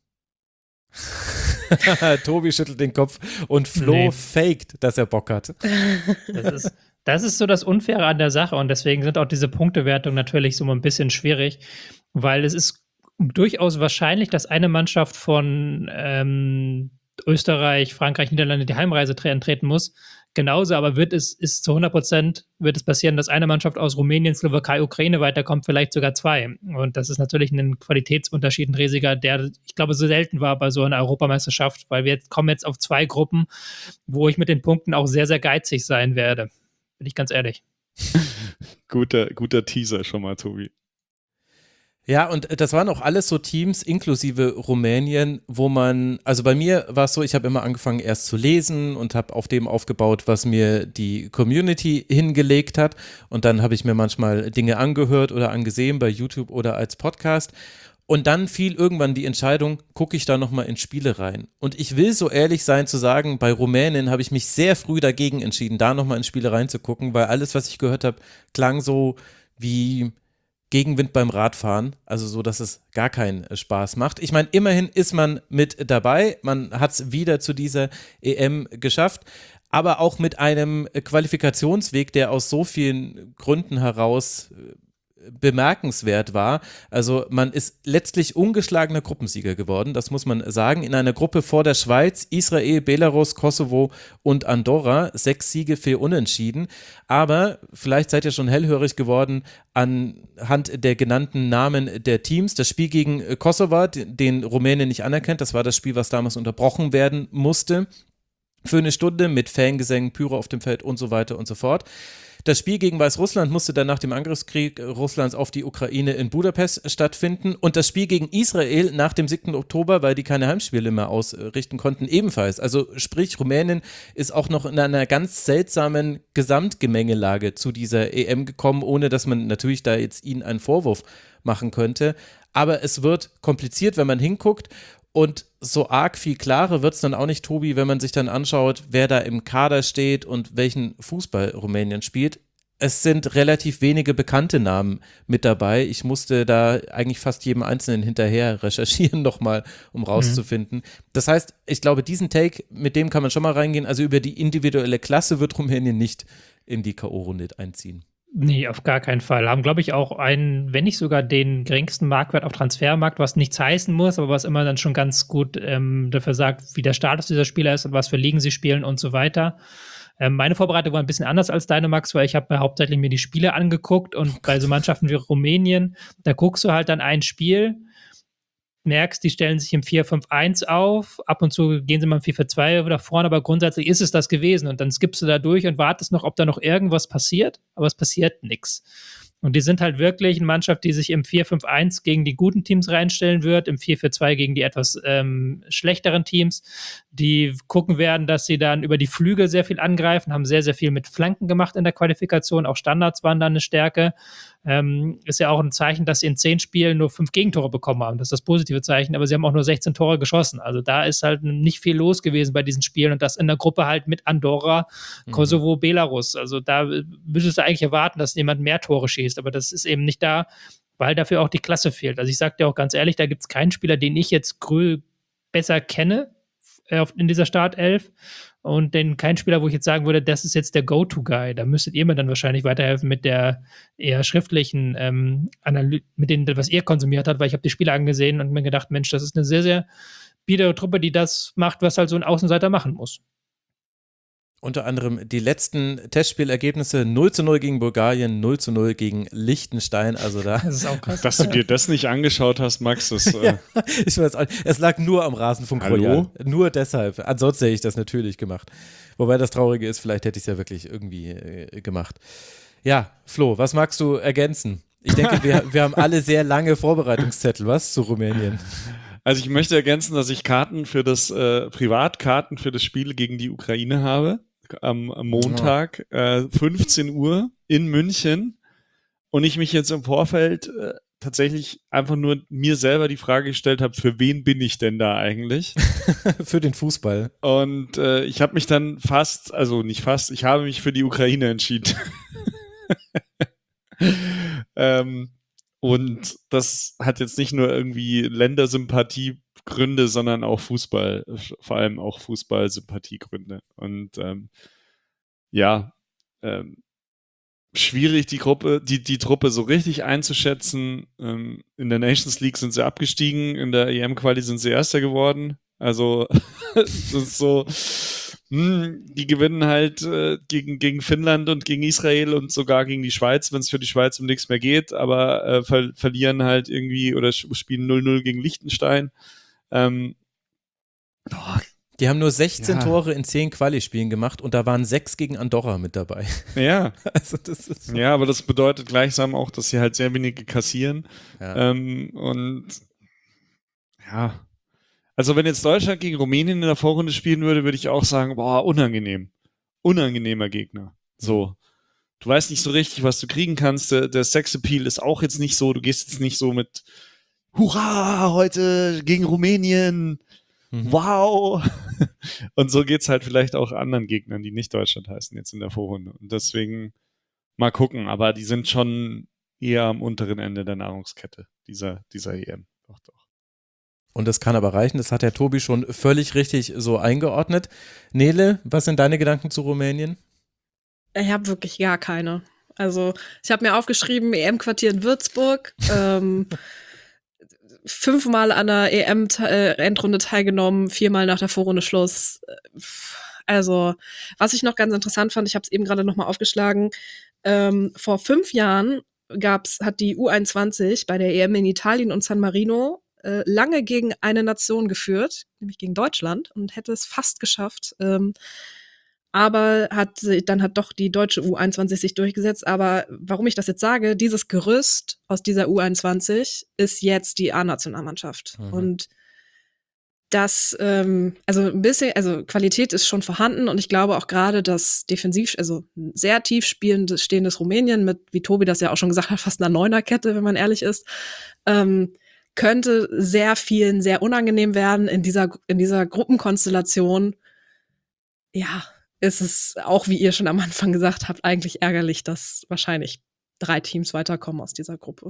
Tobi schüttelt den Kopf und Flo nee. faked, dass er Bock hat. Das ist, das ist so das Unfaire an der Sache und deswegen sind auch diese Punktewertungen natürlich so ein bisschen schwierig, weil es ist durchaus wahrscheinlich, dass eine Mannschaft von ähm, Österreich, Frankreich, Niederlande die Heimreise antreten muss. Genauso, aber wird es ist zu hundert Prozent wird es passieren, dass eine Mannschaft aus Rumänien, Slowakei, Ukraine weiterkommt, vielleicht sogar zwei. Und das ist natürlich ein Qualitätsunterschied, ein riesiger, der, ich glaube, so selten war bei so einer Europameisterschaft, weil wir jetzt kommen jetzt auf zwei Gruppen, wo ich mit den Punkten auch sehr, sehr geizig sein werde. Bin ich ganz ehrlich. guter, guter Teaser schon mal, Tobi. Ja, und das waren auch alles so Teams, inklusive Rumänien, wo man, also bei mir war es so, ich habe immer angefangen erst zu lesen und habe auf dem aufgebaut, was mir die Community hingelegt hat und dann habe ich mir manchmal Dinge angehört oder angesehen bei YouTube oder als Podcast und dann fiel irgendwann die Entscheidung, gucke ich da nochmal in Spiele rein und ich will so ehrlich sein zu sagen, bei Rumänien habe ich mich sehr früh dagegen entschieden, da nochmal in Spiele reinzugucken, weil alles, was ich gehört habe, klang so wie Gegenwind beim Radfahren, also so, dass es gar keinen Spaß macht. Ich meine, immerhin ist man mit dabei, man hat es wieder zu dieser E M geschafft, aber auch mit einem Qualifikationsweg, der aus so vielen Gründen heraus bemerkenswert war. Also man ist letztlich ungeschlagener Gruppensieger geworden, das muss man sagen, in einer Gruppe vor der Schweiz, Israel, Belarus, Kosovo und Andorra, sechs Siege, vier Unentschieden, aber vielleicht seid ihr schon hellhörig geworden anhand der genannten Namen der Teams. Das Spiel gegen Kosovo, den Rumänien nicht anerkennt, das war das Spiel, was damals unterbrochen werden musste, für eine Stunde mit Fangesängen, Pyro auf dem Feld und so weiter und so fort. Das Spiel gegen Weißrussland musste dann nach dem Angriffskrieg Russlands auf die Ukraine in Budapest stattfinden und das Spiel gegen Israel nach dem siebten Oktober, weil die keine Heimspiele mehr ausrichten konnten, ebenfalls. Also sprich, Rumänien ist auch noch in einer ganz seltsamen Gesamtgemengelage zu dieser E M gekommen, ohne dass man natürlich da jetzt ihnen einen Vorwurf machen könnte. Aber es wird kompliziert, wenn man hinguckt. Und so arg viel klarer wird es dann auch nicht, Tobi, wenn man sich dann anschaut, wer da im Kader steht und welchen Fußball Rumänien spielt. Es sind relativ wenige bekannte Namen mit dabei. Ich musste da eigentlich fast jedem Einzelnen hinterher recherchieren nochmal, um rauszufinden. Mhm. Das heißt, ich glaube, diesen Take, mit dem kann man schon mal reingehen. Also über die individuelle Klasse wird Rumänien nicht in die K O-Runde einziehen. Nee, auf gar keinen Fall. Haben, glaube ich, auch einen, wenn nicht sogar den geringsten Marktwert auf Transfermarkt, was nichts heißen muss, aber was immer dann schon ganz gut ähm, dafür sagt, wie der Status dieser Spieler ist und was für Ligen sie spielen und so weiter. Ähm, meine Vorbereitung war ein bisschen anders als deine, Max, weil ich habe mir hauptsächlich mir die Spiele angeguckt und bei so Mannschaften wie Rumänien, da guckst du halt dann ein Spiel merkst, die stellen sich im vier fünf eins auf, ab und zu gehen sie mal im vier vier zwei nach vorne, aber grundsätzlich ist es das gewesen und dann skippst du da durch und wartest noch, ob da noch irgendwas passiert, aber es passiert nichts. Und die sind halt wirklich eine Mannschaft, die sich im vier fünf eins gegen die guten Teams reinstellen wird, im vier vier zwei gegen die etwas ähm, schlechteren Teams, die gucken werden, dass sie dann über die Flügel sehr viel angreifen, haben sehr, sehr viel mit Flanken gemacht in der Qualifikation, auch Standards waren dann eine Stärke. Ähm, ist ja auch ein Zeichen, dass sie in zehn Spielen nur fünf Gegentore bekommen haben. Das ist das positive Zeichen, aber sie haben auch nur sechzehn Tore geschossen. Also da ist halt nicht viel los gewesen bei diesen Spielen und das in der Gruppe halt mit Andorra, Kosovo, mhm. Belarus. Also da müsstest du eigentlich erwarten, dass jemand mehr Tore schießt, aber das ist eben nicht da, weil dafür auch die Klasse fehlt. Also ich sag dir auch ganz ehrlich, da gibt es keinen Spieler, den ich jetzt grü- besser kenne äh, in dieser Startelf. Und denn kein Spieler, wo ich jetzt sagen würde, das ist jetzt der Go-To-Guy. Da müsstet ihr mir dann wahrscheinlich weiterhelfen mit der eher schriftlichen ähm, Analyse, mit denen, was ihr konsumiert habt, weil ich habe die Spiele angesehen und mir gedacht, Mensch, das ist eine sehr, sehr biedere Truppe, die das macht, was halt so ein Außenseiter machen muss. Unter anderem die letzten Testspielergebnisse null zu null gegen Bulgarien, null zu null gegen Liechtenstein. Also da. Das ist auch krass. Dass du dir das nicht angeschaut hast, Max, das. Äh ja, ich weiß auch, es lag nur am Rasenfunk Royal. Nur deshalb. Ansonsten hätte ich das natürlich gemacht. Wobei das Traurige ist, vielleicht hätte ich es ja wirklich irgendwie äh, gemacht. Ja, Flo, was magst du ergänzen? Ich denke, wir, wir haben alle sehr lange Vorbereitungszettel, was, zu Rumänien? Also ich möchte ergänzen, dass ich Karten für das, äh, Privatkarten für das Spiel gegen die Ukraine habe. Am, am Montag, äh, fünfzehn Uhr in München. Und ich mich jetzt im Vorfeld äh, tatsächlich einfach nur mir selber die Frage gestellt habe, für wen bin ich denn da eigentlich? Für den Fußball. Und äh, ich habe mich dann fast, also nicht fast, ich habe mich für die Ukraine entschieden. ähm, und das hat jetzt nicht nur irgendwie Ländersympathiegründe, sondern auch Fußball, vor allem auch Fußballsympathiegründe. Und ähm, ja, ähm, schwierig die Gruppe, die, die Truppe so richtig einzuschätzen. Ähm, in der Nations League sind sie abgestiegen, in der E M-Quali sind sie Erster geworden. Also das ist so, mh, die gewinnen halt äh, gegen, gegen Finnland und gegen Israel und sogar gegen die Schweiz, wenn es für die Schweiz um nichts mehr geht, aber äh, ver- verlieren halt irgendwie oder spielen null null gegen Liechtenstein. Ähm, oh, die haben nur sechzehn ja. Tore in zehn Quali-Spielen gemacht und da waren sechs gegen Andorra mit dabei. Ja. Also das ist so. Ja, aber das bedeutet gleichsam auch, dass sie halt sehr wenige kassieren. Ja. Ähm, und ja, also wenn jetzt Deutschland gegen Rumänien in der Vorrunde spielen würde, würde ich auch sagen, boah, unangenehm. Unangenehmer Gegner. So. Du weißt nicht so richtig, was du kriegen kannst. Der, der Sexappeal ist auch jetzt nicht so, du gehst jetzt nicht so mit Hurra, heute gegen Rumänien. Mhm. Wow. Und so geht's halt vielleicht auch anderen Gegnern, die nicht Deutschland heißen, jetzt in der Vorrunde. Und deswegen mal gucken. Aber die sind schon eher am unteren Ende der Nahrungskette dieser, dieser E M. Doch, doch. Und das kann aber reichen, das hat der Tobi schon völlig richtig so eingeordnet. Nele, was sind deine Gedanken zu Rumänien? Ich habe wirklich gar keine. Also ich habe mir aufgeschrieben, E M-Quartier in Würzburg, ähm, fünfmal an der E M-Endrunde teilgenommen, viermal nach der Vorrunde Schluss. Also was ich noch ganz interessant fand, ich habe es eben gerade noch mal aufgeschlagen, ähm, vor fünf Jahren gab's, hat die U einundzwanzig bei der E M in Italien und San Marino lange gegen eine Nation geführt, nämlich gegen Deutschland, und hätte es fast geschafft. Ähm, aber hat dann hat doch die deutsche U einundzwanzig sich durchgesetzt. Aber warum ich das jetzt sage, dieses Gerüst aus dieser U einundzwanzig ist jetzt die A-Nationalmannschaft. Mhm. Und das, ähm, also ein bisschen, also Qualität ist schon vorhanden und ich glaube auch gerade das defensiv, also ein sehr tief spielendes, stehendes Rumänien mit, wie Tobi das ja auch schon gesagt hat, fast einer Neunerkette, wenn man ehrlich ist, ähm, könnte sehr vielen sehr unangenehm werden in dieser, in dieser Gruppenkonstellation. Ja, ist es auch, wie ihr schon am Anfang gesagt habt, eigentlich ärgerlich, dass wahrscheinlich drei Teams weiterkommen aus dieser Gruppe.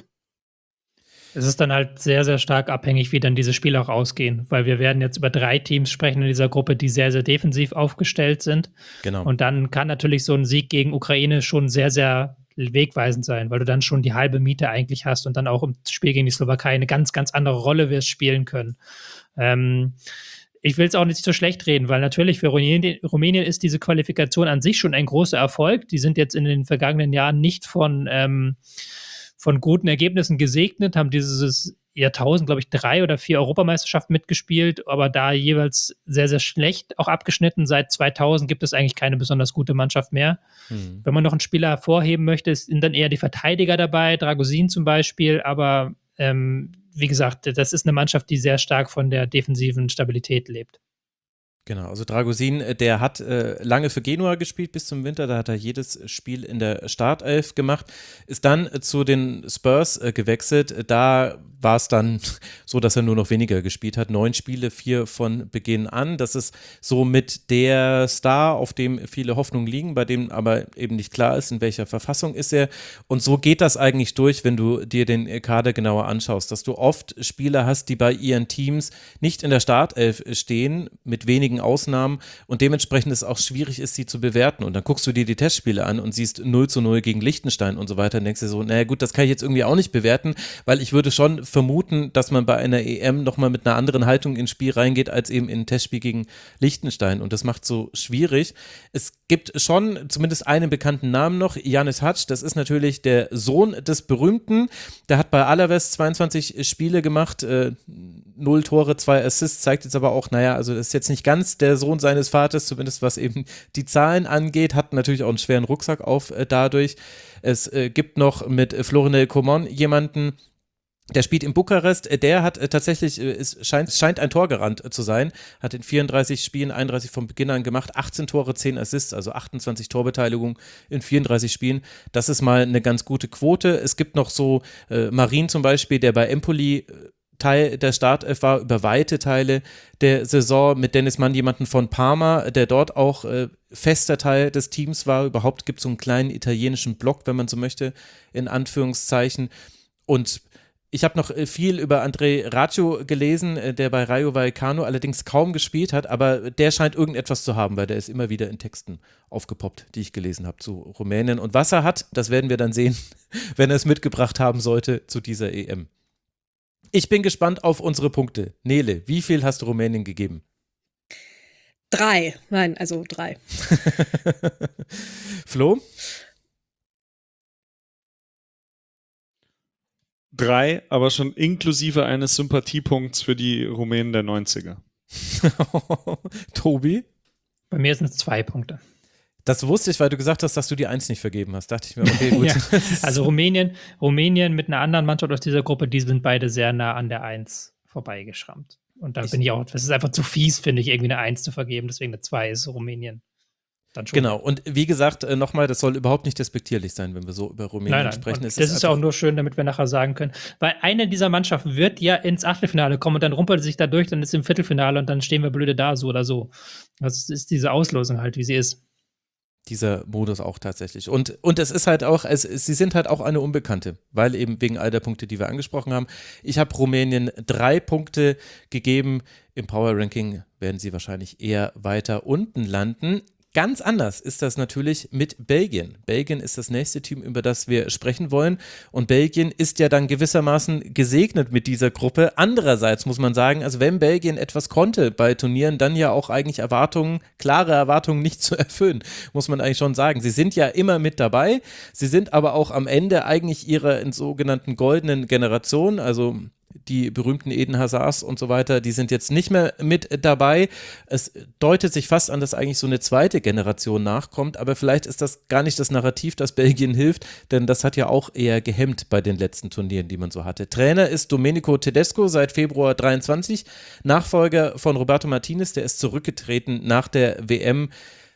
Es ist dann halt sehr, sehr stark abhängig, wie dann diese Spiele auch ausgehen, weil wir werden jetzt über drei Teams sprechen in dieser Gruppe, die sehr, sehr defensiv aufgestellt sind. Genau. Und dann kann natürlich so ein Sieg gegen Ukraine schon sehr, sehr wegweisend sein, weil du dann schon die halbe Miete eigentlich hast und dann auch im Spiel gegen die Slowakei eine ganz, ganz andere Rolle wirst spielen können. Ähm, ich will es auch nicht so schlecht reden, weil natürlich für Rumänien, Rumänien ist diese Qualifikation an sich schon ein großer Erfolg. Die sind jetzt in den vergangenen Jahren nicht von, ähm, von guten Ergebnissen gesegnet, haben dieses Jahrtausend, glaube ich, drei oder vier Europameisterschaften mitgespielt, aber da jeweils sehr, sehr schlecht auch abgeschnitten. Seit zweitausend gibt es eigentlich keine besonders gute Mannschaft mehr. Mhm. Wenn man noch einen Spieler hervorheben möchte, sind dann eher die Verteidiger dabei, Dragosin zum Beispiel, aber ähm, wie gesagt, das ist eine Mannschaft, die sehr stark von der defensiven Stabilität lebt. Genau, also Dragosin, der hat äh, lange für Genua gespielt bis zum Winter, da hat er jedes Spiel in der Startelf gemacht, ist dann äh, zu den Spurs äh, gewechselt, da war es dann so, dass er nur noch weniger gespielt hat, neun Spiele, vier von Beginn an, das ist so mit der Star, auf dem viele Hoffnungen liegen, bei dem aber eben nicht klar ist, in welcher Verfassung ist er, und so geht das eigentlich durch, wenn du dir den Kader genauer anschaust, dass du oft Spieler hast, die bei ihren Teams nicht in der Startelf stehen, mit wenigen Ausnahmen, und dementsprechend es auch schwierig ist, sie zu bewerten. Und dann guckst du dir die Testspiele an und siehst null zu null gegen Liechtenstein und so weiter und denkst dir so, naja gut, das kann ich jetzt irgendwie auch nicht bewerten, weil ich würde schon vermuten, dass man bei einer E M nochmal mit einer anderen Haltung ins Spiel reingeht, als eben in ein Testspiel gegen Liechtenstein, und das macht so schwierig. Es gibt schon zumindest einen bekannten Namen noch, Janis Hatsch, das ist natürlich der Sohn des Berühmten, der hat bei Alaves zweiundzwanzig Spiele gemacht, äh, null Tore, zwei Assists, zeigt jetzt aber auch, naja, also das ist jetzt nicht ganz der Sohn seines Vaters, zumindest was eben die Zahlen angeht, hat natürlich auch einen schweren Rucksack auf äh, dadurch. Es äh, gibt noch mit Florinel Coman jemanden, der spielt in Bukarest, der hat äh, tatsächlich, äh, es scheint, scheint ein Torgarant äh, zu sein, hat in vierunddreißig Spielen einunddreißig von Beginn an gemacht, achtzehn Tore, zehn Assists, also achtundzwanzig Torbeteiligung in vierunddreißig Spielen. Das ist mal eine ganz gute Quote. Es gibt noch so äh, Marin zum Beispiel, der bei Empoli äh, Teil der Startelf war, über weite Teile der Saison, mit Dennis Mann jemanden von Parma, der dort auch äh, fester Teil des Teams war. Überhaupt gibt es so einen kleinen italienischen Block, wenn man so möchte, in Anführungszeichen. Und ich habe noch viel über André Raggio gelesen, der bei Rayo Vallecano allerdings kaum gespielt hat, aber der scheint irgendetwas zu haben, weil der ist immer wieder in Texten aufgepoppt, die ich gelesen habe zu Rumänien. Und was er hat, das werden wir dann sehen, wenn er es mitgebracht haben sollte zu dieser E M. Ich bin gespannt auf unsere Punkte. Nele, wie viel hast du Rumänien gegeben? Drei. Nein, also drei. Flo? Drei, aber schon inklusive eines Sympathiepunkts für die Rumänen der neunziger. Tobi? Bei mir sind es zwei Punkte. Das wusste ich, weil du gesagt hast, dass du die Eins nicht vergeben hast. Dachte ich mir, okay, gut. Ja. Also Rumänien, Rumänien mit einer anderen Mannschaft aus dieser Gruppe, die sind beide sehr nah an der Eins vorbeigeschrammt. Und da ich bin ich auch, das ist einfach zu fies, finde ich, irgendwie eine Eins zu vergeben. Deswegen eine Zwei ist Rumänien. Dann schon. Genau, und wie gesagt, nochmal, das soll überhaupt nicht despektierlich sein, wenn wir so über Rumänien nein, nein. sprechen. Das ist ist ja auch nur schön, damit wir nachher sagen können, weil eine dieser Mannschaften wird ja ins Achtelfinale kommen und dann rumpelt sich da durch, dann ist im Viertelfinale und dann stehen wir blöde da, so oder so. Das ist diese Auslosung halt, wie sie ist. Dieser Modus auch tatsächlich. Und, und es ist halt auch, es, sie sind halt auch eine Unbekannte, weil eben wegen all der Punkte, die wir angesprochen haben. Ich habe Rumänien drei Punkte gegeben. Im Power Ranking werden sie wahrscheinlich eher weiter unten landen. Ganz anders ist das natürlich mit Belgien. Belgien ist das nächste Team, über das wir sprechen wollen. Und Belgien ist ja dann gewissermaßen gesegnet mit dieser Gruppe. Andererseits muss man sagen, also wenn Belgien etwas konnte bei Turnieren, dann ja auch eigentlich Erwartungen, klare Erwartungen nicht zu erfüllen, muss man eigentlich schon sagen. Sie sind ja immer mit dabei. Sie sind aber auch am Ende eigentlich ihrer sogenannten goldenen Generation, also die berühmten Eden Hazards und so weiter, die sind jetzt nicht mehr mit dabei. Es deutet sich fast an, dass eigentlich so eine zweite Generation nachkommt, aber vielleicht ist das gar nicht das Narrativ, das Belgien hilft, denn das hat ja auch eher gehemmt bei den letzten Turnieren, die man so hatte. Trainer ist Domenico Tedesco seit Februar dreiundzwanzig, Nachfolger von Roberto Martinez, der ist zurückgetreten nach der W M,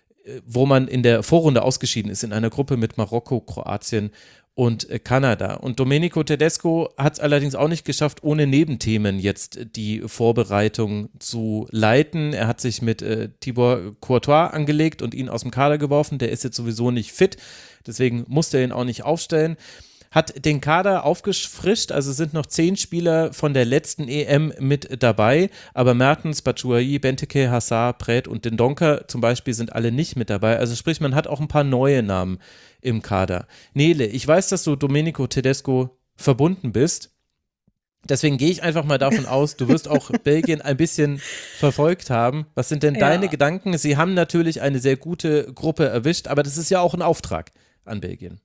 wo man in der Vorrunde ausgeschieden ist, in einer Gruppe mit Marokko, Kroatien und Kanada. Und Domenico Tedesco hat es allerdings auch nicht geschafft, ohne Nebenthemen jetzt die Vorbereitung zu leiten. Er hat sich mit äh, Thibaut Courtois angelegt und ihn aus dem Kader geworfen. Der ist jetzt sowieso nicht fit, deswegen musste er ihn auch nicht aufstellen. Hat den Kader aufgefrischt, also sind noch zehn Spieler von der letzten E M mit dabei, aber Mertens, Batshuayi, Benteke, Hazard, Pret und Dendoncker zum Beispiel sind alle nicht mit dabei. Also sprich, man hat auch ein paar neue Namen im Kader. Nele, ich weiß, dass du Domenico Tedesco verbunden bist. Deswegen gehe ich einfach mal davon aus, du wirst auch Belgien ein bisschen verfolgt haben. Was sind denn Ja. deine Gedanken? Sie haben natürlich eine sehr gute Gruppe erwischt, aber das ist ja auch ein Auftrag an Belgien.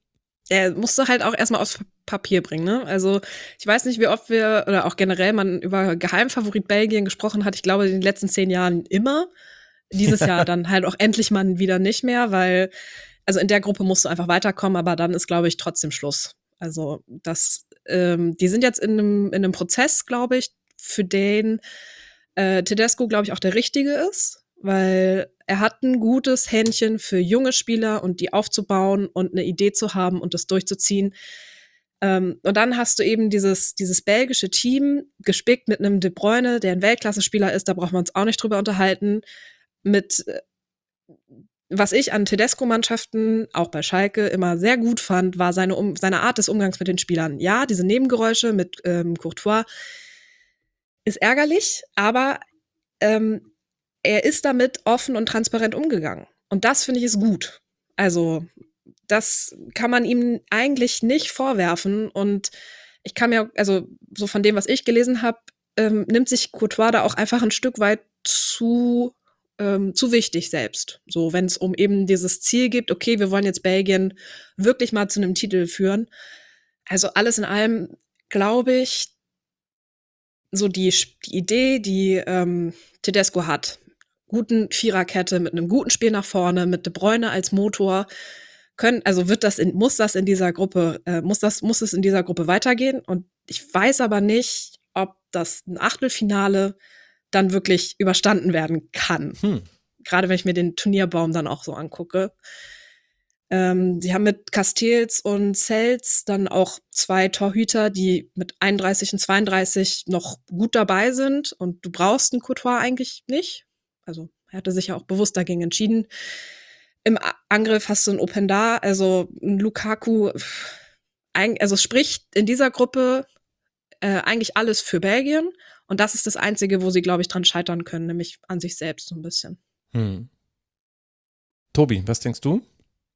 er musste halt auch erstmal aufs Papier bringen, ne? Also, ich weiß nicht, wie oft wir oder auch generell man über Geheimfavorit Belgien gesprochen hat. Ich glaube, in den letzten zehn Jahren immer. Dieses Jahr dann halt auch endlich mal wieder nicht mehr, weil, also in der Gruppe musst du einfach weiterkommen, aber dann ist, glaube ich, trotzdem Schluss. Also, das, ähm, die sind jetzt in einem, in einem Prozess, glaube ich, für den äh, Tedesco, glaube ich, auch der Richtige ist, weil er hat ein gutes Händchen für junge Spieler und die aufzubauen und eine Idee zu haben und das durchzuziehen. Ähm, und dann hast du eben dieses, dieses belgische Team gespickt mit einem De Bruyne, der ein Weltklasse-Spieler ist, da brauchen wir uns auch nicht drüber unterhalten, mit äh, was ich an Tedesco-Mannschaften, auch bei Schalke, immer sehr gut fand, war seine, um, seine Art des Umgangs mit den Spielern. Ja, diese Nebengeräusche mit ähm, Courtois ist ärgerlich, aber ähm, er ist damit offen und transparent umgegangen. Und das finde ich ist gut. Also, das kann man ihm eigentlich nicht vorwerfen. Und ich kann mir, also so von dem, was ich gelesen habe, ähm, nimmt sich Courtois da auch einfach ein Stück weit zu, ähm, zu wichtig selbst. So, wenn es um eben dieses Ziel geht, okay, wir wollen jetzt Belgien wirklich mal zu einem Titel führen. Also alles in allem glaube ich, so die, die Idee, die ähm, Tedesco hat, guten Viererkette mit einem guten Spiel nach vorne, mit De Bruyne als Motor, können, also wird das in, muss das in dieser Gruppe, äh, muss das, muss es in dieser Gruppe weitergehen. Und ich weiß aber nicht, ob das ein Achtelfinale dann wirklich überstanden werden kann. Hm. Gerade wenn ich mir den Turnierbaum dann auch so angucke. Ähm, sie haben mit Castells und Selz dann auch zwei Torhüter, die mit einunddreißig und zweiunddreißig noch gut dabei sind. Und du brauchst einen Courtois eigentlich nicht. Also er hatte sich ja auch bewusst dagegen entschieden. Im A- Angriff hast du einen Openda, also einen Lukaku. pff, eig- Also es spricht in dieser Gruppe äh, eigentlich alles für Belgien. Und das ist das Einzige, wo sie, glaube ich, dran scheitern können, nämlich an sich selbst so ein bisschen. Hm. Tobi, was denkst du?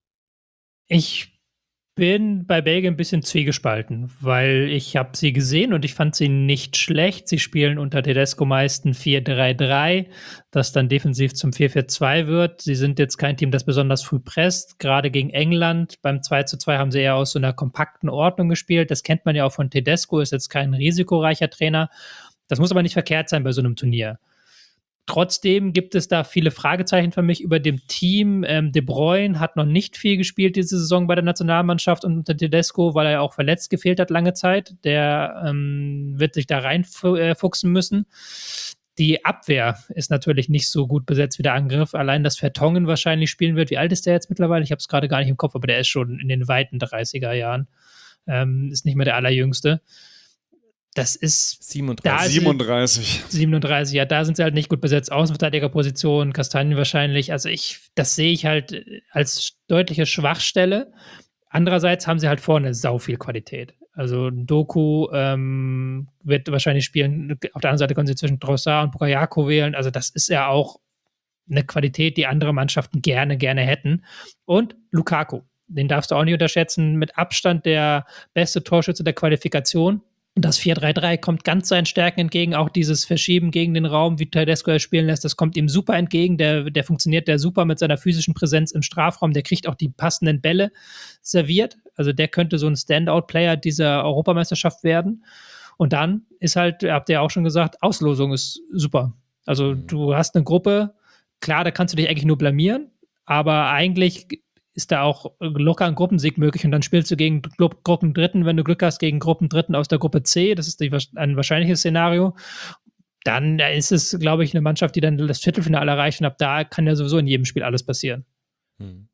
Ich bin bei Belgien ein bisschen zwiegespalten, weil ich habe sie gesehen und ich fand sie nicht schlecht. Sie spielen unter Tedesco meist ein vier drei drei, das dann defensiv zum vier vier zwei wird. Sie sind jetzt kein Team, das besonders früh presst. Gerade gegen England beim zwei zu zwei haben sie eher aus so einer kompakten Ordnung gespielt. Das kennt man ja auch von Tedesco, ist jetzt kein risikoreicher Trainer. Das muss aber nicht verkehrt sein bei so einem Turnier. Trotzdem gibt es da viele Fragezeichen für mich über dem Team. Ähm, De Bruyne hat noch nicht viel gespielt diese Saison bei der Nationalmannschaft und unter Tedesco, weil er auch verletzt gefehlt hat lange Zeit. Der ähm, wird sich da reinfuchsen müssen. Die Abwehr ist natürlich nicht so gut besetzt wie der Angriff. Allein, dass Vertongen wahrscheinlich spielen wird. Wie alt ist der jetzt mittlerweile? Ich habe es gerade gar nicht im Kopf, aber der ist schon in den weiten dreißiger Jahren. Ähm, ist nicht mehr der Allerjüngste. Das ist siebenunddreißig. Da siebenunddreißig. siebenunddreißig, ja, da sind sie halt nicht gut besetzt. Außenverteidigerposition, Kastanien wahrscheinlich. Also ich, das sehe ich halt als deutliche Schwachstelle. Andererseits haben sie halt vorne sau viel Qualität. Also Doku ähm, wird wahrscheinlich spielen. Auf der anderen Seite können sie zwischen Trossard und Bukayo wählen. Also das ist ja auch eine Qualität, die andere Mannschaften gerne, gerne hätten. Und Lukaku, den darfst du auch nicht unterschätzen. Mit Abstand der beste Torschütze der Qualifikation. Und das vier drei drei kommt ganz seinen Stärken entgegen. Auch dieses Verschieben gegen den Raum, wie Tedesco er spielen lässt, das kommt ihm super entgegen. Der, der funktioniert der super mit seiner physischen Präsenz im Strafraum. Der kriegt auch die passenden Bälle serviert. Also der könnte so ein Standout-Player dieser Europameisterschaft werden. Und dann ist halt, habt ihr ja auch schon gesagt, Auslosung ist super. Also du hast eine Gruppe, klar, da kannst du dich eigentlich nur blamieren, aber eigentlich ist da auch locker ein Gruppensieg möglich und dann spielst du gegen Gru- Gruppendritten, wenn du Glück hast, gegen Gruppendritten aus der Gruppe C, das ist die, ein wahrscheinliches Szenario, dann ist es, glaube ich, eine Mannschaft, die dann das Viertelfinale erreicht und ab da kann ja sowieso in jedem Spiel alles passieren. Hm.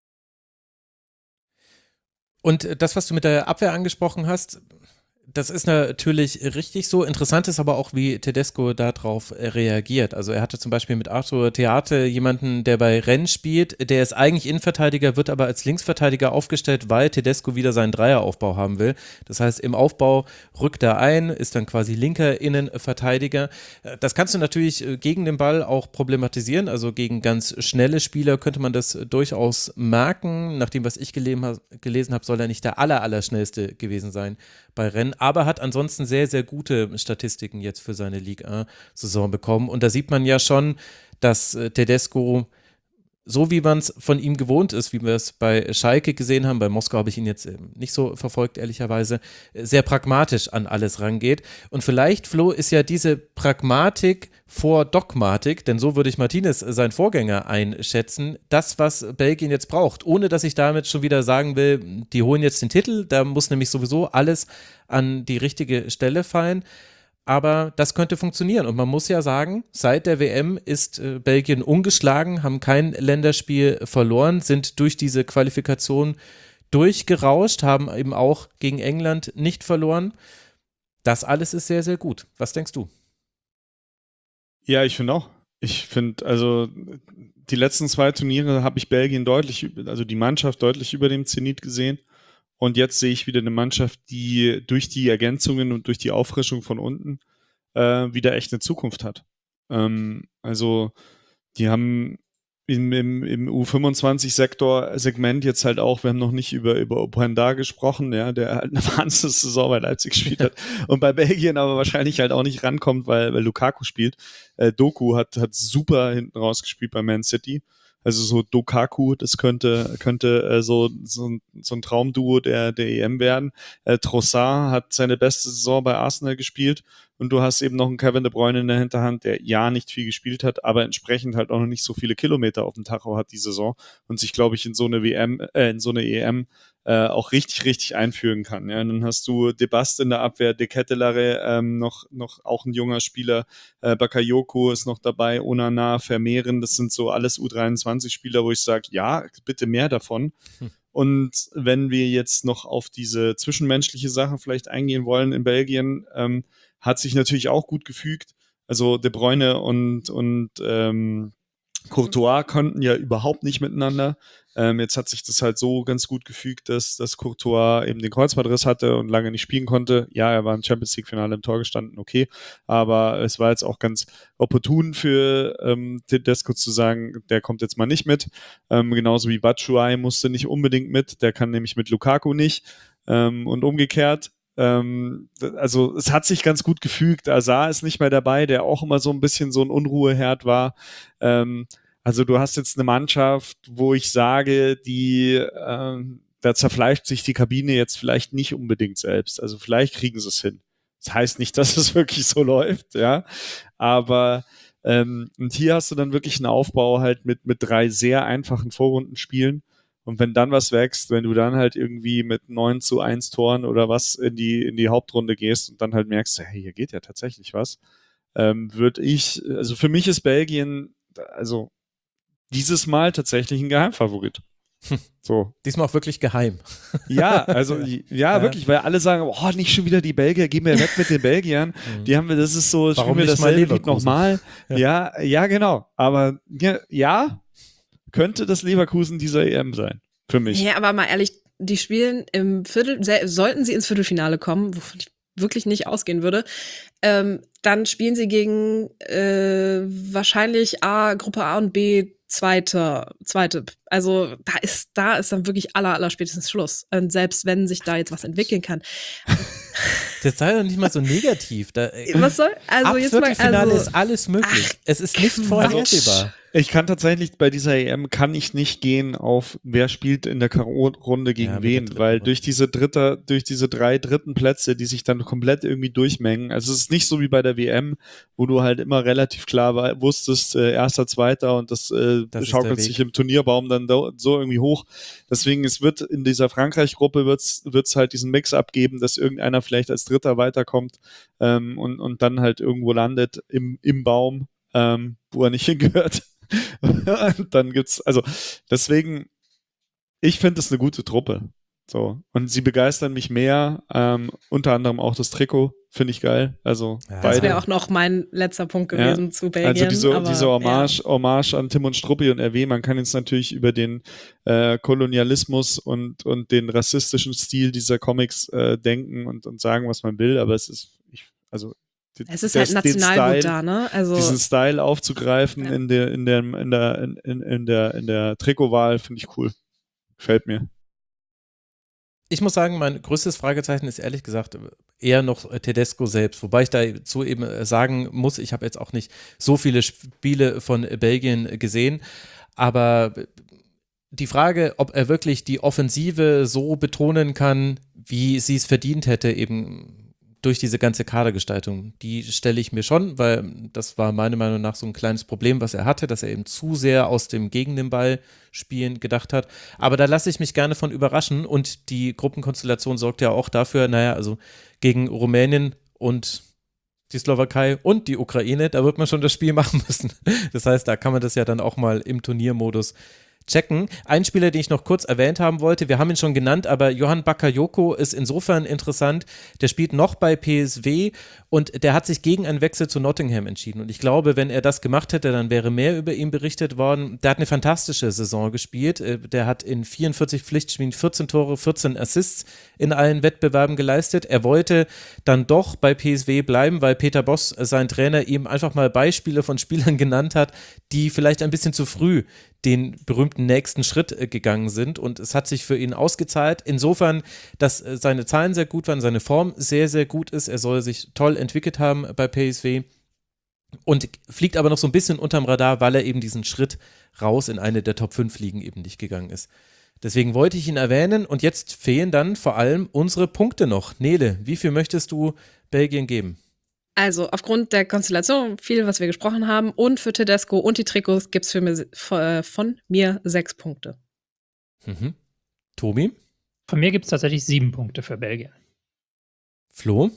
Und das, was du mit der Abwehr angesprochen hast, das ist natürlich richtig so. Interessant ist aber auch, wie Tedesco darauf reagiert. Also er hatte zum Beispiel mit Arthur Theate jemanden, der bei Rennes spielt, der ist eigentlich Innenverteidiger, wird aber als Linksverteidiger aufgestellt, weil Tedesco wieder seinen Dreieraufbau haben will. Das heißt, im Aufbau rückt er ein, ist dann quasi linker Innenverteidiger. Das kannst du natürlich gegen den Ball auch problematisieren. Also gegen ganz schnelle Spieler könnte man das durchaus merken. Nach dem, was ich gelesen habe, soll er nicht der aller, aller schnellste gewesen sein bei Rennes, aber hat ansonsten sehr, sehr gute Statistiken jetzt für seine Ligue eins Saison bekommen. Und da sieht man ja schon, dass äh, Tedesco so wie man es von ihm gewohnt ist, wie wir es bei Schalke gesehen haben, bei Moskau habe ich ihn jetzt nicht so verfolgt, ehrlicherweise, sehr pragmatisch an alles rangeht. Und vielleicht, Flo, ist ja diese Pragmatik vor Dogmatik, denn so würde ich Martinez, sein Vorgänger, einschätzen, das, was Belgien jetzt braucht, ohne dass ich damit schon wieder sagen will, die holen jetzt den Titel, da muss nämlich sowieso alles an die richtige Stelle fallen. Aber das könnte funktionieren. Und man muss ja sagen, seit der W M ist äh, Belgien ungeschlagen, haben kein Länderspiel verloren, sind durch diese Qualifikation durchgerauscht, haben eben auch gegen England nicht verloren. Das alles ist sehr, sehr gut. Was denkst du? Ja, ich finde auch. Ich finde, also die letzten zwei Turniere habe ich Belgien deutlich, also die Mannschaft deutlich über dem Zenit gesehen. Und jetzt sehe ich wieder eine Mannschaft, die durch die Ergänzungen und durch die Auffrischung von unten äh, wieder echt eine Zukunft hat. Ähm, also die haben im, im, im U fünfundzwanzig-Sektor-Segment jetzt halt auch, wir haben noch nicht über, über Openda gesprochen, ja, der halt eine Wahnsinns-Saison bei Leipzig gespielt hat und bei Belgien aber wahrscheinlich halt auch nicht rankommt, weil, weil Lukaku spielt. Äh, Doku hat, hat super hinten rausgespielt bei Man City. Also so Dokaku, das könnte könnte äh, so, so, so ein Traumduo der, der E M werden. Äh, Trossard hat seine beste Saison bei Arsenal gespielt und du hast eben noch einen Kevin De Bruyne in der Hinterhand, der ja nicht viel gespielt hat, aber entsprechend halt auch noch nicht so viele Kilometer auf dem Tacho hat die Saison und sich, glaube ich, in so eine W M, äh, in so eine E M äh, auch richtig, richtig einführen kann. Ja, und dann hast du De Bast in der Abwehr, De Kettelare, ähm, noch, noch auch ein junger Spieler, äh, Bakayoko ist noch dabei, Onana, Vermeeren, das sind so alles U dreiundzwanzig-Spieler, wo ich sage, ja, bitte mehr davon. Hm. Und wenn wir jetzt noch auf diese zwischenmenschliche Sache vielleicht eingehen wollen in Belgien, ähm, hat sich natürlich auch gut gefügt. Also De Bruyne und, und ähm, Courtois konnten ja überhaupt nicht miteinander. Ähm, jetzt hat sich das halt so ganz gut gefügt, dass, dass Courtois eben den Kreuzbandriss hatte und lange nicht spielen konnte. Ja, er war im Champions-League-Finale im Tor gestanden, okay. Aber es war jetzt auch ganz opportun für ähm, Tedesco zu sagen, der kommt jetzt mal nicht mit. Ähm, genauso wie Batshuayi musste nicht unbedingt mit. Der kann nämlich mit Lukaku nicht. Ähm, und umgekehrt. Ähm, also es hat sich ganz gut gefügt. Azar ist nicht mehr dabei, der auch immer so ein bisschen so ein Unruheherd war. Ähm, also du hast jetzt eine Mannschaft, wo ich sage, die ähm, da zerfleischt sich die Kabine jetzt vielleicht nicht unbedingt selbst. Also vielleicht kriegen sie es hin. Das heißt nicht, dass es wirklich so läuft, ja. Aber ähm, und hier hast du dann wirklich einen Aufbau halt mit, mit drei sehr einfachen Vorrundenspielen. Und wenn dann was wächst, wenn du dann halt irgendwie mit neun zu eins Toren oder was in die, in die Hauptrunde gehst und dann halt merkst, hey, hier geht ja tatsächlich was, ähm, würde ich, also für mich ist Belgien, also dieses Mal tatsächlich ein Geheimfavorit. So. Diesmal auch wirklich geheim. Ja, also ja, ja, wirklich, weil alle sagen, oh, nicht schon wieder die Belgier, gehen wir weg mit den Belgiern. Mhm. Die haben wir, das ist so, warum wir nicht mal dasselbe Lied nochmal. Ja. ja, ja, genau. Aber ja, ja, könnte das Leverkusen dieser E M sein. Für mich. Ja, aber mal ehrlich, die spielen im Viertel, sollten sie ins Viertelfinale kommen, wovon ich wirklich nicht ausgehen würde, ähm, dann spielen sie gegen äh, wahrscheinlich A, Gruppe A und B, zweite, zweite. Also da ist, da ist dann wirklich aller, aller spätestens Schluss. Und selbst wenn sich da jetzt was entwickeln kann. Das sei doch nicht mal so negativ. Da, was soll? Also ab jetzt mal, Viertelfinale also, ist alles möglich. Ach, es ist nicht vorhersehbar. Ich kann tatsächlich bei dieser E M kann ich nicht gehen auf wer spielt in der K O-Runde gegen ja, wen, weil Runde. durch diese dritte, durch diese drei dritten Plätze, die sich dann komplett irgendwie durchmengen. Also es ist nicht so wie bei der W M, wo du halt immer relativ klar war, wusstest, äh, erster, zweiter und das, äh, das schaukelt sich im Turnierbaum dann da, so irgendwie hoch. Deswegen es wird in dieser Frankreich-Gruppe wird's wird's halt diesen Mix abgeben, dass irgendeiner vielleicht als Dritter weiterkommt ähm, und und dann halt irgendwo landet im im Baum, ähm, wo er nicht hingehört. Dann gibt's, also deswegen, ich finde es eine gute Truppe. So. Und sie begeistern mich mehr, ähm, unter anderem auch das Trikot, finde ich geil. Also ja, beide. Das wäre auch noch mein letzter Punkt gewesen ja. zu Belgien. Also diese, aber, diese Hommage, ja. Hommage an Tim und Struppi und R W, man kann jetzt natürlich über den äh, Kolonialismus und, und den rassistischen Stil dieser Comics äh, denken und, und sagen, was man will, aber es ist, ich, also es ist das, halt Nationalgut Style, da, ne? Also diesen Style aufzugreifen ja. in der in der in der in, in der in der Trikotwahl finde ich cool. Gefällt mir. Ich muss sagen, mein größtes Fragezeichen ist ehrlich gesagt eher noch Tedesco selbst, wobei ich dazu eben sagen muss, ich habe jetzt auch nicht so viele Spiele von Belgien gesehen, Aber die Frage, ob er wirklich die Offensive so betonen kann, wie sie es verdient hätte, eben durch diese ganze Kadergestaltung, die stelle ich mir schon, weil das war meiner Meinung nach so ein kleines Problem, was er hatte, dass er eben zu sehr aus dem gegen den Ball spielen gedacht hat. Aber da lasse ich mich gerne von überraschen und die Gruppenkonstellation sorgt ja auch dafür, naja, also gegen Rumänien und die Slowakei und die Ukraine, da wird man schon das Spiel machen müssen. Das heißt, da kann man das ja dann auch mal im Turniermodus checken. Ein Spieler, den ich noch kurz erwähnt haben wollte, wir haben ihn schon genannt, aber Johan Bakayoko ist insofern interessant, der spielt noch bei P S V und der hat sich gegen einen Wechsel zu Nottingham entschieden und ich glaube, wenn er das gemacht hätte, dann wäre mehr über ihn berichtet worden. Der hat eine fantastische Saison gespielt, der hat in vierundvierzig Pflichtspielen vierzehn Tore, vierzehn Assists in allen Wettbewerben geleistet. Er wollte dann doch bei P S V bleiben, weil Peter Bosz, sein Trainer, ihm einfach mal Beispiele von Spielern genannt hat, die vielleicht ein bisschen zu früh den berühmten nächsten Schritt äh, gegangen sind und es hat sich für ihn ausgezahlt. Insofern, dass äh, seine Zahlen sehr gut waren, seine Form sehr, sehr gut ist. Er soll sich toll entwickelt haben bei P S V und fliegt aber noch so ein bisschen unterm Radar, weil er eben diesen Schritt raus in eine der Top fünf Ligen eben nicht gegangen ist. Deswegen wollte ich ihn erwähnen und jetzt fehlen dann vor allem unsere Punkte noch. Nele, wie viel möchtest du Belgien geben? Also aufgrund der Konstellation, viel, was wir gesprochen haben, und für Tedesco und die Trikots gibt es für mir, äh, von mir sechs Punkte. Mhm. Tobi? Von mir gibt es tatsächlich sieben Punkte für Belgien. Flo?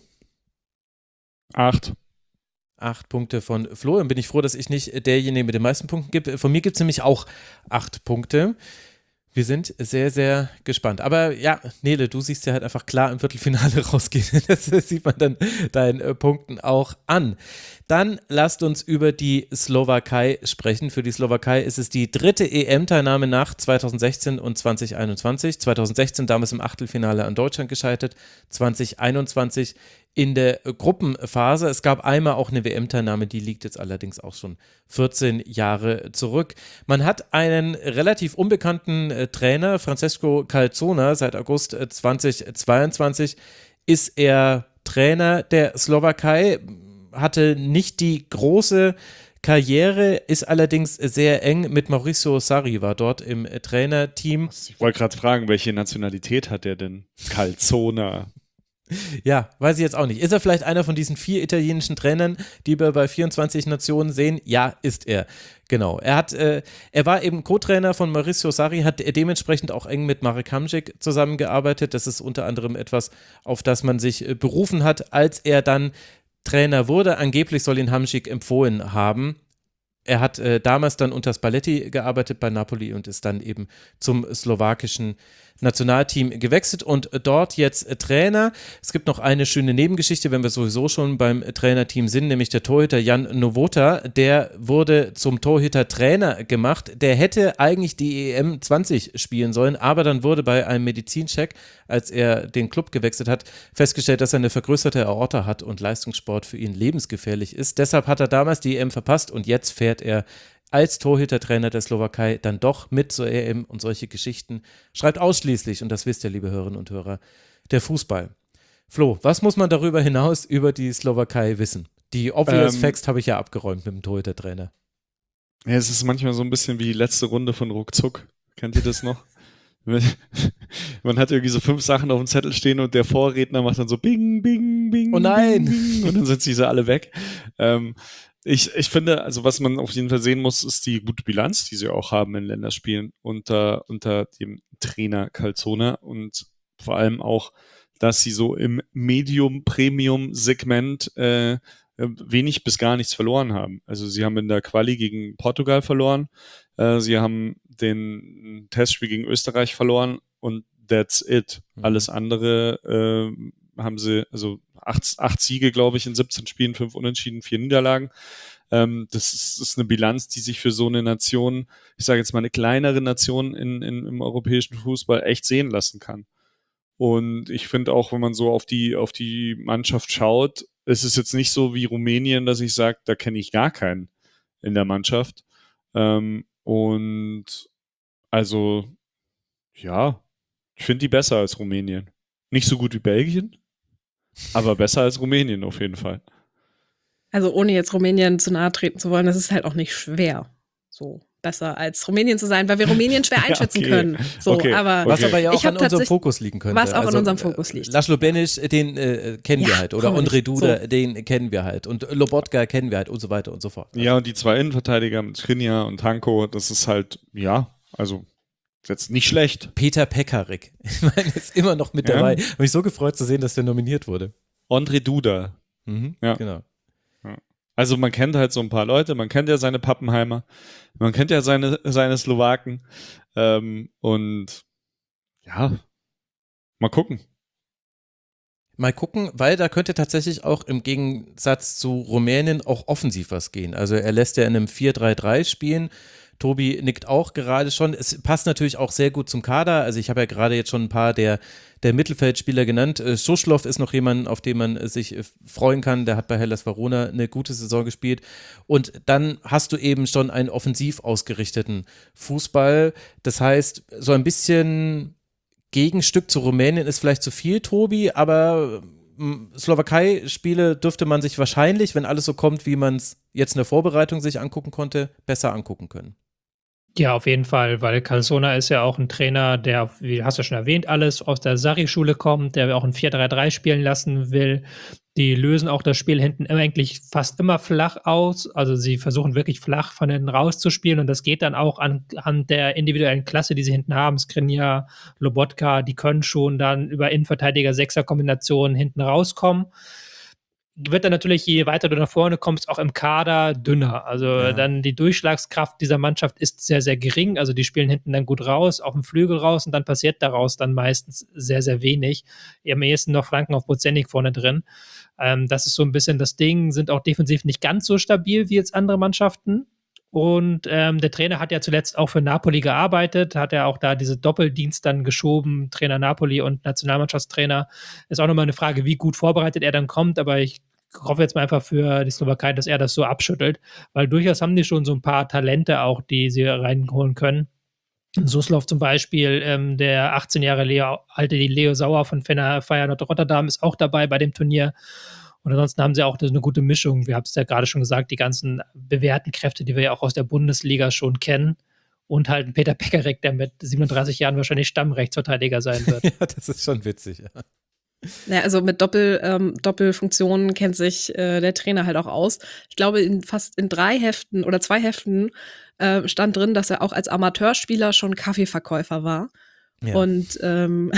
Acht. Acht Punkte von Flo. Dann bin ich froh, dass ich nicht derjenige mit den meisten Punkten gebe. Von mir gibt es nämlich auch acht Punkte. Wir sind sehr, sehr gespannt. Aber ja, Nele, du siehst ja halt einfach klar im Viertelfinale rausgehen. Das sieht man dann deinen äh, Punkten auch an. Dann lasst uns über die Slowakei sprechen. Für die Slowakei ist es die dritte E M-Teilnahme nach zweitausendsechzehn und zweitausendeinundzwanzig. zweitausendsechzehn damals im Achtelfinale an Deutschland gescheitert, zweitausendeinundzwanzig in der Gruppenphase. Es gab einmal auch eine W M-Teilnahme, die liegt jetzt allerdings auch schon vierzehn Jahre zurück. Man hat einen relativ unbekannten äh, Trainer, Francesco Calzona, seit August äh, zweitausendzweiundzwanzig ist er Trainer der Slowakei, hatte nicht die große Karriere, ist allerdings sehr eng mit Mauricio Sarri, war dort im äh, Trainerteam. Ich wollte gerade fragen, welche Nationalität hat der denn? Calzona. Ja, weiß ich jetzt auch nicht. Ist er vielleicht einer von diesen vier italienischen Trainern, die wir bei vierundzwanzig Nationen sehen? Ja, ist er. Genau. Er hat, äh, er war eben Co-Trainer von Mauricio Sarri, hat dementsprechend auch eng mit Marek Hamšík zusammengearbeitet. Das ist unter anderem etwas, auf das man sich äh, berufen hat, als er dann Trainer wurde. Angeblich soll ihn Hamšík empfohlen haben. Er hat äh, damals dann unter Spalletti gearbeitet bei Napoli und ist dann eben zum slowakischen Nationalteam gewechselt und dort jetzt äh, Trainer. Es gibt noch eine schöne Nebengeschichte, wenn wir sowieso schon beim äh, Trainerteam sind, nämlich der Torhüter Jan Novota, der wurde zum Torhüter-Trainer gemacht. Der hätte eigentlich die E M zwanzig spielen sollen, aber dann wurde bei einem Medizincheck, als er den Club gewechselt hat, festgestellt, dass er eine vergrößerte Aorta hat und Leistungssport für ihn lebensgefährlich ist. Deshalb hat er damals die E M verpasst und jetzt fährt er als Torhütertrainer der Slowakei dann doch mit zur E M und solche Geschichten schreibt ausschließlich, und das wisst ihr, liebe Hörerinnen und Hörer, der Fußball. Flo, was muss man darüber hinaus über die Slowakei wissen? Die obvious Ähm, Facts habe ich ja abgeräumt mit dem Torhütertrainer. Ja, es ist manchmal so ein bisschen wie die letzte Runde von Ruckzuck. Kennt ihr das noch? Man hat irgendwie so fünf Sachen auf dem Zettel stehen und der Vorredner macht dann so bing, bing, bing. Oh nein! Bing, bing, und dann sind diese alle weg. Ähm, ich, ich finde, also was man auf jeden Fall sehen muss, ist die gute Bilanz, die sie auch haben in Länderspielen unter, unter dem Trainer Calzona und vor allem auch, dass sie so im Medium-Premium-Segment äh, wenig bis gar nichts verloren haben. Also sie haben in der Quali gegen Portugal verloren, äh, sie haben den Testspiel gegen Österreich verloren und that's it. Mhm. Alles andere äh, haben sie, also acht, acht Siege, glaube ich, in siebzehn Spielen, fünf Unentschieden, vier Niederlagen. Ähm, das, ist, das ist eine Bilanz, die sich für so eine Nation, ich sage jetzt mal eine kleinere Nation in, in, im europäischen Fußball echt sehen lassen kann. Und ich finde auch, wenn man so auf die, auf die Mannschaft schaut, es ist jetzt nicht so wie Rumänien, dass ich sage, da kenne ich gar keinen in der Mannschaft. Ähm, und also, ja, ich finde die besser als Rumänien. Nicht so gut wie Belgien, aber besser als Rumänien auf jeden Fall. Also ohne jetzt Rumänien zu nahe treten zu wollen, das ist halt auch nicht schwer. So. besser als Rumänien zu sein, weil wir Rumänien schwer einschätzen okay. können. So, Okay. aber Was aber ja auch Ich hab an unserem tatsächlich- Fokus liegen könnte. was auch an Also, unserem Fokus liegt. Laszlo Benic, den äh, kennen wir Ja, halt. Oder komm, Ondrej Duda, so. den kennen wir halt. Und Lobotka kennen wir halt und so weiter und so fort. Ja, und die zwei Innenverteidiger mit Skriniar und Hanko, das ist halt, ja, also ist jetzt nicht schlecht. Peter Pekarik, ich meine, ist immer noch mit Ja. dabei. Habe mich so gefreut zu sehen, dass der nominiert wurde. Ondrej Duda. Mhm, Ja. Genau. Also man kennt halt so ein paar Leute, man kennt ja seine Pappenheimer, man kennt ja seine, seine Slowaken ähm, und ja, mal gucken. Mal gucken, weil da könnte tatsächlich auch im Gegensatz zu Rumänien auch offensiv was gehen. Also er lässt ja in einem vier drei drei spielen. Tobi nickt auch gerade schon. Es passt natürlich auch sehr gut zum Kader. Also ich habe ja gerade jetzt schon ein paar der, der Mittelfeldspieler genannt. Äh, Suschlow ist noch jemand, auf den man äh, sich äh, freuen kann. Der hat bei Hellas Verona eine gute Saison gespielt. Und dann hast du eben schon einen offensiv ausgerichteten Fußball. Das heißt, so ein bisschen Gegenstück zu Rumänien ist vielleicht zu viel, Tobi, aber ähm, Slowakei-Spiele dürfte man sich wahrscheinlich, wenn alles so kommt, wie man es jetzt in der Vorbereitung sich angucken konnte, besser angucken können. Ja, auf jeden Fall, weil Calzona ist ja auch ein Trainer, der, wie hast du schon erwähnt, alles aus der Sarri-Schule kommt, der auch ein vier drei drei spielen lassen will. Die lösen auch das Spiel hinten immer eigentlich fast immer flach aus. Also sie versuchen wirklich flach von hinten rauszuspielen und das geht dann auch anhand der individuellen Klasse, die sie hinten haben. Skriniar, Lobotka, die können schon dann über Innenverteidiger-Sechser-Kombinationen hinten rauskommen. Wird dann natürlich, je weiter du nach vorne kommst, auch im Kader dünner. Also Ja. dann die Durchschlagskraft dieser Mannschaft ist sehr, sehr gering. Also die spielen hinten dann gut raus, auf dem Flügel raus und dann passiert daraus dann meistens sehr, sehr wenig. Am ehesten noch Flanken auf Bozenik vorne drin. Ähm, das ist so ein bisschen das Ding, sind auch defensiv nicht ganz so stabil wie jetzt andere Mannschaften. Und ähm, der Trainer hat ja zuletzt auch für Napoli gearbeitet, hat ja auch da diese Doppeldienst dann geschoben, Trainer Napoli und Nationalmannschaftstrainer. Ist auch nochmal eine Frage, wie gut vorbereitet er dann kommt, aber ich hoffe jetzt mal einfach für die Slowakei, dass er das so abschüttelt, weil durchaus haben die schon so ein paar Talente auch, die sie reinholen können. Suslov zum Beispiel, ähm, der achtzehn Jahre Leo, alte Leo Sauer von Feyenoord Rotterdam ist auch dabei bei dem Turnier. Und ansonsten haben sie auch eine gute Mischung. Wir haben es ja gerade schon gesagt, die ganzen bewährten Kräfte, die wir ja auch aus der Bundesliga schon kennen. Und halt ein Peter Pekarik, der mit siebenunddreißig Jahren wahrscheinlich Stammrechtsverteidiger sein wird. Ja, das ist schon witzig. Ja. Ja, also mit Doppel, ähm, Doppelfunktionen kennt sich äh, der Trainer halt auch aus. Ich glaube, in fast in drei Heften oder zwei Heften äh, stand drin, dass er auch als Amateurspieler schon Kaffeeverkäufer war. Ja. Und ähm,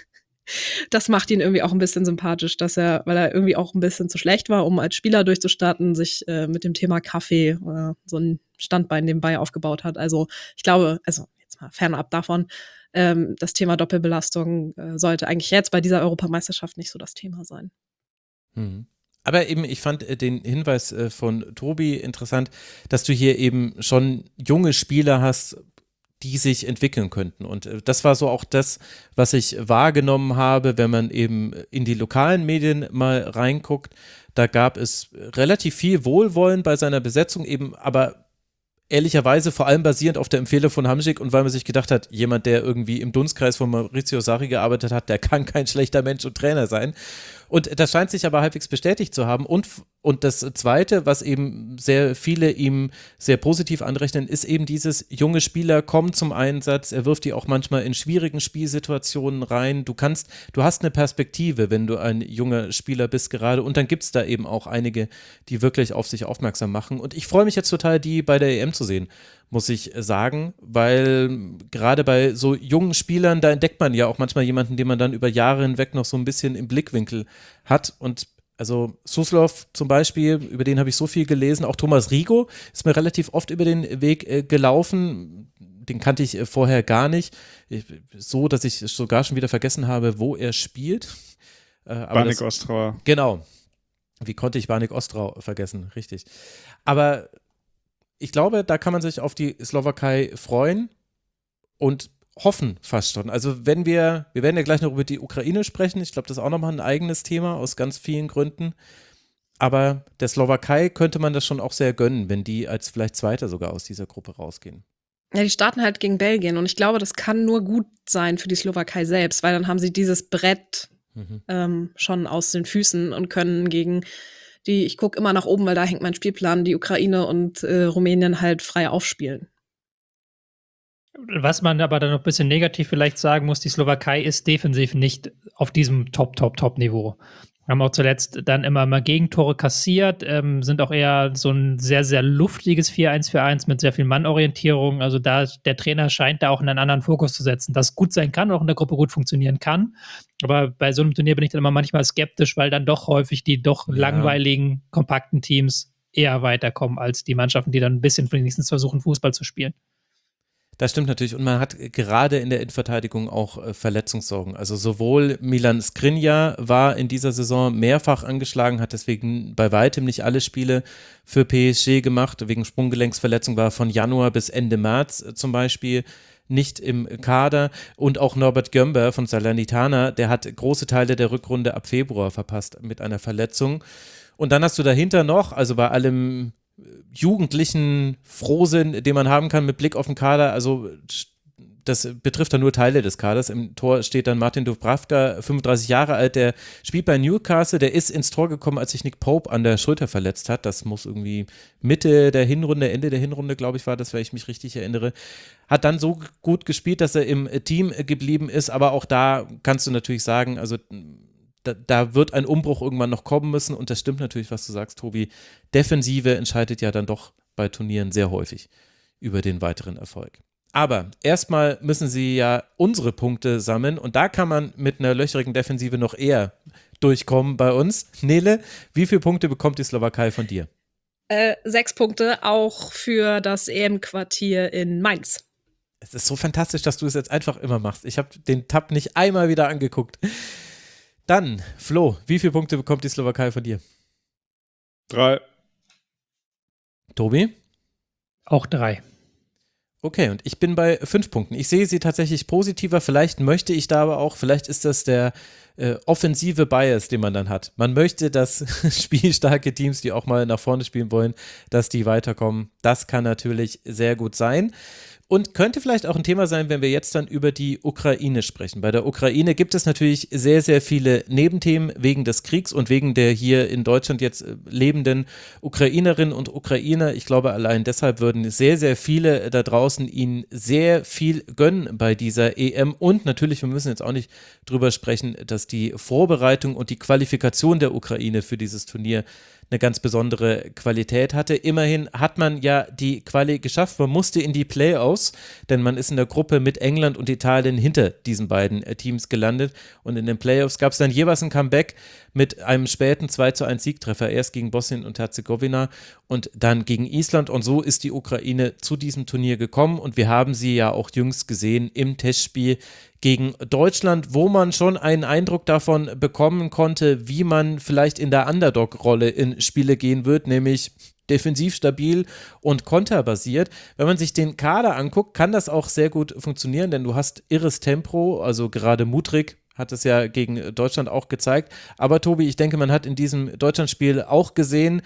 das macht ihn irgendwie auch ein bisschen sympathisch, dass er, weil er irgendwie auch ein bisschen zu schlecht war, um als Spieler durchzustarten, sich äh, mit dem Thema Kaffee äh, so ein Standbein nebenbei aufgebaut hat. Also ich glaube, also jetzt mal fernab davon, ähm, das Thema Doppelbelastung äh, sollte eigentlich jetzt bei dieser Europameisterschaft nicht so das Thema sein. Mhm. Aber eben, ich fand äh, den Hinweis äh, von Tobi interessant, dass du hier eben schon junge Spieler hast, die sich entwickeln könnten. Und äh, das war so auch das, was ich wahrgenommen habe, wenn man eben in die lokalen Medien mal reinguckt. Da gab es relativ viel Wohlwollen bei seiner Besetzung, eben aber ehrlicherweise vor allem basierend auf der Empfehlung von Hamšík und weil man sich gedacht hat, jemand, der irgendwie im Dunstkreis von Maurizio Sarri gearbeitet hat, der kann kein schlechter Mensch und Trainer sein. Und das scheint sich aber halbwegs bestätigt zu haben. Und, und das Zweite, was eben sehr viele ihm sehr positiv anrechnen, ist eben dieses, junge Spieler kommen zum Einsatz, er wirft die auch manchmal in schwierigen Spielsituationen rein. Du kannst, du hast eine Perspektive, wenn du ein junger Spieler bist gerade. Und dann gibt es da eben auch einige, die wirklich auf sich aufmerksam machen. Und ich freue mich jetzt total, die bei der E M zu sehen, muss ich sagen, weil gerade bei so jungen Spielern, da entdeckt man ja auch manchmal jemanden, den man dann über Jahre hinweg noch so ein bisschen im Blickwinkel hat. Und also Suslov zum Beispiel, über den habe ich so viel gelesen, auch Thomas Rigo ist mir relativ oft über den Weg äh, gelaufen, den kannte ich äh, vorher gar nicht, ich, so, dass ich sogar schon wieder vergessen habe, wo er spielt. Äh, aber Banik das, Ostrauer. Genau, wie konnte ich Banik Ostrau vergessen, richtig. Aber ich glaube, da kann man sich auf die Slowakei freuen und hoffen fast schon. Also wenn wir, wir werden ja gleich noch über die Ukraine sprechen, ich glaube, das ist auch nochmal ein eigenes Thema aus ganz vielen Gründen, aber der Slowakei könnte man das schon auch sehr gönnen, wenn die als vielleicht Zweiter sogar aus dieser Gruppe rausgehen. Ja, die starten halt gegen Belgien und ich glaube, das kann nur gut sein für die Slowakei selbst, weil dann haben sie dieses Brett mhm. ähm, schon aus den Füßen und können gegen die, ich gucke immer nach oben, weil da hängt mein Spielplan, die Ukraine und äh, Rumänien halt frei aufspielen. Was man aber dann noch ein bisschen negativ vielleicht sagen muss, die Slowakei ist defensiv nicht auf diesem Top-Top-Top-Niveau. Haben auch zuletzt dann immer mal Gegentore kassiert, ähm, sind auch eher so ein sehr, sehr luftiges vier eins vier eins mit sehr viel Mannorientierung. Also da der Trainer scheint da auch einen anderen Fokus zu setzen, das gut sein kann und auch in der Gruppe gut funktionieren kann. Aber bei so einem Turnier bin ich dann immer manchmal skeptisch, weil dann doch häufig die doch Ja. langweiligen, kompakten Teams eher weiterkommen als die Mannschaften, die dann ein bisschen wenigstens versuchen, Fußball zu spielen. Das stimmt natürlich und man hat gerade in der Innenverteidigung auch äh, Verletzungssorgen. Also sowohl Milan Skriniar war in dieser Saison mehrfach angeschlagen, hat deswegen bei weitem nicht alle Spiele für P S G gemacht. Wegen Sprunggelenksverletzung war von Januar bis Ende März äh, zum Beispiel nicht im Kader und auch Norbert Gömber von Salernitana, der hat große Teile der Rückrunde ab Februar verpasst mit einer Verletzung. Und dann hast du dahinter noch, also bei allem jugendlichen Frohsinn, den man haben kann mit Blick auf den Kader, also das betrifft dann nur Teile des Kaders. Im Tor steht dann Martin Dubravka, fünfunddreißig Jahre alt, der spielt bei Newcastle, der ist ins Tor gekommen, als sich Nick Pope an der Schulter verletzt hat. Das muss irgendwie Mitte der Hinrunde, Ende der Hinrunde, glaube ich, war das, wenn ich mich richtig erinnere. Hat dann so gut gespielt, dass er im Team geblieben ist, aber auch da kannst du natürlich sagen, also Da, da wird ein Umbruch irgendwann noch kommen müssen und das stimmt natürlich, was du sagst, Tobi. Defensive entscheidet ja dann doch bei Turnieren sehr häufig über den weiteren Erfolg. Aber erstmal müssen sie ja unsere Punkte sammeln und da kann man mit einer löcherigen Defensive noch eher durchkommen bei uns. Nele, wie viele Punkte bekommt die Slowakei von dir? Äh, sechs Punkte auch für das E M-Quartier in Mainz. Es ist so fantastisch, dass du es jetzt einfach immer machst. Ich habe den Tab nicht einmal wieder angeguckt. Dann, Flo, wie viele Punkte bekommt die Slowakei von dir? Drei. Tobi? Auch drei. Okay, und ich bin bei fünf Punkten. Ich sehe sie tatsächlich positiver. Vielleicht möchte ich da aber auch, vielleicht ist das der äh, offensive Bias, den man dann hat. Man möchte, dass spielstarke Teams, die auch mal nach vorne spielen wollen, dass die weiterkommen. Das kann natürlich sehr gut sein. Und könnte vielleicht auch ein Thema sein, wenn wir jetzt dann über die Ukraine sprechen. Bei der Ukraine gibt es natürlich sehr, sehr viele Nebenthemen wegen des Kriegs und wegen der hier in Deutschland jetzt lebenden Ukrainerinnen und Ukrainer. Ich glaube, allein deshalb würden sehr, sehr viele da draußen ihnen sehr viel gönnen bei dieser E M. Und natürlich, wir müssen jetzt auch nicht drüber sprechen, dass die Vorbereitung und die Qualifikation der Ukraine für dieses Turnier eine ganz besondere Qualität hatte. Immerhin hat man ja die Quali geschafft. Man musste in die Playoffs, denn man ist in der Gruppe mit England und Italien hinter diesen beiden äh, Teams gelandet. Und in den Playoffs gab es dann jeweils ein Comeback mit einem späten zwei zu eins Siegtreffer. Erst gegen Bosnien und Herzegowina und dann gegen Island. Und so ist die Ukraine zu diesem Turnier gekommen. Und wir haben sie ja auch jüngst gesehen im Testspiel gegen Deutschland, wo man schon einen Eindruck davon bekommen konnte, wie man vielleicht in der Underdog-Rolle in Spiele gehen wird, nämlich defensiv stabil und konterbasiert. Wenn man sich den Kader anguckt, kann das auch sehr gut funktionieren, denn du hast irres Tempo, also gerade Mudryk hat es ja gegen Deutschland auch gezeigt. Aber Tobi, ich denke, man hat in diesem Deutschlandspiel auch gesehen,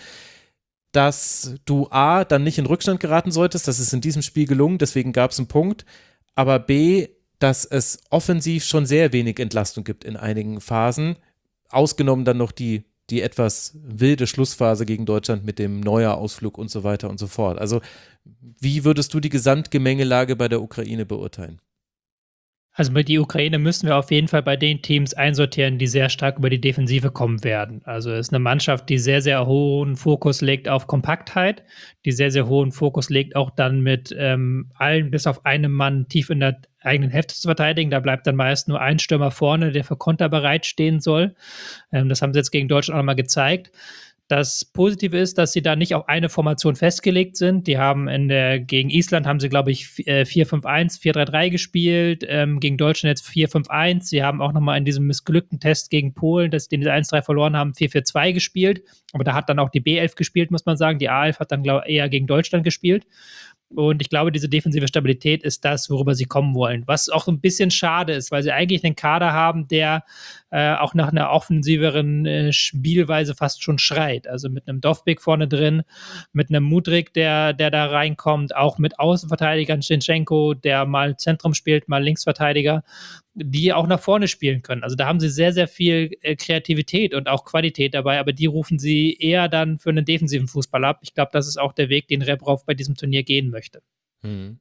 dass du A, dann nicht in Rückstand geraten solltest, das ist in diesem Spiel gelungen, deswegen gab es einen Punkt, aber B, dass es offensiv schon sehr wenig Entlastung gibt in einigen Phasen, ausgenommen dann noch die, die etwas wilde Schlussphase gegen Deutschland mit dem Neuer-Ausflug und so weiter und so fort. Also wie würdest du die Gesamtgemengelage bei der Ukraine beurteilen? Also bei die Ukraine müssen wir auf jeden Fall bei den Teams einsortieren, die sehr stark über die Defensive kommen werden. Also es ist eine Mannschaft, die sehr, sehr hohen Fokus legt auf Kompaktheit, die sehr, sehr hohen Fokus legt auch dann mit ähm, allen bis auf einen Mann tief in der eigenen Hälfte zu verteidigen. Da bleibt dann meist nur ein Stürmer vorne, der für Konter bereitstehen soll. Ähm, das haben sie jetzt gegen Deutschland auch nochmal gezeigt. Das Positive ist, dass sie da nicht auf eine Formation festgelegt sind. Die haben in der, gegen Island haben sie, glaube ich, vier fünf eins, vier drei drei gespielt, ähm, gegen Deutschland jetzt vier fünf eins. Sie haben auch nochmal in diesem missglückten Test gegen Polen, das, den sie eins drei verloren haben, vier vier zwei gespielt. Aber da hat dann auch die B elf gespielt, muss man sagen. Die A elf hat dann, glaube ich, eher gegen Deutschland gespielt. Und ich glaube, diese defensive Stabilität ist das, worüber sie kommen wollen. Was auch ein bisschen schade ist, weil sie eigentlich einen Kader haben, der äh, auch nach einer offensiveren äh, Spielweise fast schon schreit. Also mit einem Dovbyk vorne drin, mit einem Mudryk, der, der da reinkommt, auch mit Außenverteidigern, Zinchenko, der mal Zentrum spielt, mal Linksverteidiger, die auch nach vorne spielen können. Also da haben sie sehr, sehr viel äh, Kreativität und auch Qualität dabei, aber die rufen sie eher dann für einen defensiven Fußball ab. Ich glaube, das ist auch der Weg, den Rebrov bei diesem Turnier gehen möchte. Hm.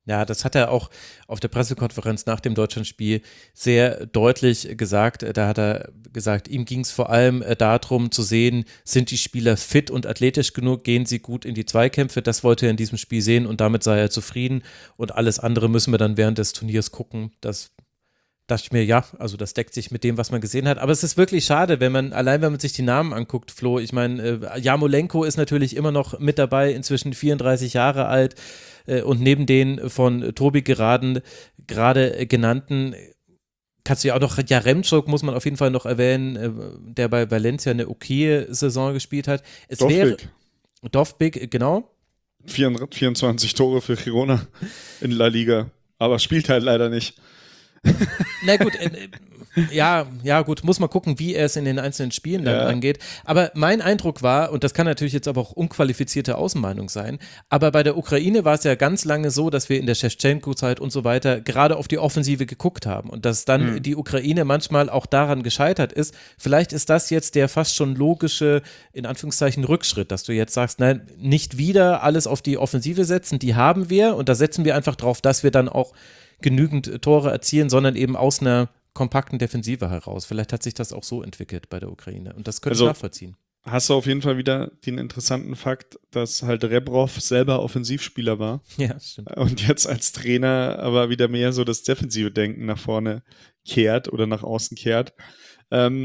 Ja, das hat er auch auf der Pressekonferenz nach dem Deutschlandspiel sehr deutlich gesagt. Da hat er gesagt, ihm ging es vor allem darum zu sehen, sind die Spieler fit und athletisch genug, gehen sie gut in die Zweikämpfe. Das wollte er in diesem Spiel sehen und damit sei er zufrieden. Und alles andere müssen wir dann während des Turniers gucken. Das dachte ich mir, ja, also das deckt sich mit dem, was man gesehen hat. Aber es ist wirklich schade, wenn man, allein wenn man sich die Namen anguckt, Flo, ich meine, äh, Jarmolenko ist natürlich immer noch mit dabei, inzwischen vierunddreißig Jahre alt äh, und neben den von Tobi geraden, gerade genannten, kannst du ja auch noch, Jaremczuk muss man auf jeden Fall noch erwähnen, äh, der bei Valencia eine okaye Saison gespielt hat. Es wäre Dovbyk, genau. vierundzwanzig Tore für Girona in La Liga, aber spielt halt leider nicht. Na gut, äh, ja, ja gut, muss man gucken, wie er es in den einzelnen Spielen dann ja. angeht. Aber mein Eindruck war, und das kann natürlich jetzt aber auch unqualifizierte Außenmeinung sein, aber bei der Ukraine war es ja ganz lange so, dass wir in der Schewtschenko-Zeit und so weiter gerade auf die Offensive geguckt haben und dass dann mhm. die Ukraine manchmal auch daran gescheitert ist. Vielleicht ist das jetzt der fast schon logische, in Anführungszeichen, Rückschritt, dass du jetzt sagst, nein, nicht wieder alles auf die Offensive setzen, die haben wir und da setzen wir einfach drauf, dass wir dann auch genügend Tore erzielen, sondern eben aus einer kompakten Defensive heraus. Vielleicht hat sich das auch so entwickelt bei der Ukraine und das könnte also, ich nachvollziehen. Hast du auf jeden Fall wieder den interessanten Fakt, dass halt Rebrov selber Offensivspieler war. Ja, stimmt. Und jetzt als Trainer aber wieder mehr so das defensive Denken nach vorne kehrt oder nach außen kehrt. Ähm,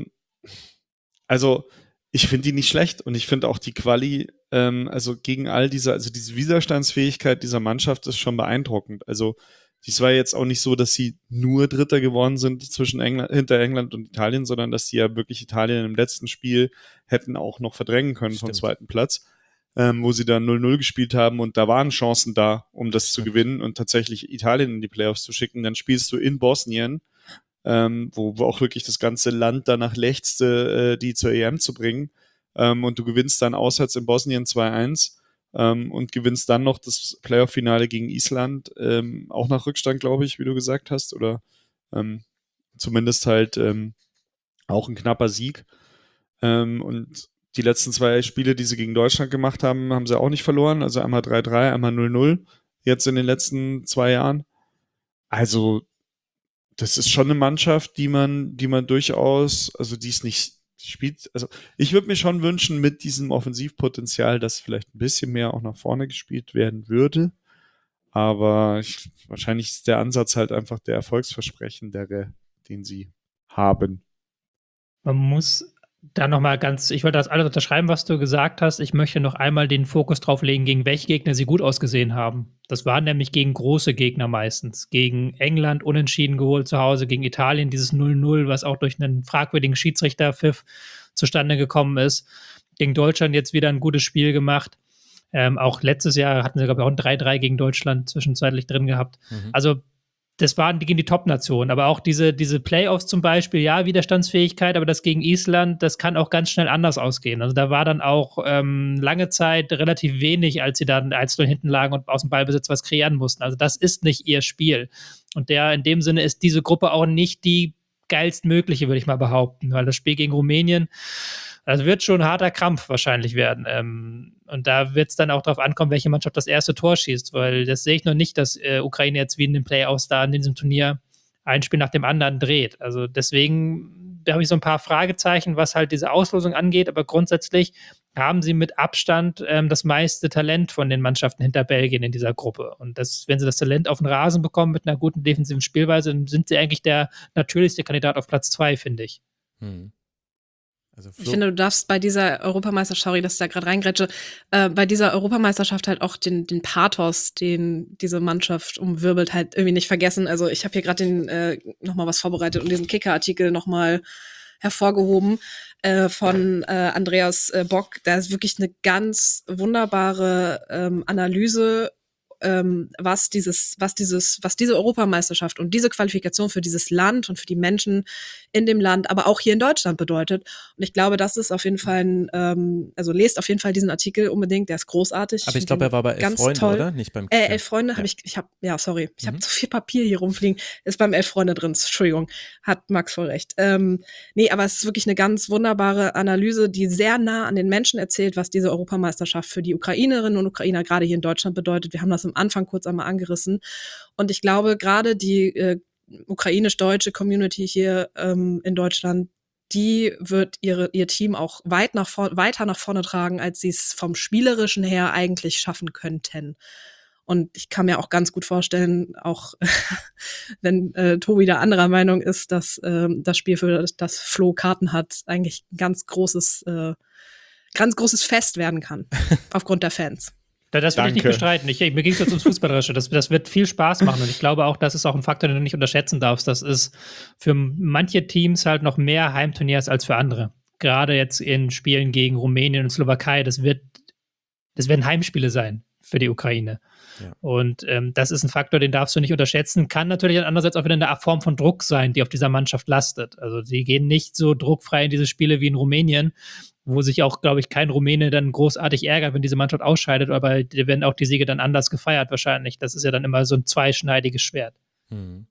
also ich finde die nicht schlecht und ich finde auch die Quali, ähm, also gegen all diese, also diese Widerstandsfähigkeit dieser Mannschaft ist schon beeindruckend. Also dies war jetzt auch nicht so, dass sie nur Dritter geworden sind zwischen England, hinter England und Italien, sondern dass sie ja wirklich Italien im letzten Spiel hätten auch noch verdrängen können Stimmt. vom zweiten Platz, ähm, wo sie dann null null gespielt haben und da waren Chancen da, um das zu gewinnen und tatsächlich Italien in die Playoffs zu schicken. Dann spielst du in Bosnien, ähm, wo, wo auch wirklich das ganze Land danach lechzte, äh, die zur E M zu bringen, ähm, und du gewinnst dann auswärts in Bosnien zwei eins. Ähm, und gewinnst dann noch das Playoff-Finale gegen Island, ähm, auch nach Rückstand, glaube ich, wie du gesagt hast, oder ähm, zumindest halt ähm, auch ein knapper Sieg. Ähm, und die letzten zwei Spiele, die sie gegen Deutschland gemacht haben, haben sie auch nicht verloren, also einmal drei drei, einmal null null, jetzt in den letzten zwei Jahren. Also das ist schon eine Mannschaft, die man, die man durchaus, also die es nicht spielt, also ich würde mir schon wünschen, mit diesem Offensivpotenzial, dass vielleicht ein bisschen mehr auch nach vorne gespielt werden würde, aber ich, wahrscheinlich ist der Ansatz halt einfach der erfolgsversprechendere, den sie haben. Man muss da nochmal ganz, ich wollte das alles unterschreiben, was du gesagt hast. Ich möchte noch einmal den Fokus drauf legen, gegen welche Gegner sie gut ausgesehen haben. Das waren nämlich gegen große Gegner meistens. Gegen England unentschieden geholt zu Hause, gegen Italien dieses null null, was auch durch einen fragwürdigen Schiedsrichterpfiff zustande gekommen ist. Gegen Deutschland jetzt wieder ein gutes Spiel gemacht. Ähm, auch letztes Jahr hatten sie, glaube ich, auch ein drei drei gegen Deutschland zwischenzeitlich drin gehabt. Mhm. Also das waren gegen die Top-Nationen, aber auch diese, diese Playoffs zum Beispiel, ja, Widerstandsfähigkeit, aber das gegen Island, das kann auch ganz schnell anders ausgehen. Also da war dann auch ähm, lange Zeit relativ wenig, als sie dann eins null hinten lagen und aus dem Ballbesitz was kreieren mussten. Also das ist nicht ihr Spiel. Und der, in dem Sinne ist diese Gruppe auch nicht die geilstmögliche, würde ich mal behaupten, weil das Spiel gegen Rumänien, das wird schon ein harter Krampf wahrscheinlich werden. Ähm, und da wird es dann auch darauf ankommen, welche Mannschaft das erste Tor schießt, weil das sehe ich noch nicht, dass äh, Ukraine jetzt wie in den Playoffs da in diesem Turnier ein Spiel nach dem anderen dreht. Also deswegen, da habe ich so ein paar Fragezeichen, was halt diese Auslosung angeht, aber grundsätzlich haben sie mit Abstand ähm, das meiste Talent von den Mannschaften hinter Belgien in dieser Gruppe. Und das, wenn sie das Talent auf den Rasen bekommen mit einer guten defensiven Spielweise, dann sind sie eigentlich der natürlichste Kandidat auf Platz zwei, finde ich. Hm. Also ich finde, du darfst bei dieser Europameisterschaft, sorry, dass ich da gerade reingrätsche, äh, bei dieser Europameisterschaft halt auch den, den Pathos, den diese Mannschaft umwirbelt, halt irgendwie nicht vergessen. Also ich habe hier gerade den äh, nochmal was vorbereitet und diesen Kicker-Artikel nochmal hervorgehoben äh, von äh, Andreas äh, Bock. Da ist wirklich eine ganz wunderbare ähm, Analyse, ähm, was dieses, was dieses, was diese Europameisterschaft und diese Qualifikation für dieses Land und für die Menschen in dem Land, aber auch hier in Deutschland bedeutet. Und ich glaube, das ist auf jeden Fall ein, ähm, also lest auf jeden Fall diesen Artikel unbedingt, der ist großartig. Aber ich glaube, er war bei Elf Freunde, toll. oder? Nicht beim Kicker. Äh, Elf Freunde ja. habe ich, ich habe, ja, sorry, ich mhm. habe zu viel Papier hier rumfliegen, ist beim Elf Freunde drin, Entschuldigung, hat Max voll recht. Ähm, nee, aber es ist wirklich eine ganz wunderbare Analyse, die sehr nah an den Menschen erzählt, was diese Europameisterschaft für die Ukrainerinnen und Ukrainer gerade hier in Deutschland bedeutet. Wir haben das am Anfang kurz einmal angerissen. Und ich glaube, gerade die äh, ukrainisch-deutsche Community hier ähm, in Deutschland, die wird ihre, ihr Team auch weit nach vor, weiter nach vorne tragen, als sie es vom Spielerischen her eigentlich schaffen könnten. Und ich kann mir auch ganz gut vorstellen, auch wenn äh, Tobi da anderer Meinung ist, dass äh, das Spiel, für das, das Flo Karten hat, eigentlich ein ganz großes, äh, ganz großes Fest werden kann, aufgrund der Fans. Das will ich nicht Danke. bestreiten. Ich, mir ging es jetzt ums Fußballerische. Das, das wird viel Spaß machen. Und ich glaube auch, das ist auch ein Faktor, den du nicht unterschätzen darfst. Das ist für manche Teams halt noch mehr Heimturniers als für andere. Gerade jetzt in Spielen gegen Rumänien und Slowakei. Das wird, das werden Heimspiele sein für die Ukraine. Ja. Und ähm, das ist ein Faktor, den darfst du nicht unterschätzen. Kann natürlich andererseits auch wieder eine Form von Druck sein, die auf dieser Mannschaft lastet. Also sie gehen nicht so druckfrei in diese Spiele wie in Rumänien, wo sich auch, glaube ich, kein Rumäne dann großartig ärgert, wenn diese Mannschaft ausscheidet, aber die werden auch die Siege dann anders gefeiert wahrscheinlich. Das ist ja dann immer so ein zweischneidiges Schwert. Hm.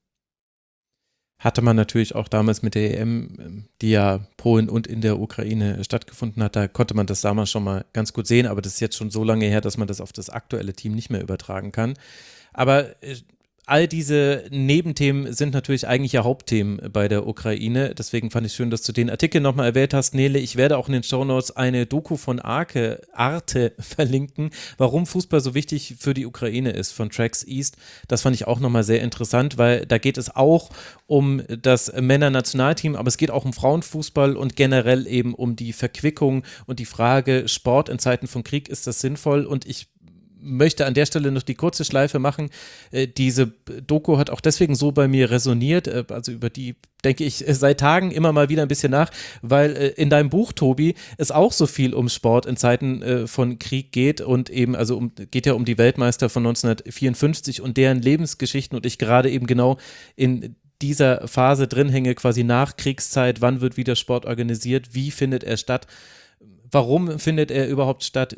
Hatte man natürlich auch damals mit der E M, die ja Polen und in der Ukraine stattgefunden hat, da konnte man das damals schon mal ganz gut sehen, aber das ist jetzt schon so lange her, dass man das auf das aktuelle Team nicht mehr übertragen kann. Aber all diese Nebenthemen sind natürlich eigentlich ja Hauptthemen bei der Ukraine. Deswegen fand ich schön, dass du den Artikel nochmal erwähnt hast, Nele. Ich werde auch in den Shownotes eine Doku von Arke, Arte verlinken, warum Fußball so wichtig für die Ukraine ist, von Tracks East. Das fand ich auch nochmal sehr interessant, weil da geht es auch um das Männernationalteam, aber es geht auch um Frauenfußball und generell eben um die Verquickung und die Frage, Sport in Zeiten von Krieg, ist das sinnvoll? Und ich möchte an der Stelle noch die kurze Schleife machen. Äh, diese Doku hat auch deswegen so bei mir resoniert, äh, also über die denke ich seit Tagen immer mal wieder ein bisschen nach, weil äh, in deinem Buch, Tobi, es auch so viel um Sport in Zeiten äh, von Krieg geht und eben, also um, geht ja um die Weltmeister von neunzehnhundertvierundfünfzig und deren Lebensgeschichten und ich gerade eben genau in dieser Phase drin hänge, quasi nach Kriegszeit, wann wird wieder Sport organisiert, wie findet er statt, warum findet er überhaupt statt.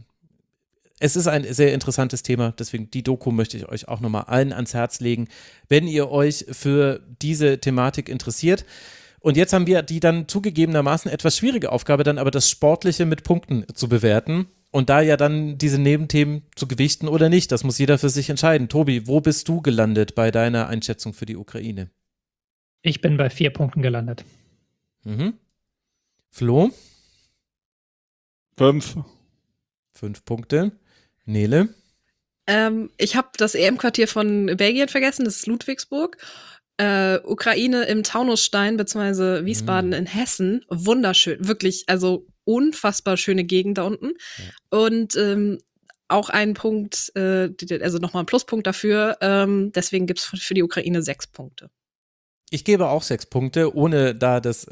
Es ist ein sehr interessantes Thema, deswegen die Doku möchte ich euch auch nochmal allen ans Herz legen, wenn ihr euch für diese Thematik interessiert. Und jetzt haben wir die dann zugegebenermaßen etwas schwierige Aufgabe, dann aber das Sportliche mit Punkten zu bewerten und da ja dann diese Nebenthemen zu gewichten oder nicht. Das muss jeder für sich entscheiden. Tobi, wo bist du gelandet bei deiner Einschätzung für die Ukraine? Ich bin bei vier Punkten gelandet. Mhm. Flo? Fünf. Fünf Punkte. Nele? Ähm, ich habe das E M-Quartier von Belgien vergessen, das ist Ludwigsburg. Äh, Ukraine im Taunusstein, beziehungsweise Wiesbaden mm. in Hessen. Wunderschön, wirklich, also unfassbar schöne Gegend da unten. Ja. Und ähm, auch ein Punkt, äh, also nochmal ein Pluspunkt dafür, ähm, deswegen gibt es für die Ukraine sechs Punkte. Ich gebe auch sechs Punkte, ohne da das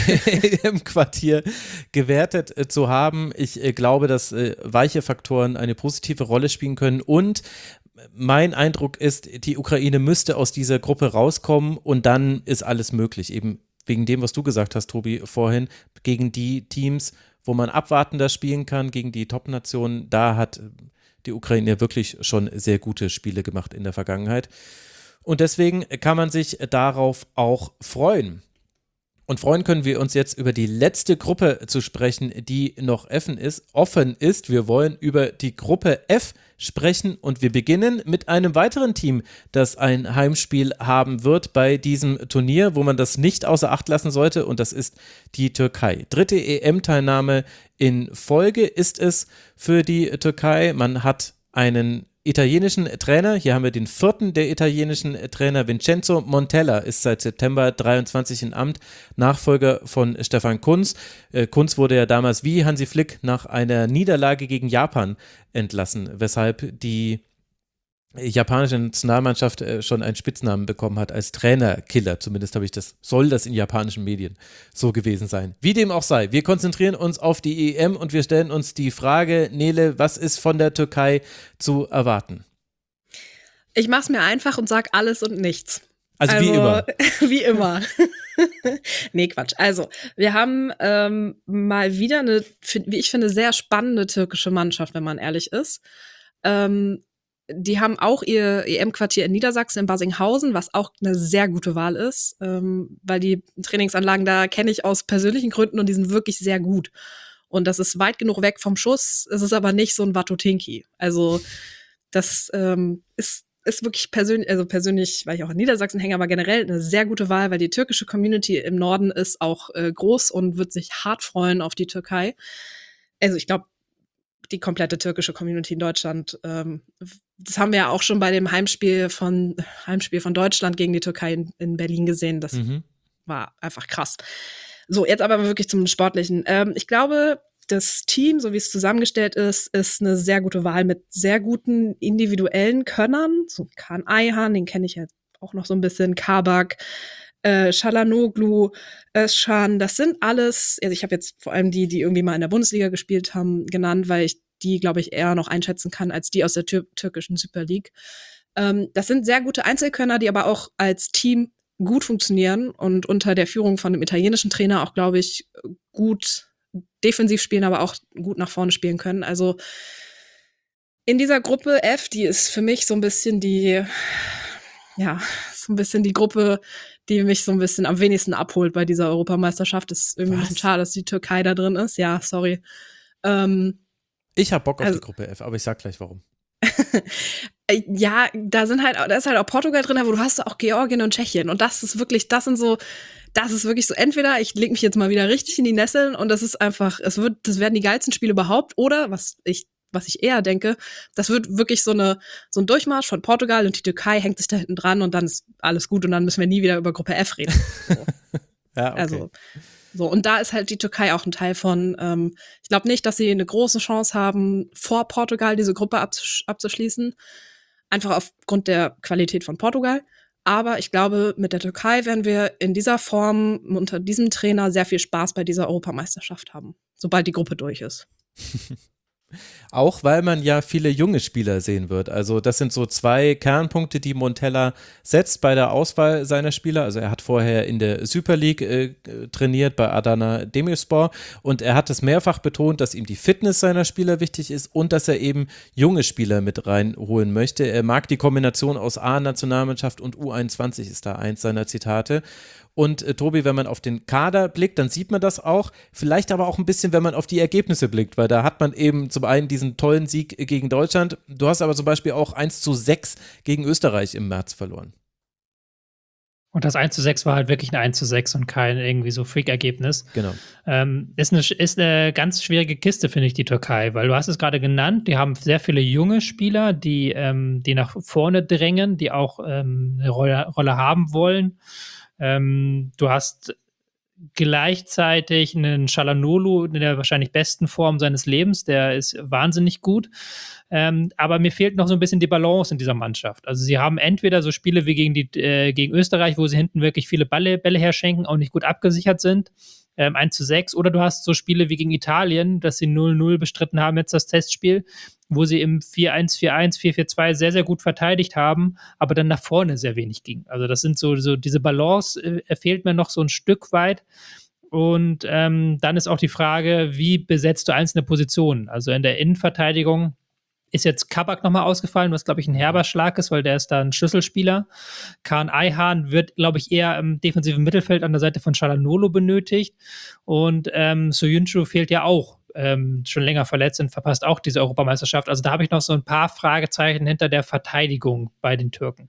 im Quartier gewertet äh, zu haben. Ich äh, glaube, dass äh, weiche Faktoren eine positive Rolle spielen können und mein Eindruck ist, die Ukraine müsste aus dieser Gruppe rauskommen und dann ist alles möglich. Eben wegen dem, was du gesagt hast, Tobi, vorhin, gegen die Teams, wo man abwartender spielen kann, gegen die Top-Nationen, da hat die Ukraine wirklich schon sehr gute Spiele gemacht in der Vergangenheit. Und deswegen kann man sich darauf auch freuen. Und freuen können wir uns jetzt über die letzte Gruppe zu sprechen, die noch offen ist. Offen ist. Wir wollen über die Gruppe F sprechen und wir beginnen mit einem weiteren Team, das ein Heimspiel haben wird bei diesem Turnier, wo man das nicht außer Acht lassen sollte und das ist die Türkei. Dritte E M-Teilnahme in Folge ist es für die Türkei. Man hat einen italienischen Trainer, hier haben wir den vierten der italienischen Trainer, Vincenzo Montella ist seit September dreiundzwanzig in Amt, Nachfolger von Stefan Kuntz. Äh, Kuntz wurde ja damals wie Hansi Flick nach einer Niederlage gegen Japan entlassen, weshalb die japanische Nationalmannschaft äh, schon einen Spitznamen bekommen hat als Trainerkiller, zumindest habe ich das, soll das in japanischen Medien so gewesen sein. Wie dem auch sei, wir konzentrieren uns auf die E M und wir stellen uns die Frage, Nele, was ist von der Türkei zu erwarten? Ich mach's mir einfach und sag alles und nichts. Also, also wie immer. Wie immer. Nee, Quatsch. Also, wir haben ähm, mal wieder eine, wie ich finde, sehr spannende türkische Mannschaft, wenn man ehrlich ist. Ähm, Die haben auch ihr E M-Quartier in Niedersachsen, in Barsinghausen, was auch eine sehr gute Wahl ist, ähm, weil die Trainingsanlagen da kenne ich aus persönlichen Gründen und die sind wirklich sehr gut. Und das ist weit genug weg vom Schuss, es ist aber nicht so ein Watotinki. Also das ähm, ist, ist wirklich persönlich, also persönlich, weil ich auch in Niedersachsen hänge, aber generell eine sehr gute Wahl, weil die türkische Community im Norden ist auch äh, groß und wird sich hart freuen auf die Türkei. Also ich glaube, die komplette türkische Community in Deutschland. Ähm, das haben wir ja auch schon bei dem Heimspiel von Heimspiel von Deutschland gegen die Türkei in, in Berlin gesehen. Das mhm. war einfach krass. So, jetzt aber wirklich zum Sportlichen. Ähm, ich glaube, das Team, so wie es zusammengestellt ist, ist eine sehr gute Wahl mit sehr guten individuellen Könnern. So Kaan Ayhan, den kenne ich jetzt auch noch so ein bisschen, Kabak, äh, Çalhanoğlu, Özcan, das sind alles, also ich habe jetzt vor allem die, die irgendwie mal in der Bundesliga gespielt haben, genannt, weil ich die, glaube ich, eher noch einschätzen kann als die aus der tür- türkischen Super League. Ähm, das sind sehr gute Einzelkönner, die aber auch als Team gut funktionieren und unter der Führung von einem italienischen Trainer auch, glaube ich, gut defensiv spielen, aber auch gut nach vorne spielen können. Also in dieser Gruppe F, die ist für mich so ein bisschen die, ja, so ein bisschen die Gruppe, die mich so ein bisschen am wenigsten abholt bei dieser Europameisterschaft. Ist irgendwie Was? ein bisschen schade, dass die Türkei da drin ist. Ja, sorry. Ähm, ich hab Bock auf also, die Gruppe F, aber ich sag gleich warum. Ja, da sind halt, da ist halt auch Portugal drin, aber du hast auch Georgien und Tschechien. Und das ist wirklich, das sind so, das ist wirklich so, entweder ich leg mich jetzt mal wieder richtig in die Nesseln und das ist einfach, es wird, das werden die geilsten Spiele überhaupt, oder was ich, was ich eher denke, das wird wirklich so eine, so ein Durchmarsch von Portugal und die Türkei hängt sich da hinten dran und dann ist alles gut und dann müssen wir nie wieder über Gruppe F reden. So. Ja, okay. Also, so, und da ist halt die Türkei auch ein Teil von. Ähm, ich glaube nicht, dass sie eine große Chance haben, vor Portugal diese Gruppe abzusch- abzuschließen. Einfach aufgrund der Qualität von Portugal. Aber ich glaube, mit der Türkei werden wir in dieser Form unter diesem Trainer sehr viel Spaß bei dieser Europameisterschaft haben, sobald die Gruppe durch ist. Auch weil man ja viele junge Spieler sehen wird. Also das sind so zwei Kernpunkte, die Montella setzt bei der Auswahl seiner Spieler. Also er hat vorher in der Super League äh, trainiert bei Adana Demirspor und er hat es mehrfach betont, dass ihm die Fitness seiner Spieler wichtig ist und dass er eben junge Spieler mit reinholen möchte. Er mag die Kombination aus A-Nationalmannschaft und U einundzwanzig, ist da eins seiner Zitate. Und äh, Tobi, wenn man auf den Kader blickt, dann sieht man das auch. Vielleicht aber auch ein bisschen, wenn man auf die Ergebnisse blickt, weil da hat man eben zum einen diesen tollen Sieg gegen Deutschland. Du hast aber zum Beispiel auch eins zu sechs gegen Österreich im März verloren. Und das eins zu sechs war halt wirklich ein eins zu sechs und kein irgendwie so Freak-Ergebnis. Genau. Ähm, ist, eine, ist eine ganz schwierige Kiste, finde ich, die Türkei, weil du hast es gerade genannt, die haben sehr viele junge Spieler, die, ähm, die nach vorne drängen, die auch ähm, eine Rolle, Rolle haben wollen. Ähm, du hast gleichzeitig einen Çalhanoğlu in der wahrscheinlich besten Form seines Lebens, der ist wahnsinnig gut, ähm, aber mir fehlt noch so ein bisschen die Balance in dieser Mannschaft. Also sie haben entweder so Spiele wie gegen, die, äh, gegen Österreich, wo sie hinten wirklich viele Bälle, Bälle herschenken, auch nicht gut abgesichert sind, ähm, eins zu sechs, oder du hast so Spiele wie gegen Italien, dass sie null null bestritten haben, jetzt das Testspiel, wo sie im vier eins, vier eins, vier vier zwei sehr, sehr gut verteidigt haben, aber dann nach vorne sehr wenig ging. Also das sind so, so diese Balance äh, fehlt mir noch so ein Stück weit. Und ähm, dann ist auch die Frage, wie besetzt du einzelne Positionen? Also in der Innenverteidigung ist jetzt Kabak nochmal ausgefallen, was, glaube ich, ein herber Schlag ist, weil der ist da ein Schlüsselspieler. Kaan Ayhan wird, glaube ich, eher im defensiven Mittelfeld an der Seite von Çalhanoğlu benötigt. Und ähm, Söyüncü fehlt ja auch. Ähm, schon länger verletzt und verpasst auch diese Europameisterschaft. Also da habe ich noch so ein paar Fragezeichen hinter der Verteidigung bei den Türken.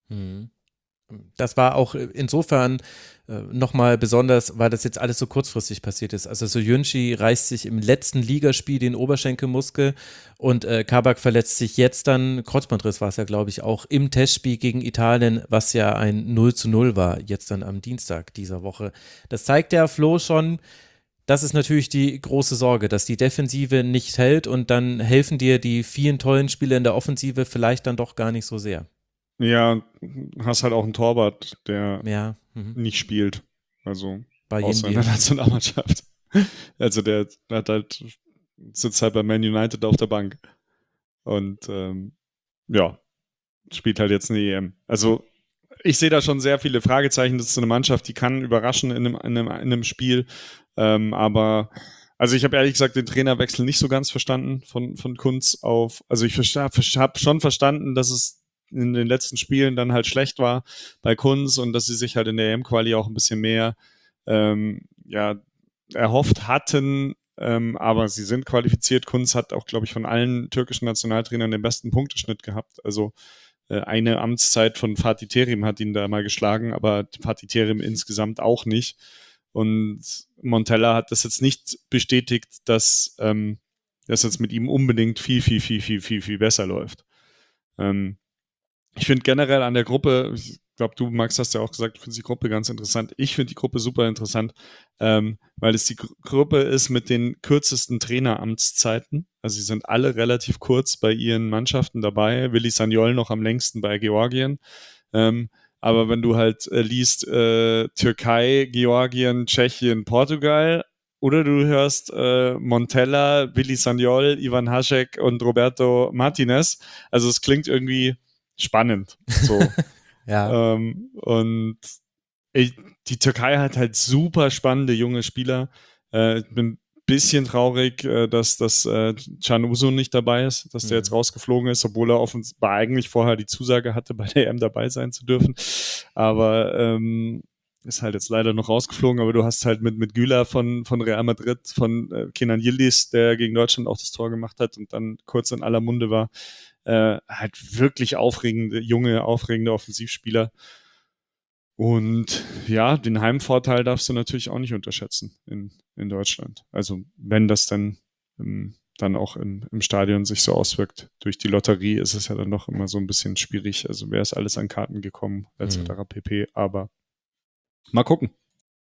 Das war auch insofern äh, nochmal besonders, weil das jetzt alles so kurzfristig passiert ist. Also Söyüncü reißt sich im letzten Ligaspiel den Oberschenkelmuskel und äh, Kabak verletzt sich jetzt dann, Kreuzbandriss war es ja, glaube ich, auch im Testspiel gegen Italien, was ja ein null zu null war, jetzt dann am Dienstag dieser Woche. Das zeigt der Flo schon. Das ist natürlich die große Sorge, dass die Defensive nicht hält und dann helfen dir die vielen tollen Spiele in der Offensive vielleicht dann doch gar nicht so sehr. Ja, hast halt auch einen Torwart, der ja. mhm. nicht spielt. Also bei aus seiner Nationalmannschaft. Also der hat halt, sitzt halt bei Man United auf der Bank. Und ähm, ja, spielt halt jetzt eine E M. Also ich sehe da schon sehr viele Fragezeichen. Das ist so eine Mannschaft, die kann überraschen in einem, in einem, in einem Spiel. Ähm, aber, also ich habe ehrlich gesagt den Trainerwechsel nicht so ganz verstanden von, von Kuntz auf, also ich habe schon verstanden, dass es in den letzten Spielen dann halt schlecht war bei Kuntz und dass sie sich halt in der E M-Quali auch ein bisschen mehr ähm, ja, erhofft hatten, ähm, aber sie sind qualifiziert. Kuntz hat auch, glaube ich, von allen türkischen Nationaltrainern den besten Punkteschnitt gehabt. Also äh, eine Amtszeit von Fatih Terim hat ihn da mal geschlagen, aber Fatih Terim insgesamt auch nicht. Und Montella hat das jetzt nicht bestätigt, dass ähm, das jetzt mit ihm unbedingt viel, viel, viel, viel, viel, viel besser läuft. Ähm, ich finde generell an der Gruppe, ich glaube, du, Max, hast ja auch gesagt, du findest die Gruppe ganz interessant. Ich finde die Gruppe super interessant, ähm, weil es die Gru- Gruppe ist mit den kürzesten Traineramtszeiten. Also sie sind alle relativ kurz bei ihren Mannschaften dabei. Willi Sagnol noch am längsten bei Georgien. Ähm, aber wenn du halt äh, liest äh, Türkei, Georgien, Tschechien, Portugal, oder du hörst äh, Montella, Willi Sagnol, Ivan Hašek und Roberto Martinez. Also es klingt irgendwie spannend. So. Ja. ähm, und ich, die Türkei hat halt super spannende junge Spieler. Äh, ich bin ein bisschen traurig, äh, dass, dass äh, Can Uzun nicht dabei ist, dass der Mhm. jetzt rausgeflogen ist, obwohl er offenbar eigentlich vorher die Zusage hatte, bei der E M dabei sein zu dürfen. Aber ähm, ist halt jetzt leider noch rausgeflogen, aber du hast halt mit, mit Güler von, von Real Madrid, von äh, Kenan Yildiz, der gegen Deutschland auch das Tor gemacht hat und dann kurz in aller Munde war, äh, halt wirklich aufregende, junge, aufregende Offensivspieler. Und ja, den Heimvorteil darfst du natürlich auch nicht unterschätzen in, in Deutschland. Also wenn das dann, ähm, dann auch im, im Stadion sich so auswirkt. Durch die Lotterie ist es ja dann doch immer so ein bisschen schwierig. Also wer ist alles an Karten gekommen, et cetera Mhm. pp. Aber mal gucken.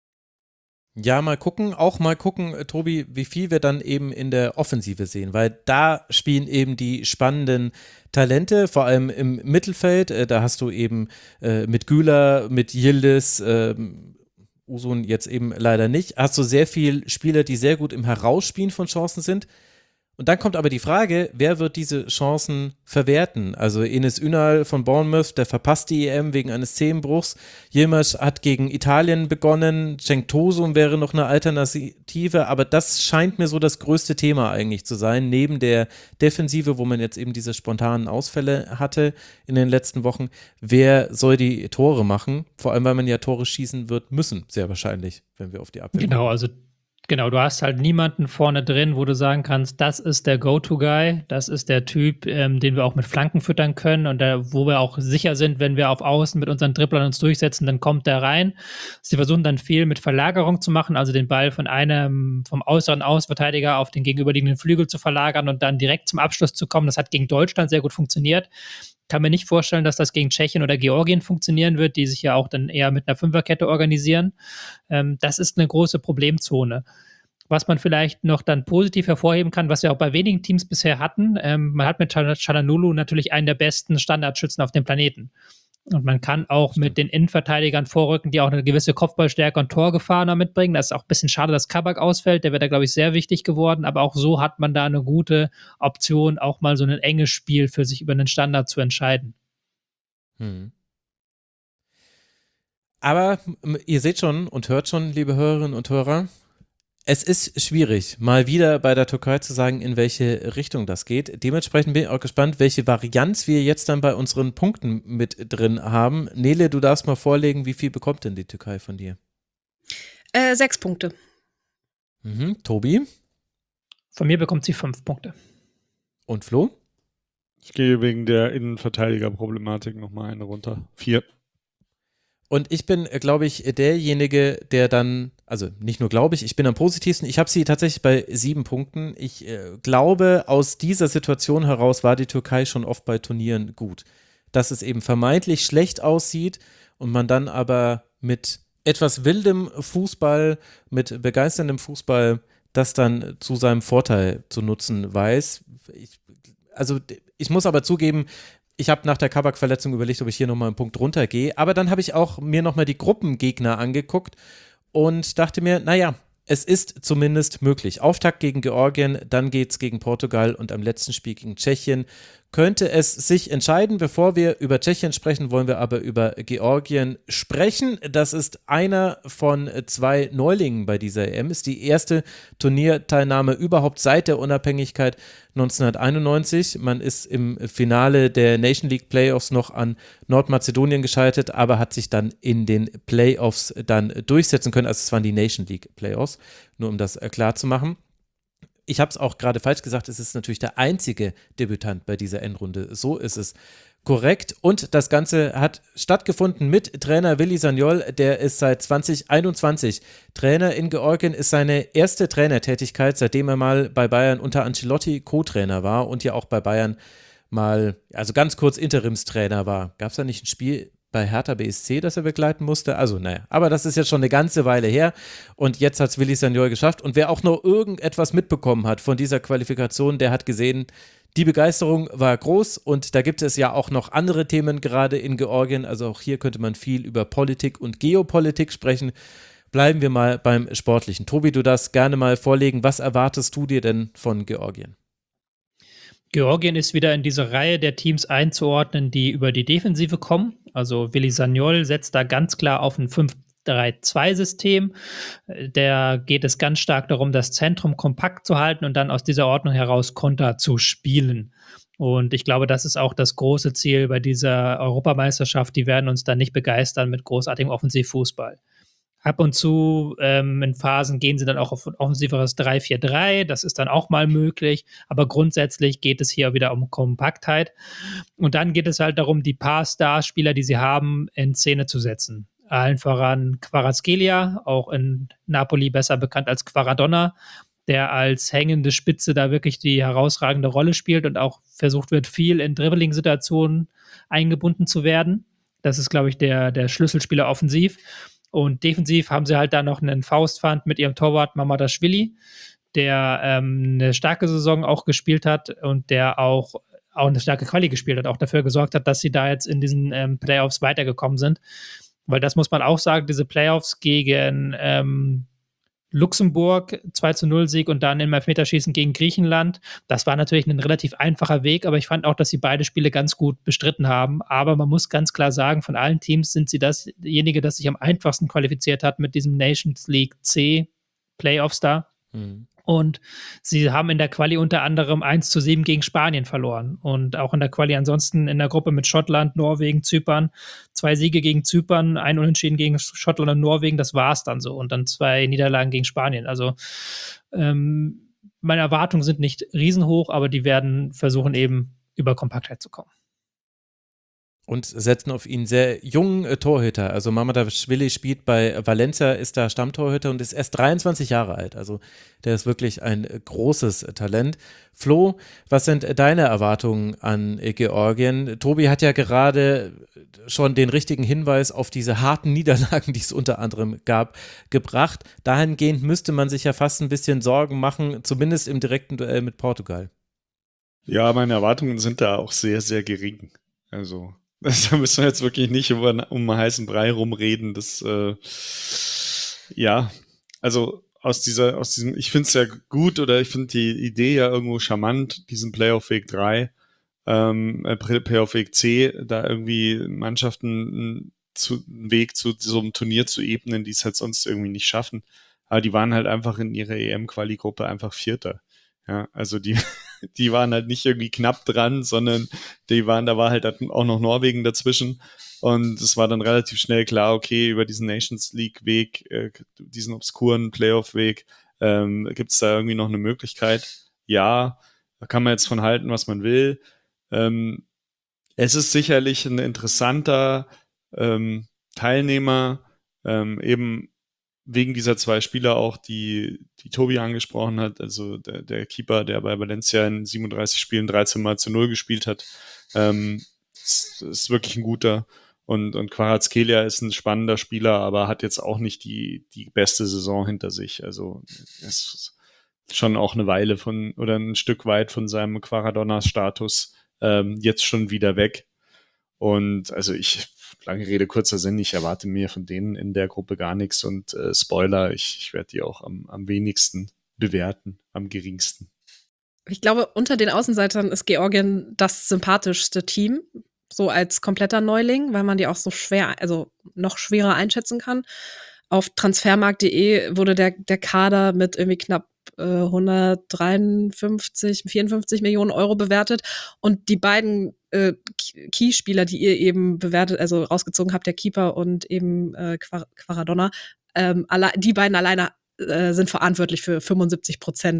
Ja, mal gucken, auch mal gucken, äh, Tobi, wie viel wir dann eben in der Offensive sehen, weil da spielen eben die spannenden Talente, vor allem im Mittelfeld. Äh, da hast du eben äh, mit Güler, mit Yildiz, ähm, Uzun jetzt eben leider nicht, hast du sehr viele Spieler, die sehr gut im Herausspielen von Chancen sind. Und dann kommt aber die Frage, wer wird diese Chancen verwerten? Also Enes Ünal von Bournemouth, der verpasst die E M wegen eines Zehenbruchs. Yilmaz hat gegen Italien begonnen. Cenk Tosun wäre noch eine Alternative, aber das scheint mir so das größte Thema eigentlich zu sein, neben der Defensive, wo man jetzt eben diese spontanen Ausfälle hatte in den letzten Wochen. Wer soll die Tore machen? Vor allem, weil man ja Tore schießen wird müssen, sehr wahrscheinlich, wenn wir auf die Abwehr Genau, gucken. also genau, du hast halt niemanden vorne drin, wo du sagen kannst, das ist der Go-To-Guy, das ist der Typ, ähm, den wir auch mit Flanken füttern können und der, wo wir auch sicher sind, wenn wir auf Außen mit unseren Dribblern uns durchsetzen, dann kommt der rein. Sie versuchen dann viel mit Verlagerung zu machen, also den Ball von einem, vom äußeren Außenverteidiger auf den gegenüberliegenden Flügel zu verlagern und dann direkt zum Abschluss zu kommen. Das hat gegen Deutschland sehr gut funktioniert. Kann mir nicht vorstellen, dass das gegen Tschechien oder Georgien funktionieren wird, die sich ja auch dann eher mit einer Fünferkette organisieren. Ähm, das ist eine große Problemzone. Was man vielleicht noch dann positiv hervorheben kann, was wir auch bei wenigen Teams bisher hatten, ähm, man hat mit Çalhanoğlu natürlich einen der besten Standardschützen auf dem Planeten. Und man kann auch Stimmt. mit den Innenverteidigern vorrücken, die auch eine gewisse Kopfballstärke und Torgefahr noch mitbringen. Das ist auch ein bisschen schade, dass Kabak ausfällt. Der wäre da, glaube ich, sehr wichtig geworden. Aber auch so hat man da eine gute Option, auch mal so ein enges Spiel für sich über einen Standard zu entscheiden. Hm. Aber m- ihr seht schon und hört schon, liebe Hörerinnen und Hörer, es ist schwierig, mal wieder bei der Türkei zu sagen, in welche Richtung das geht. Dementsprechend bin ich auch gespannt, welche Varianz wir jetzt dann bei unseren Punkten mit drin haben. Nele, du darfst mal vorlegen, wie viel bekommt denn die Türkei von dir? Äh, sechs Punkte. Mhm. Tobi Von mir bekommt sie fünf Punkte. und Flo? Ich gehe wegen der Innenverteidiger-Problematik nochmal eine runter. Vier. Und ich bin, äh, glaube ich, derjenige, der dann, also nicht nur glaube ich, ich bin am positivsten. Ich habe sie tatsächlich bei sieben Punkten. Ich äh, glaube, aus dieser Situation heraus war die Türkei schon oft bei Turnieren gut. Dass es eben vermeintlich schlecht aussieht und man dann aber mit etwas wildem Fußball, mit begeisterndem Fußball, das dann zu seinem Vorteil zu nutzen weiß. Ich, also ich muss aber zugeben, ich habe nach der Kabak-Verletzung überlegt, ob ich hier nochmal einen Punkt runtergehe, aber dann habe ich auch mir nochmal die Gruppengegner angeguckt und dachte mir, naja, es ist zumindest möglich. Auftakt gegen Georgien, dann geht's gegen Portugal und am letzten Spiel gegen Tschechien könnte es sich entscheiden. Bevor wir über Tschechien sprechen, wollen wir aber über Georgien sprechen. Das ist einer von zwei Neulingen bei dieser E M, ist die erste Turnierteilnahme überhaupt seit der Unabhängigkeit neunzehnhunderteinundneunzig. Man ist im Finale der Nation League Playoffs noch an Nordmazedonien gescheitert, aber hat sich dann in den Playoffs dann durchsetzen können. Also es waren die Nation League Playoffs, nur um das klar zu machen. ich habe es auch gerade falsch gesagt, es ist natürlich der einzige Debütant bei dieser Endrunde. So ist es korrekt. Und das Ganze hat stattgefunden mit Trainer Willi Sagnol, der ist seit zwanzig einundzwanzig Trainer in Georgien, ist seine erste Trainertätigkeit, seitdem er mal bei Bayern unter Ancelotti Co-Trainer war und ja auch bei Bayern mal, also ganz kurz Interimstrainer war. Gab es da nicht ein Spiel bei Hertha B S C, das er begleiten musste? Also naja, aber das ist jetzt schon eine ganze Weile her und jetzt hat es Willi Sagnol geschafft und wer auch nur irgendetwas mitbekommen hat von dieser Qualifikation, der hat gesehen, die Begeisterung war groß und da gibt es ja auch noch andere Themen gerade in Georgien, also auch hier könnte man viel über Politik und Geopolitik sprechen. Bleiben wir mal beim Sportlichen. Tobi, du darfst gerne mal vorlegen, was erwartest du dir denn von Georgien? Georgien ist wieder in diese Reihe der Teams einzuordnen, die über die Defensive kommen. Also Willi Sagnol setzt da ganz klar auf ein fünf drei zwei System. Da geht es ganz stark darum, das Zentrum kompakt zu halten und dann aus dieser Ordnung heraus Konter zu spielen. Und ich glaube, das ist auch das große Ziel bei dieser Europameisterschaft. Die werden uns dann nicht begeistern mit großartigem Offensivfußball. Ab und zu ähm, in Phasen gehen sie dann auch auf ein offensiveres drei vier drei, das ist dann auch mal möglich, aber grundsätzlich geht es hier wieder um Kompaktheit und dann geht es halt darum, die paar Starspieler, die sie haben, in Szene zu setzen. Allen voran Kvaratskhelia, auch in Napoli besser bekannt als Kvaradonna, der als hängende Spitze da wirklich die herausragende Rolle spielt und auch versucht wird, viel in Dribbling-Situationen eingebunden zu werden. Das ist, glaube ich, der, der Schlüsselspieler offensiv. Und defensiv haben sie halt da noch einen Faustpfand mit ihrem Torwart Mamadashvili, der ähm, eine starke Saison auch gespielt hat und der auch, auch eine starke Quali gespielt hat, auch dafür gesorgt hat, dass sie da jetzt in diesen ähm, Playoffs weitergekommen sind. Weil das muss man auch sagen, diese Playoffs gegen ähm, Luxemburg, zwei zu null Sieg und dann im Elfmeterschießen gegen Griechenland. Das war natürlich ein relativ einfacher Weg, aber ich fand auch, dass sie beide Spiele ganz gut bestritten haben. Aber man muss ganz klar sagen, von allen Teams sind sie dasjenige, das sich am einfachsten qualifiziert hat mit diesem Nations League C Playoffs da. Mhm. Und sie haben in der Quali unter anderem eins zu sieben gegen Spanien verloren. Und auch in der Quali ansonsten in der Gruppe mit Schottland, Norwegen, Zypern. Zwei Siege gegen Zypern, ein Unentschieden gegen Schottland und Norwegen, das war es dann so. Und dann zwei Niederlagen gegen Spanien. Also ähm, meine Erwartungen sind nicht riesenhoch, aber die werden versuchen eben über Kompaktheit zu kommen. Und setzen auf ihn sehr jungen äh, Torhüter. Also Mamadashvili spielt bei Valencia, ist da Stammtorhüter und ist erst dreiundzwanzig Jahre alt. Also der ist wirklich ein äh, großes äh, Talent. Flo, was sind äh, deine Erwartungen an äh, Georgien? Tobi hat ja gerade schon den richtigen Hinweis auf diese harten Niederlagen, die es unter anderem gab, gebracht. Dahingehend müsste man sich ja fast ein bisschen Sorgen machen, zumindest im direkten Duell mit Portugal. Ja, meine Erwartungen sind da auch sehr, sehr gering. Also da müssen wir jetzt wirklich nicht über, um einen heißen Brei rumreden. Das, äh, ja, also aus dieser, aus diesem, ich finde es ja gut oder ich finde die Idee ja irgendwo charmant, diesen Playoff-Weg drei, ähm, Playoff-Weg C, da irgendwie Mannschaften zu, einen Weg zu so einem Turnier zu ebnen, die es halt sonst irgendwie nicht schaffen. Aber die waren halt einfach in ihrer E M-Quali-Gruppe einfach Vierter. Ja, also die, die waren halt nicht irgendwie knapp dran, sondern die waren, da war halt auch noch Norwegen dazwischen und es war dann relativ schnell klar, okay, über diesen Nations League Weg, äh, diesen obskuren Playoff Weg, ähm, gibt es da irgendwie noch eine Möglichkeit? Ja, da kann man jetzt von halten, was man will. Ähm, es ist sicherlich ein interessanter ähm, Teilnehmer, ähm, eben wegen dieser zwei Spieler auch, die, die Tobi angesprochen hat, also der, der Keeper, der bei Valencia in siebenunddreißig Spielen dreizehn Mal zu null gespielt hat, ähm, ist, ist wirklich ein guter. Und, und Kvaratskhelia ist ein spannender Spieler, aber hat jetzt auch nicht die, die beste Saison hinter sich. Also ist schon auch eine Weile von, oder ein Stück weit von seinem Kvaradonna-Status ähm, jetzt schon wieder weg. Und also ich, lange Rede, kurzer Sinn, ich erwarte mir von denen in der Gruppe gar nichts und äh, Spoiler, ich, ich werde die auch am, am wenigsten bewerten, am geringsten. Ich glaube, unter den Außenseitern ist Georgien das sympathischste Team, so als kompletter Neuling, weil man die auch so schwer, also noch schwerer einschätzen kann. Auf transfermarkt punkt de wurde der, der Kader mit irgendwie knapp äh, hundertdreiundfünfzig, vierundfünfzig Millionen Euro bewertet und die beiden äh, Key-Spieler, die ihr eben bewertet, also rausgezogen habt, der Keeper und eben äh, Kvaradonna, ähm, alle, die beiden alleine äh, sind verantwortlich für fünfundsiebzig Prozent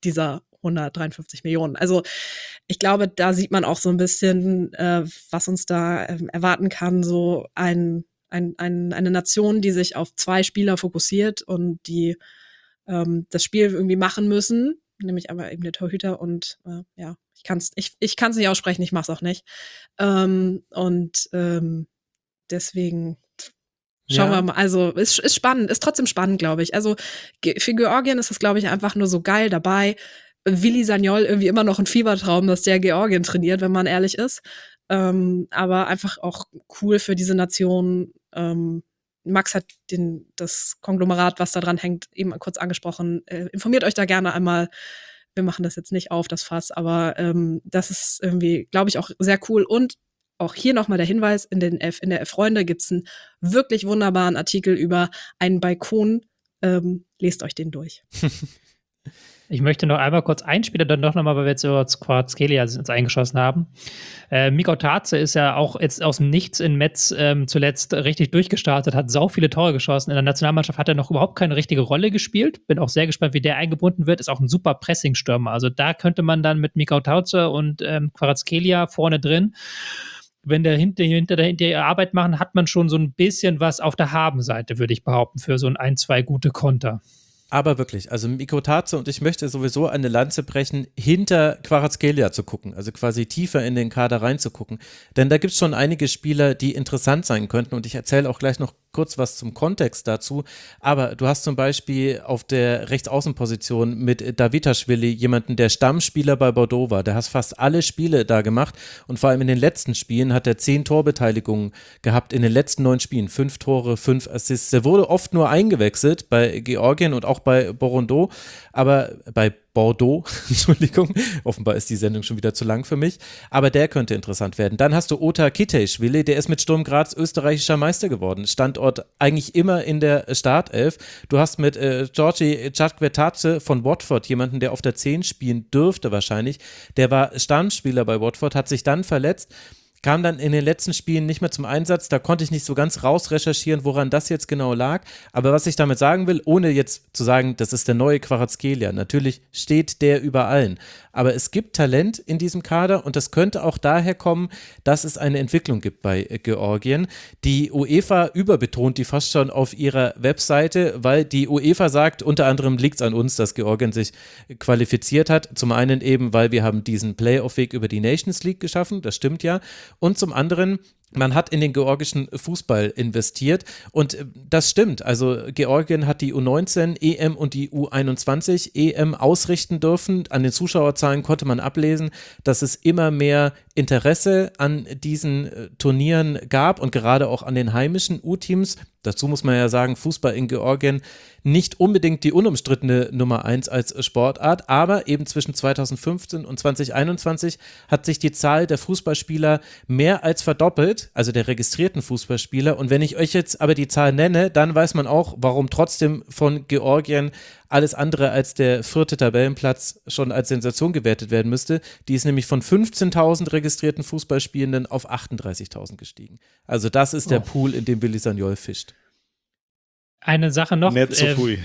dieser hundertdreiundfünfzig Millionen. Also ich glaube, da sieht man auch so ein bisschen, äh, was uns da äh, erwarten kann, so ein, ein, ein, eine Nation, die sich auf zwei Spieler fokussiert und die ähm, das Spiel irgendwie machen müssen, nämlich aber eben der Torhüter und äh, ja, ich kann es ich, ich kann's nicht aussprechen, ich mach's auch nicht. Ähm, und ähm, deswegen schauen Ja. wir mal. Also ist, ist spannend, ist trotzdem spannend, glaube ich. Also ge- für Georgien ist das, glaube ich, einfach nur so geil dabei. Willi Sagnol irgendwie immer noch ein Fiebertraum, dass der Georgien trainiert, wenn man ehrlich ist. Ähm, aber einfach auch cool für diese Nation. Ähm, Max hat den, das Konglomerat, was da dran hängt, eben kurz angesprochen. Äh, informiert euch da gerne einmal. Wir machen das jetzt nicht auf, das Fass, aber ähm, das ist irgendwie, glaube ich, auch sehr cool. Und auch hier nochmal der Hinweis, in, den F, in der F-Freunde gibt's einen wirklich wunderbaren Artikel über einen Balkon. Ähm, lest euch den durch. Ich möchte noch einmal kurz einen Spieler dann doch nochmal, weil wir jetzt über Kvaratskhelia uns eingeschossen haben. Äh, Mikko Tarze ist ja auch jetzt aus dem Nichts in Metz ähm, zuletzt richtig durchgestartet, hat sau viele Tore geschossen. In der Nationalmannschaft hat er noch überhaupt keine richtige Rolle gespielt. Bin auch sehr gespannt, wie der eingebunden wird. Ist auch ein super Pressing-Stürmer. Also da könnte man dann mit Mikko Tarze und ähm, Kvaratskhelia vorne drin, wenn der hinter, hinter der, hinter der Arbeit machen, hat man schon so ein bisschen was auf der Habenseite, würde ich behaupten, für so ein, ein, zwei gute Konter. Aber wirklich, also Mikko Tarze und ich möchte sowieso eine Lanze brechen, hinter Kvaratskhelia zu gucken, also quasi tiefer in den Kader reinzugucken. Denn da gibt es schon einige Spieler, die interessant sein könnten und ich erzähle auch gleich noch kurz was zum Kontext dazu. Aber du hast zum Beispiel auf der Rechtsaußenposition mit Davitaschwili jemanden, der Stammspieler bei Bordeaux war. Der hat fast alle Spiele da gemacht und vor allem in den letzten Spielen hat er zehn Torbeteiligungen gehabt, in den letzten neun Spielen. Fünf Tore, fünf Assists. Der wurde oft nur eingewechselt bei Georgien und auch bei Bordeaux, aber bei Bordeaux, Entschuldigung, offenbar ist die Sendung schon wieder zu lang für mich, aber der könnte interessant werden. Dann hast du Ota Kiteishvili, der ist mit Sturm Graz österreichischer Meister geworden, Standort eigentlich immer in der Startelf. Du hast mit äh, Georgi Chatquetace von Watford jemanden, der auf der zehn spielen dürfte wahrscheinlich, der war Stammspieler bei Watford, hat sich dann verletzt, kam dann in den letzten Spielen nicht mehr zum Einsatz, da konnte ich nicht so ganz rausrecherchieren, woran das jetzt genau lag, aber was ich damit sagen will, ohne jetzt zu sagen, das ist der neue Kvaratskhelia, natürlich steht der über allen, aber es gibt Talent in diesem Kader und das könnte auch daher kommen, dass es eine Entwicklung gibt bei Georgien. Die UEFA überbetont die fast schon auf ihrer Webseite, weil die UEFA sagt, unter anderem liegt es an uns, dass Georgien sich qualifiziert hat, zum einen eben, weil wir haben diesen Playoff-Weg über die Nations League geschaffen, das stimmt ja, und zum anderen, man hat in den georgischen Fußball investiert und das stimmt, also Georgien hat die U neunzehn E M und die U einundzwanzig E M ausrichten dürfen. An den Zuschauerzahlen konnte man ablesen, dass es immer mehr Interesse an diesen äh, Turnieren gab und gerade auch an den heimischen U-Teams. Dazu muss man ja sagen, Fußball in Georgien nicht unbedingt die unumstrittene Nummer eins als Sportart, aber eben zwischen zweitausendfünfzehn und zweitausendeinundzwanzig hat sich die Zahl der Fußballspieler mehr als verdoppelt, also der registrierten Fußballspieler. Und wenn ich euch jetzt aber die Zahl nenne, dann weiß man auch, warum trotzdem von Georgien alles andere als der vierte Tabellenplatz schon als Sensation gewertet werden müsste. Die ist nämlich von fünfzehntausend registrierten Fußballspielenden auf achtunddreißigtausend gestiegen. Also das ist der Oh. Pool, in dem Willi Sagnol fischt. Eine Sache noch. Nicht so äh, früh.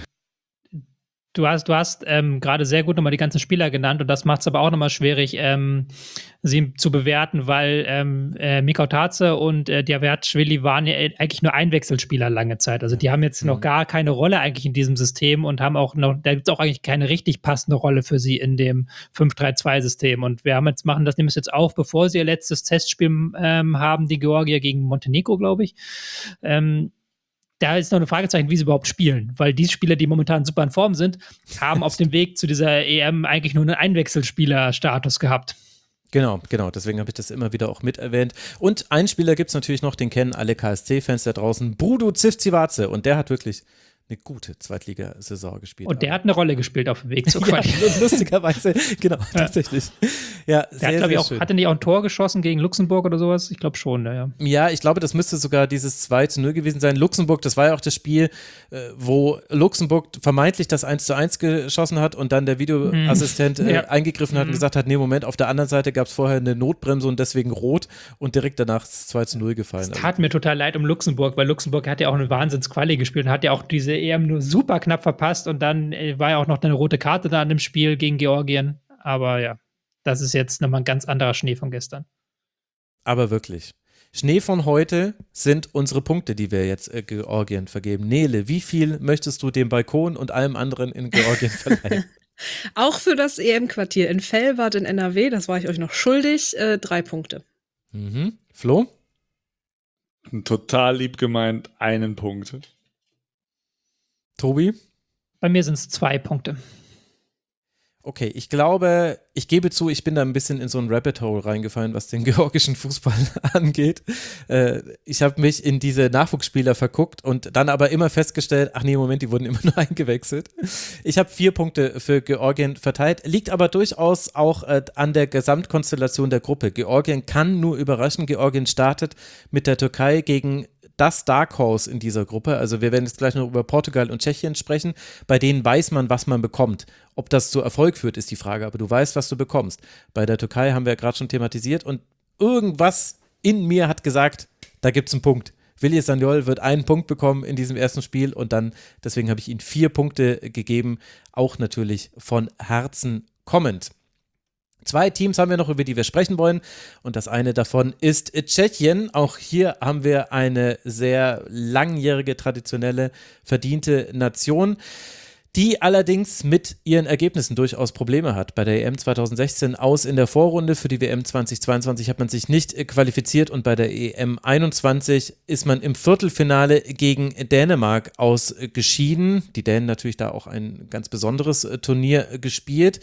Du hast, du hast ähm, gerade sehr gut nochmal die ganzen Spieler genannt und das macht es aber auch nochmal schwierig, ähm, sie zu bewerten, weil ähm, äh, Mikko Tarze und äh, Davitaschvili waren ja eigentlich nur Einwechselspieler lange Zeit. Also die haben jetzt Mhm. noch gar keine Rolle eigentlich in diesem System und haben auch noch, da gibt es auch eigentlich keine richtig passende Rolle für sie in dem fünf drei zwei System. Und wir haben jetzt, machen das nämlich jetzt auf, bevor sie ihr letztes Testspiel ähm, haben, die Georgier gegen Montenegro, glaube ich. Ähm, Da ist noch ein Fragezeichen, wie sie überhaupt spielen, weil die Spieler, die momentan super in Form sind, haben auf dem Weg zu dieser E M eigentlich nur einen Einwechselspieler-Status gehabt. Genau, genau, deswegen habe ich das immer wieder auch mit erwähnt. Und einen Spieler gibt es natürlich noch, den kennen alle K S C-Fans da draußen, Brudu Zivcivace, und der hat wirklich eine gute Zweitligasaison gespielt. Und der hat eine Rolle gespielt auf dem Weg zur ja, Quali. lustigerweise, genau, tatsächlich. Ja, Der sehr, hat, glaube ich, sehr auch, schön. hat er nicht auch ein Tor geschossen gegen Luxemburg oder sowas? Ich glaube schon, ja. Ja, ich glaube, das müsste sogar dieses zwei zu null gewesen sein. Luxemburg, das war ja auch das Spiel, äh, wo Luxemburg vermeintlich das eins zu eins geschossen hat und dann der Videoassistent Mhm. äh, Ja. eingegriffen hat und Mhm. gesagt hat, nee, Moment, auf der anderen Seite gab es vorher eine Notbremse und deswegen rot und direkt danach ist zwei zu null gefallen. Es tat mir total leid um Luxemburg, weil Luxemburg hat ja auch eine Wahnsinns-Quali gespielt und hat ja auch diese E M nur super knapp verpasst und dann äh, war ja auch noch eine rote Karte da an dem Spiel gegen Georgien. Aber ja, das ist jetzt nochmal ein ganz anderer Schnee von gestern. Aber wirklich. Schnee von heute sind unsere Punkte, die wir jetzt äh, Georgien vergeben. Nele, wie viel möchtest du dem Balkon und allem anderen in Georgien verleihen? Auch für das E M-Quartier in Velbert in N R W, das war ich euch noch schuldig, äh, drei Punkte. Mhm. Flo? Total lieb gemeint, einen Punkt. Tobi? Bei mir sind es zwei Punkte. Okay, ich glaube, ich gebe zu, ich bin da ein bisschen in so ein Rabbit Hole reingefallen, was den georgischen Fußball angeht. Äh, ich habe mich in diese Nachwuchsspieler verguckt und dann aber immer festgestellt, ach nee, Moment, die wurden immer nur eingewechselt. Ich habe vier Punkte für Georgien verteilt, liegt aber durchaus auch äh, an der Gesamtkonstellation der Gruppe. Georgien kann nur überraschen. Georgien startet mit der Türkei gegen das Dark Horse in dieser Gruppe. Also wir werden jetzt gleich noch über Portugal und Tschechien sprechen. Bei denen weiß man, was man bekommt. Ob das zu Erfolg führt, ist die Frage, aber du weißt, was du bekommst. Bei der Türkei haben wir ja gerade schon thematisiert und irgendwas in mir hat gesagt, da gibt es einen Punkt. Willi Sagnol wird einen Punkt bekommen in diesem ersten Spiel und dann, deswegen habe ich ihm vier Punkte gegeben, auch natürlich von Herzen kommend. Zwei Teams haben wir noch, über die wir sprechen wollen und das eine davon ist Tschechien. Auch hier haben wir eine sehr langjährige, traditionelle, verdiente Nation, die allerdings mit ihren Ergebnissen durchaus Probleme hat. Bei der E M zwanzig sechzehn aus in der Vorrunde, für die W M zwanzig zweiundzwanzig hat man sich nicht qualifiziert und bei der E M einundzwanzig ist man im Viertelfinale gegen Dänemark ausgeschieden. Die Dänen natürlich da auch ein ganz besonderes Turnier gespielt.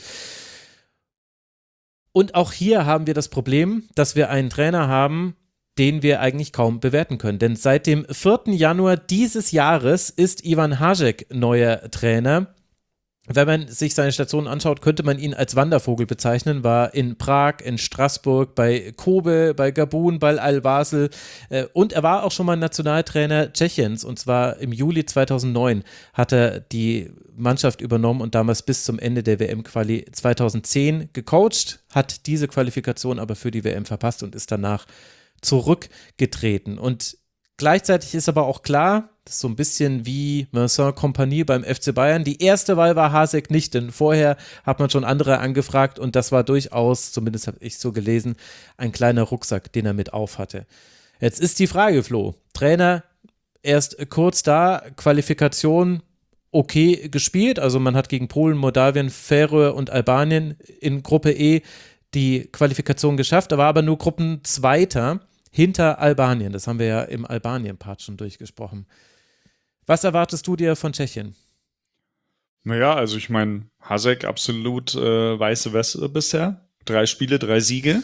Und auch hier haben wir das Problem, dass wir einen Trainer haben, den wir eigentlich kaum bewerten können. Denn seit dem vierten Januar dieses Jahres ist Ivan Hacek neuer Trainer. Wenn man sich seine Stationen anschaut, könnte man ihn als Wandervogel bezeichnen, war in Prag, in Straßburg, bei Kobe, bei Gabun, bei Al-Wasl und er war auch schon mal Nationaltrainer Tschechiens und zwar im Juli zweitausendneun hat er die Mannschaft übernommen und damals bis zum Ende der W M-Quali zweitausendzehn gecoacht, hat diese Qualifikation aber für die W M verpasst und ist danach zurückgetreten und gleichzeitig ist aber auch klar, das ist so ein bisschen wie Vincent Kompany beim F C Bayern. Die erste Wahl war Hacek nicht, denn vorher hat man schon andere angefragt und das war durchaus, zumindest habe ich so gelesen, ein kleiner Rucksack, den er mit auf hatte. Jetzt ist die Frage, Flo, Trainer erst kurz da, Qualifikation okay gespielt, also man hat gegen Polen, Moldawien, Färöer und Albanien in Gruppe E die Qualifikation geschafft, da war aber nur Gruppenzweiter hinter Albanien. Das haben wir ja im Albanien-Part schon durchgesprochen. Was erwartest du dir von Tschechien? Naja, also ich meine, Hacek absolut äh, weiße Weste bisher. Drei Spiele, drei Siege.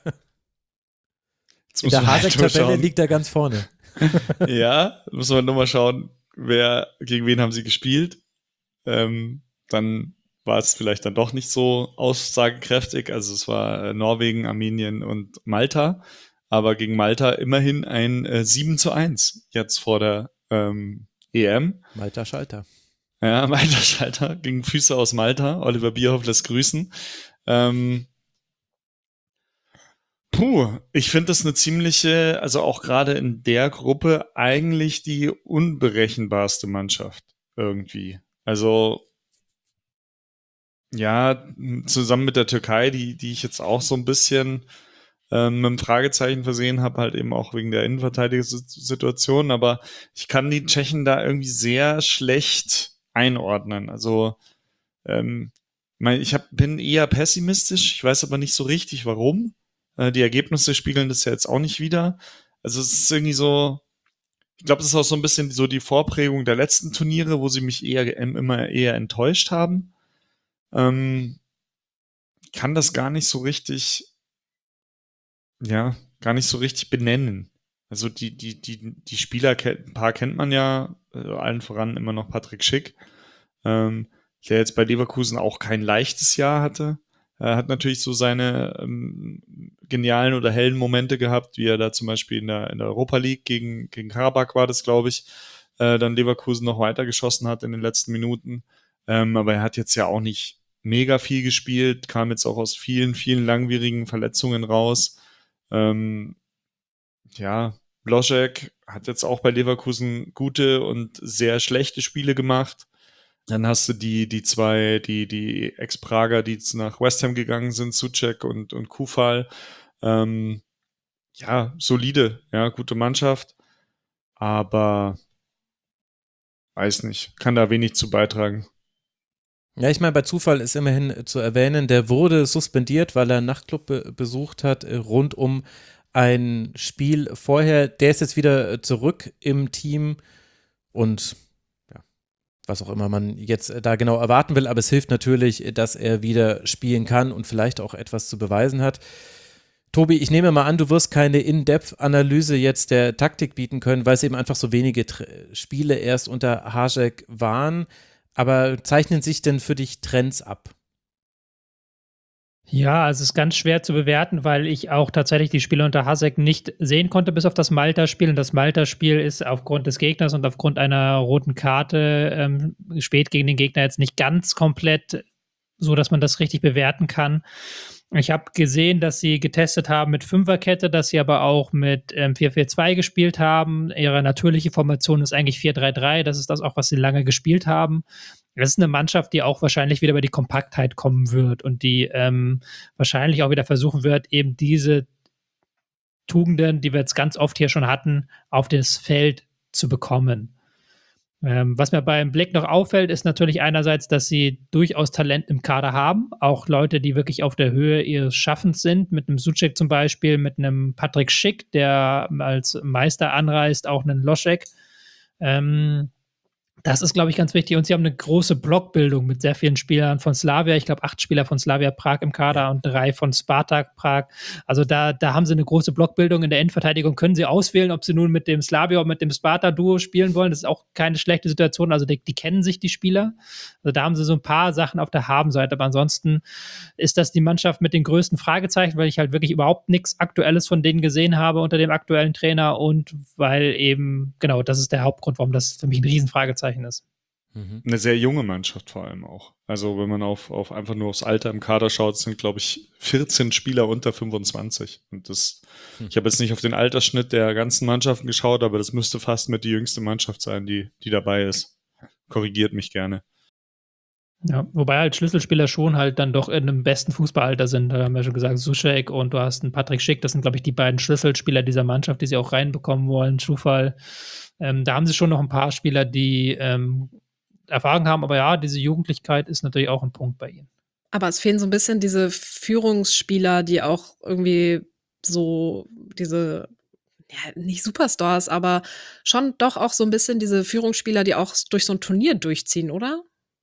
Jetzt In der Hacek-Tabelle liegt er ganz vorne. Ja, müssen wir nur mal schauen, wer, gegen wen haben sie gespielt. Ähm, dann war es vielleicht dann doch nicht so aussagekräftig. Also es war äh, Norwegen, Armenien und Malta. Aber gegen Malta immerhin ein äh, sieben zu eins jetzt vor der ähm, E M. Malta Schalter. Ja, Malta Schalter gegen Füße aus Malta. Oliver Bierhoff lässt grüßen. Ähm, puh, ich finde das eine ziemliche, also auch gerade in der Gruppe eigentlich die unberechenbarste Mannschaft irgendwie. Also ja, zusammen mit der Türkei, die, die ich jetzt auch so ein bisschen ähm, mit einem Fragezeichen versehen habe, halt eben auch wegen der Innenverteidigungssituation, aber ich kann die Tschechen da irgendwie sehr schlecht einordnen. Also ähm, mein, ich hab, bin eher pessimistisch, ich weiß aber nicht so richtig, warum. Äh, die Ergebnisse spiegeln das ja jetzt auch nicht wider. Also es ist irgendwie so, ich glaube, das ist auch so ein bisschen so die Vorprägung der letzten Turniere, wo sie mich eher immer eher enttäuscht haben. Ähm, kann das gar nicht so richtig ja, gar nicht so richtig benennen. Also die, die, die, die Spieler, ein paar kennt man ja, also allen voran immer noch Patrick Schick, ähm, der jetzt bei Leverkusen auch kein leichtes Jahr hatte. Er hat natürlich so seine ähm, genialen oder hellen Momente gehabt, wie er da zum Beispiel in der, in der Europa League gegen, gegen Karabakh war das, glaube ich, äh, dann Leverkusen noch weitergeschossen hat in den letzten Minuten. Ähm, aber er hat jetzt ja auch nicht mega viel gespielt, kam jetzt auch aus vielen, vielen langwierigen Verletzungen raus. Ähm, ja, Bloschek hat jetzt auch bei Leverkusen gute und sehr schlechte Spiele gemacht. Dann hast du die, die zwei, die, die Ex-Prager, die jetzt nach West Ham gegangen sind, Souček und, und Kufal. Ähm, ja, solide, ja, gute Mannschaft. Aber weiß nicht, kann da wenig zu beitragen. Ja, ich meine, bei Zufall ist immerhin zu erwähnen, der wurde suspendiert, weil er einen Nachtclub be- besucht hat, äh, rund um ein Spiel vorher. Der ist jetzt wieder äh, zurück im Team und ja, was auch immer man jetzt äh, da genau erwarten will, aber es hilft natürlich, äh, dass er wieder spielen kann und vielleicht auch etwas zu beweisen hat. Tobi, ich nehme mal an, du wirst keine In-Depth-Analyse jetzt der Taktik bieten können, weil es eben einfach so wenige Tr- Spiele erst unter Hašek waren. Aber zeichnen sich denn für dich Trends ab? Ja, also es ist ganz schwer zu bewerten, weil ich auch tatsächlich die Spiele unter Hašek nicht sehen konnte, bis auf das Malta-Spiel. Und das Malta-Spiel ist aufgrund des Gegners und aufgrund einer roten Karte ähm, spät gegen den Gegner jetzt nicht ganz komplett so, dass man das richtig bewerten kann. Ich habe gesehen, dass sie getestet haben mit Fünferkette, dass sie aber auch mit ähm, vier vier zwei gespielt haben. Ihre natürliche Formation ist eigentlich vier drei drei. Das ist das auch, was sie lange gespielt haben. Das ist eine Mannschaft, die auch wahrscheinlich wieder über die Kompaktheit kommen wird und die ähm, wahrscheinlich auch wieder versuchen wird, eben diese Tugenden, die wir jetzt ganz oft hier schon hatten, auf das Feld zu bekommen. Ähm, was mir beim Blick noch auffällt, ist natürlich einerseits, dass sie durchaus Talent im Kader haben. Auch Leute, die wirklich auf der Höhe ihres Schaffens sind. Mit einem Souček zum Beispiel, mit einem Patrick Schick, der als Meister anreist, auch einen Loschek. Ähm, Das ist, glaube ich, ganz wichtig. Und sie haben eine große Blockbildung mit sehr vielen Spielern von Slavia. Ich glaube, acht Spieler von Slavia Prag im Kader und drei von Spartak Prag. Also da, da haben sie eine große Blockbildung. In der Endverteidigung können sie auswählen, ob sie nun mit dem Slavia oder mit dem Sparta-Duo spielen wollen. Das ist auch keine schlechte Situation. Also die, die kennen sich, die Spieler. Also da haben sie so ein paar Sachen auf der Habenseite. Aber ansonsten ist das die Mannschaft mit den größten Fragezeichen, weil ich halt wirklich überhaupt nichts Aktuelles von denen gesehen habe unter dem aktuellen Trainer und weil eben, genau, das ist der Hauptgrund, warum das für mich ein Riesenfragezeichen ist. Eine sehr junge Mannschaft vor allem auch. Also wenn man auf, auf einfach nur aufs Alter im Kader schaut, sind, glaube ich, vierzehn Spieler unter fünfundzwanzig. Und das, ich habe jetzt nicht auf den Altersschnitt der ganzen Mannschaften geschaut, aber das müsste fast mit die jüngste Mannschaft sein, die, die dabei ist. Korrigiert mich gerne. Ja, wobei halt Schlüsselspieler schon halt dann doch in einem besten Fußballalter sind. Da haben wir schon gesagt, Souček und du hast einen Patrick Schick, das sind, glaube ich, die beiden Schlüsselspieler dieser Mannschaft, die sie auch reinbekommen wollen. Zufall. Ähm, da haben sie schon noch ein paar Spieler, die ähm, Erfahrung haben, aber ja, diese Jugendlichkeit ist natürlich auch ein Punkt bei ihnen. Aber es fehlen so ein bisschen diese Führungsspieler, die auch irgendwie so diese, ja, nicht Superstars, aber schon doch auch so ein bisschen diese Führungsspieler, die auch durch so ein Turnier durchziehen, oder?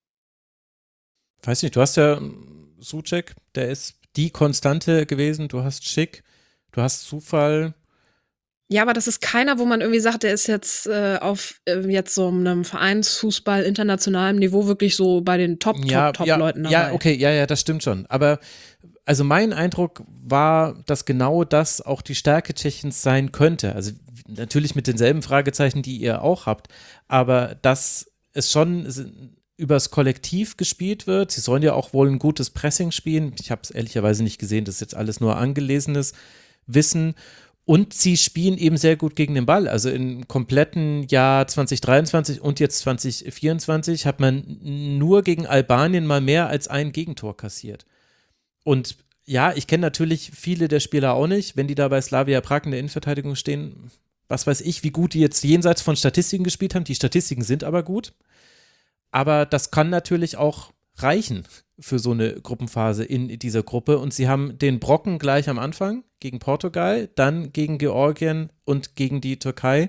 Weiß nicht, du hast ja Souček, der ist die Konstante gewesen, du hast Schick, du hast Zufall. Ja, aber das ist keiner, wo man irgendwie sagt, der ist jetzt äh, auf äh, jetzt so einem Vereinsfußball internationalem Niveau wirklich so bei den Top, ja, Top, Top ja, Leuten dabei. Ja, okay, ja, ja, das stimmt schon. Aber also mein Eindruck war, dass genau das auch die Stärke Tschechiens sein könnte. Also natürlich mit denselben Fragezeichen, die ihr auch habt, aber dass es schon übers Kollektiv gespielt wird. Sie sollen ja auch wohl ein gutes Pressing spielen. Ich habe es ehrlicherweise nicht gesehen, das ist jetzt alles nur angelesenes Wissen. Und sie spielen eben sehr gut gegen den Ball. Also im kompletten Jahr zwanzig dreiundzwanzig und jetzt zwanzig vierundzwanzig hat man nur gegen Albanien mal mehr als ein Gegentor kassiert. Und ja, ich kenne natürlich viele der Spieler auch nicht. Wenn die da bei Slavia Prag in der Innenverteidigung stehen, was weiß ich, wie gut die jetzt jenseits von Statistiken gespielt haben. Die Statistiken sind aber gut. Aber das kann natürlich auch reichen für so eine Gruppenphase in dieser Gruppe. Und sie haben den Brocken gleich am Anfang gegen Portugal, dann gegen Georgien und gegen die Türkei.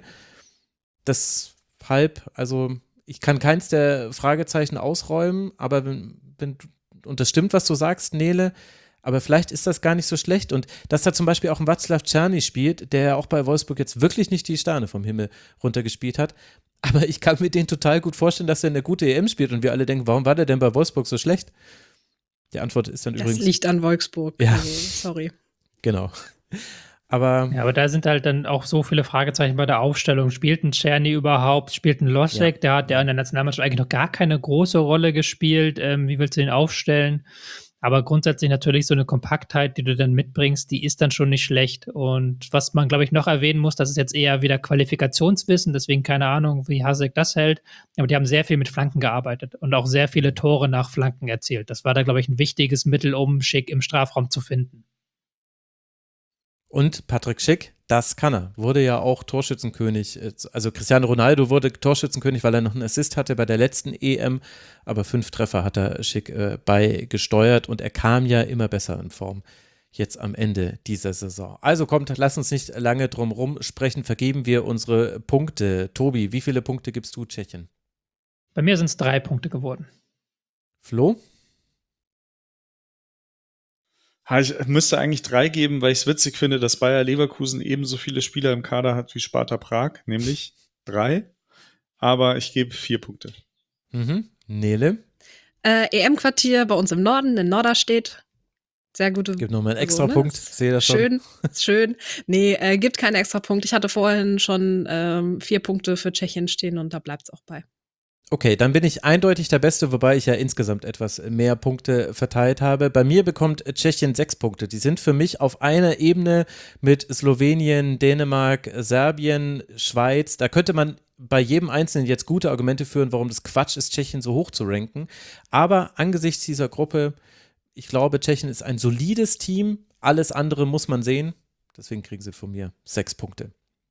Deshalb, also ich kann keins der Fragezeichen ausräumen, aber wenn, wenn und das stimmt, was du sagst, Nele, aber vielleicht ist das gar nicht so schlecht. Und dass da zum Beispiel auch ein Václav Czerny spielt, der ja auch bei Wolfsburg jetzt wirklich nicht die Sterne vom Himmel runtergespielt hat. Aber ich kann mir den total gut vorstellen, dass er eine gute E M spielt und wir alle denken, warum war der denn bei Wolfsburg so schlecht? Die Antwort ist dann das übrigens. Das liegt an Wolfsburg. Ja. Also, sorry. Genau. Aber, ja, aber da sind halt dann auch so viele Fragezeichen bei der Aufstellung. Spielt ein Czerny überhaupt? Spielt ein Loschek? Ja. Der hat ja in der Nationalmannschaft eigentlich noch gar keine große Rolle gespielt. Ähm, wie willst du den aufstellen? Aber grundsätzlich natürlich so eine Kompaktheit, die du dann mitbringst, die ist dann schon nicht schlecht. Und was man, glaube ich, noch erwähnen muss, das ist jetzt eher wieder Qualifikationswissen, deswegen keine Ahnung, wie Hasek das hält. Aber die haben sehr viel mit Flanken gearbeitet und auch sehr viele Tore nach Flanken erzielt. Das war da, glaube ich, ein wichtiges Mittel, um Schick im Strafraum zu finden. Und Patrick Schick, das kann er. Wurde ja auch Torschützenkönig. Also Cristiano Ronaldo wurde Torschützenkönig, weil er noch einen Assist hatte bei der letzten E M. Aber fünf Treffer hat er Schick äh, beigesteuert und er kam ja immer besser in Form. Jetzt am Ende dieser Saison. Also kommt, lass uns nicht lange drum rum sprechen. Vergeben wir unsere Punkte. Tobi, wie viele Punkte gibst du Tschechien? Bei mir sind es drei Punkte geworden. Flo? Ich müsste eigentlich drei geben, weil ich es witzig finde, dass Bayer Leverkusen ebenso viele Spieler im Kader hat wie Sparta Prag, nämlich drei. Aber ich gebe vier Punkte. Mhm. Nele? Äh, E M-Quartier bei uns im Norden, in Norderstedt. Sehr gute. Gib nochmal einen also, extra ne, Punkt. Sehe das schon. Schön, schön. Nee, äh, gibt keinen extra Punkt. Ich hatte vorhin schon ähm, vier Punkte für Tschechien stehen und da bleibt es auch bei. Okay, dann bin ich eindeutig der Beste, wobei ich ja insgesamt etwas mehr Punkte verteilt habe. Bei mir bekommt Tschechien sechs Punkte. Die sind für mich auf einer Ebene mit Slowenien, Dänemark, Serbien, Schweiz. Da könnte man bei jedem Einzelnen jetzt gute Argumente führen, warum das Quatsch ist, Tschechien so hoch zu ranken. Aber angesichts dieser Gruppe, ich glaube, Tschechien ist ein solides Team. Alles andere muss man sehen. Deswegen kriegen sie von mir sechs Punkte.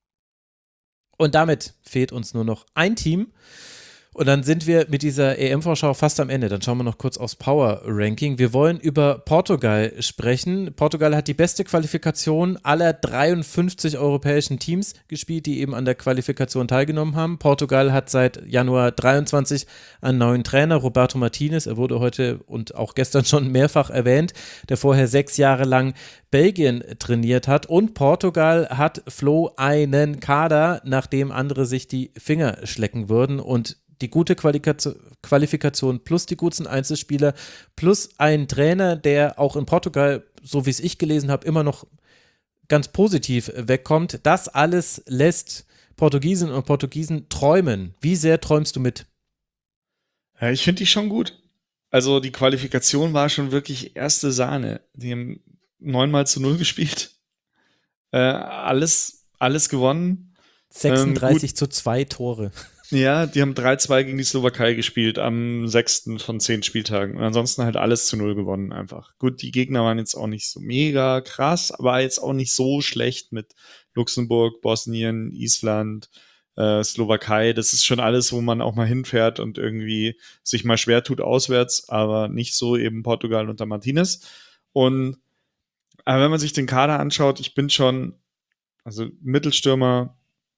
Und damit fehlt uns nur noch ein Team. Und dann sind wir mit dieser E M-Vorschau fast am Ende. Dann schauen wir noch kurz aufs Power-Ranking. Wir wollen über Portugal sprechen. Portugal hat die beste Qualifikation aller dreiundfünfzig europäischen Teams gespielt, die eben an der Qualifikation teilgenommen haben. Portugal hat seit Januar dreiundzwanzig einen neuen Trainer, Roberto Martinez. Er wurde heute und auch gestern schon mehrfach erwähnt, der vorher sechs Jahre lang Belgien trainiert hat. Und Portugal hat, Flo, einen Kader, nachdem andere sich die Finger schlecken würden. Und die gute Qualifikation plus die guten Einzelspieler plus ein Trainer, der auch in Portugal, so wie es ich gelesen habe, immer noch ganz positiv wegkommt. Das alles lässt Portugiesinnen und Portugiesen träumen. Wie sehr träumst du mit? Ja, ich finde die schon gut. Also die Qualifikation war schon wirklich erste Sahne. Die haben neunmal zu null gespielt. Äh, alles, alles gewonnen. sechsunddreißig ähm, zu zwei Tore. Ja, die haben drei zwei gegen die Slowakei gespielt am sechsten von zehn Spieltagen. Und ansonsten halt alles zu null gewonnen einfach. Gut, die Gegner waren jetzt auch nicht so mega krass, aber jetzt auch nicht so schlecht mit Luxemburg, Bosnien, Island, äh, Slowakei. Das ist schon alles, wo man auch mal hinfährt und irgendwie sich mal schwer tut auswärts, aber nicht so eben Portugal unter Martinez. Und aber wenn man sich den Kader anschaut, ich bin schon, also Mittelstürmer,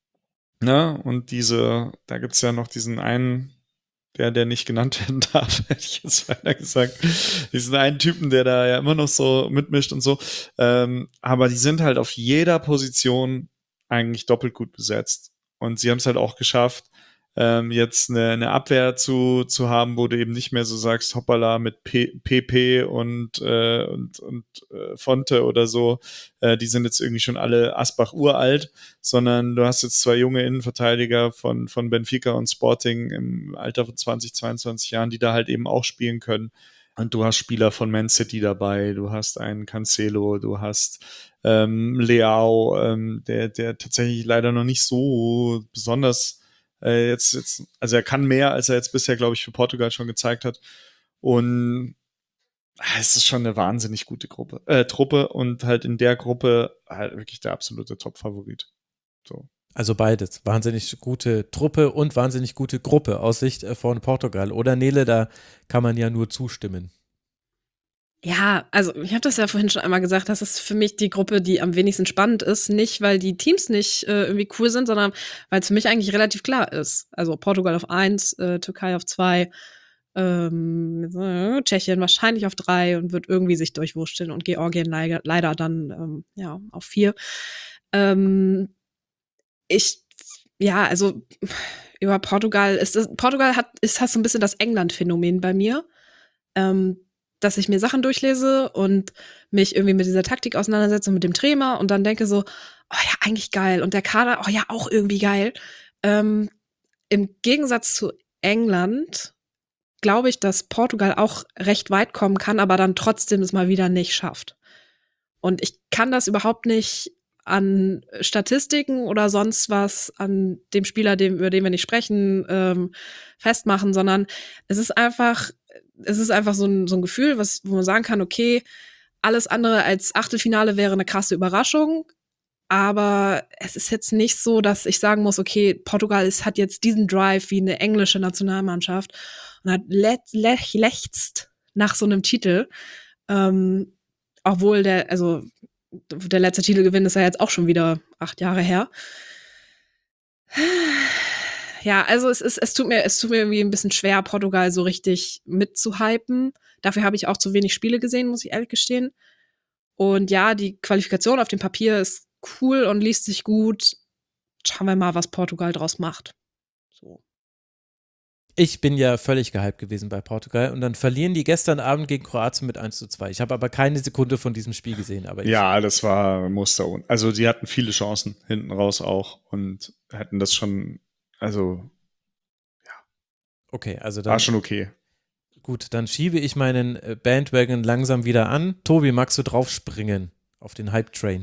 ne, und diese, da gibt's ja noch diesen einen, der, der nicht genannt werden darf, hätte ich jetzt weiter gesagt, diesen einen Typen, der da ja immer noch so mitmischt und so, ähm, aber die sind halt auf jeder Position eigentlich doppelt gut besetzt und sie haben es halt auch geschafft, ähm, jetzt eine, eine Abwehr zu, zu haben, wo du eben nicht mehr so sagst, hoppala, mit P P und, äh, und, und äh, Fonte oder so, äh, die sind jetzt irgendwie schon alle Asbach uralt, sondern du hast jetzt zwei junge Innenverteidiger von, von Benfica und Sporting im Alter von zwanzig, zweiundzwanzig Jahren, die da halt eben auch spielen können. Und du hast Spieler von Man City dabei, du hast einen Cancelo, du hast ähm, Leao, ähm, der, der tatsächlich leider noch nicht so besonders Äh, jetzt, jetzt, also er kann mehr, als er jetzt bisher, glaube ich, für Portugal schon gezeigt hat. Und ah, es ist schon eine wahnsinnig gute Gruppe, äh, Truppe und halt in der Gruppe halt wirklich der absolute Top-Favorit. So. Also beides. Wahnsinnig gute Truppe und wahnsinnig gute Gruppe aus Sicht von Portugal. Oder Nele, da kann man ja nur zustimmen. Ja, also ich habe das ja vorhin schon einmal gesagt, das ist für mich die Gruppe, die am wenigsten spannend ist. Nicht, weil die Teams nicht äh, irgendwie cool sind, sondern weil es für mich eigentlich relativ klar ist. Also Portugal auf eins, äh, Türkei auf zwei, ähm, äh, Tschechien wahrscheinlich auf drei und wird irgendwie sich durchwursteln und Georgien leider, leider dann ähm, ja auf vier. Ähm, ich, ja, also über Portugal ist das, Portugal hat, ist hast so ein bisschen das England-Phänomen bei mir. Ähm, dass ich mir Sachen durchlese und mich irgendwie mit dieser Taktik auseinandersetze und mit dem Trainer und dann denke so, oh ja, eigentlich geil. Und der Kader, oh ja, auch irgendwie geil. Ähm, im Gegensatz zu England glaube ich, dass Portugal auch recht weit kommen kann, aber dann trotzdem es mal wieder nicht schafft. Und ich kann das überhaupt nicht an Statistiken oder sonst was, an dem Spieler, dem, über den wir nicht sprechen, ähm, festmachen, sondern es ist einfach, es ist einfach so ein, so ein Gefühl, was, wo man sagen kann, okay, alles andere als Achtelfinale wäre eine krasse Überraschung, aber es ist jetzt nicht so, dass ich sagen muss, okay, Portugal ist, hat jetzt diesen Drive wie eine englische Nationalmannschaft und hat le- le- lechzt nach so einem Titel, ähm, obwohl der, also der letzte Titelgewinn ist ja jetzt auch schon wieder acht Jahre her. Ja, also es ist, es tut mir, es tut mir irgendwie ein bisschen schwer, Portugal so richtig mitzuhypen. Dafür habe ich auch zu wenig Spiele gesehen, muss ich ehrlich gestehen. Und ja, die Qualifikation auf dem Papier ist cool und liest sich gut. Schauen wir mal, was Portugal draus macht. So. Ich bin ja völlig gehypt gewesen bei Portugal und dann verlieren die gestern Abend gegen Kroatien mit eins zu zwei. Ich habe aber keine Sekunde von diesem Spiel gesehen. Aber ich Ja, das war Muster. Also die hatten viele Chancen hinten raus auch und hätten das schon, also okay, also dann, war schon okay. gut, dann schiebe ich meinen äh, Bandwagon langsam wieder an. Tobi, magst du draufspringen auf den Hype-Train?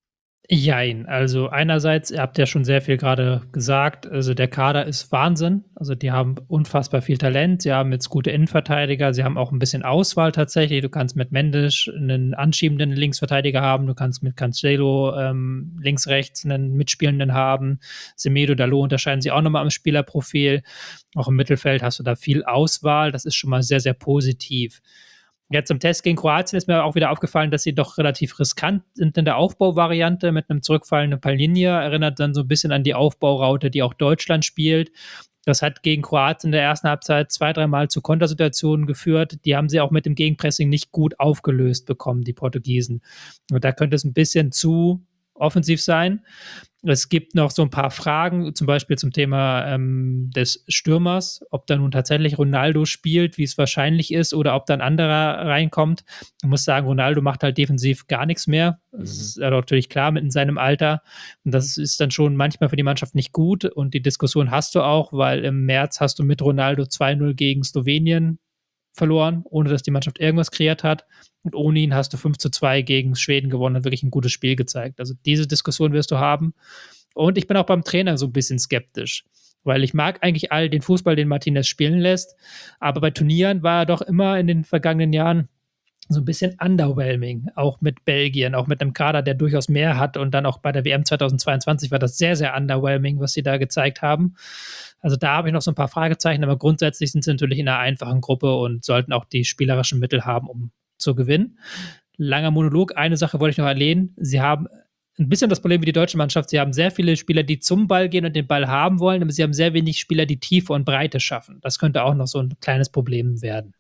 Jein, also einerseits, ihr habt ja schon sehr viel gerade gesagt, also der Kader ist Wahnsinn, also die haben unfassbar viel Talent, sie haben jetzt gute Innenverteidiger, sie haben auch ein bisschen Auswahl tatsächlich, du kannst mit Mendes einen anschiebenden Linksverteidiger haben, du kannst mit Cancelo ähm, links, rechts einen Mitspielenden haben, Semedo, Dalot unterscheiden sie auch nochmal am Spielerprofil, auch im Mittelfeld hast du da viel Auswahl, das ist schon mal sehr, sehr positiv. Jetzt im Test gegen Kroatien ist mir auch wieder aufgefallen, dass sie doch relativ riskant sind in der Aufbauvariante mit einem zurückfallenden Palhinha. Erinnert dann so ein bisschen an die Aufbauraute, die auch Deutschland spielt. Das hat gegen Kroatien in der ersten Halbzeit zwei, dreimal zu Kontersituationen geführt. Die haben sie auch mit dem Gegenpressing nicht gut aufgelöst bekommen, die Portugiesen. Und da könnte es ein bisschen zu offensiv sein. Es gibt noch so ein paar Fragen, zum Beispiel zum Thema ähm, des Stürmers, ob da nun tatsächlich Ronaldo spielt, wie es wahrscheinlich ist, oder ob da ein anderer reinkommt. Ich muss sagen, Ronaldo macht halt defensiv gar nichts mehr. Das mhm. ist ja natürlich klar mit in seinem Alter. Und das ist dann schon manchmal für die Mannschaft nicht gut. Und die Diskussion hast du auch, weil im März hast du mit Ronaldo zwei null gegen Slowenien verloren, ohne dass die Mannschaft irgendwas kreiert hat. Und ohne ihn hast du fünf zu zwei gegen Schweden gewonnen und wirklich ein gutes Spiel gezeigt. Also diese Diskussion wirst du haben. Und ich bin auch beim Trainer so ein bisschen skeptisch, weil ich mag eigentlich all den Fußball, den Martinez spielen lässt, aber bei Turnieren war er doch immer in den vergangenen Jahren so ein bisschen underwhelming, auch mit Belgien, auch mit einem Kader, der durchaus mehr hat, und dann auch bei der W M zweitausendzweiundzwanzig war das sehr, sehr underwhelming, was sie da gezeigt haben. Also da habe ich noch so ein paar Fragezeichen, aber grundsätzlich sind sie natürlich in einer einfachen Gruppe und sollten auch die spielerischen Mittel haben, um zu gewinnen. Langer Monolog, eine Sache wollte ich noch erwähnen, sie haben ein bisschen das Problem wie die deutsche Mannschaft, sie haben sehr viele Spieler, die zum Ball gehen und den Ball haben wollen, aber sie haben sehr wenig Spieler, die Tiefe und Breite schaffen. Das könnte auch noch so ein kleines Problem werden.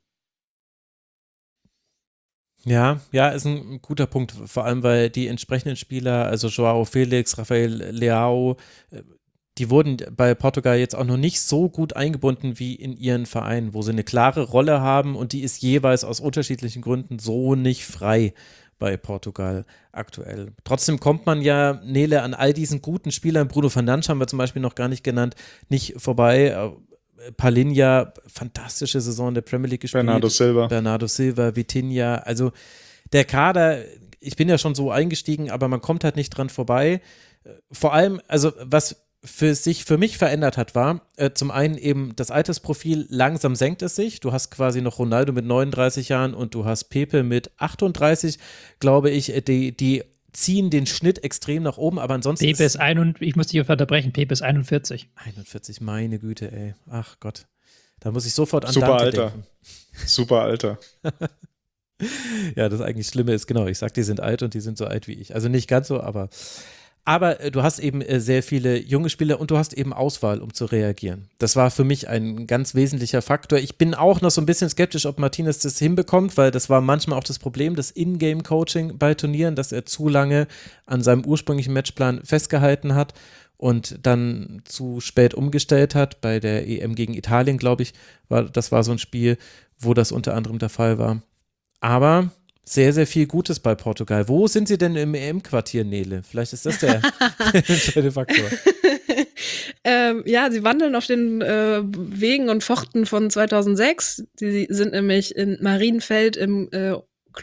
Ja, ja, ist ein guter Punkt, vor allem weil die entsprechenden Spieler, also Joao Felix, Rafael Leao, die wurden bei Portugal jetzt auch noch nicht so gut eingebunden wie in ihren Vereinen, wo sie eine klare Rolle haben und die ist jeweils aus unterschiedlichen Gründen so nicht frei bei Portugal aktuell. Trotzdem kommt man ja, Nele, an all diesen guten Spielern, Bruno Fernandes haben wir zum Beispiel noch gar nicht genannt, nicht vorbei. Palhinha, fantastische Saison in der Premier League gespielt. Bernardo Silva. Bernardo Silva, Vitinha, also der Kader, ich bin ja schon so eingestiegen, aber man kommt halt nicht dran vorbei. Vor allem, also was für sich für mich verändert hat, war äh, zum einen eben das Altersprofil, langsam senkt es sich. Du hast quasi noch Ronaldo mit neununddreißig Jahren und du hast Pepe mit achtunddreißig, glaube ich, die, die ziehen den Schnitt extrem nach oben, aber ansonsten Pepe ist ein und ich muss dich unterbrechen, Pepe ist einundvierzig. einundvierzig, meine Güte, ey. Ach Gott. Da muss ich sofort an Super Dante Alter. denken. Super Alter. Ja, das eigentlich Schlimme ist, genau, ich sag, die sind alt und die sind so alt wie ich. Also nicht ganz so, aber Aber äh, du hast eben äh, sehr viele junge Spieler und du hast eben Auswahl, um zu reagieren. Das war für mich ein ganz wesentlicher Faktor. Ich bin auch noch so ein bisschen skeptisch, ob Martinez das hinbekommt, weil das war manchmal auch das Problem, das In-Game-Coaching bei Turnieren, dass er zu lange an seinem ursprünglichen Matchplan festgehalten hat und dann zu spät umgestellt hat. Bei der E M gegen Italien, glaube ich, war das war so ein Spiel, wo das unter anderem der Fall war. Aber sehr, sehr viel Gutes bei Portugal. Wo sind sie denn im E M-Quartier, Nele? Vielleicht ist das der entscheidende Faktor. Ähm, ja, sie wandeln auf den äh, Wegen und Pfosten von zweitausendsechs. Sie sind nämlich in Marienfeld im äh,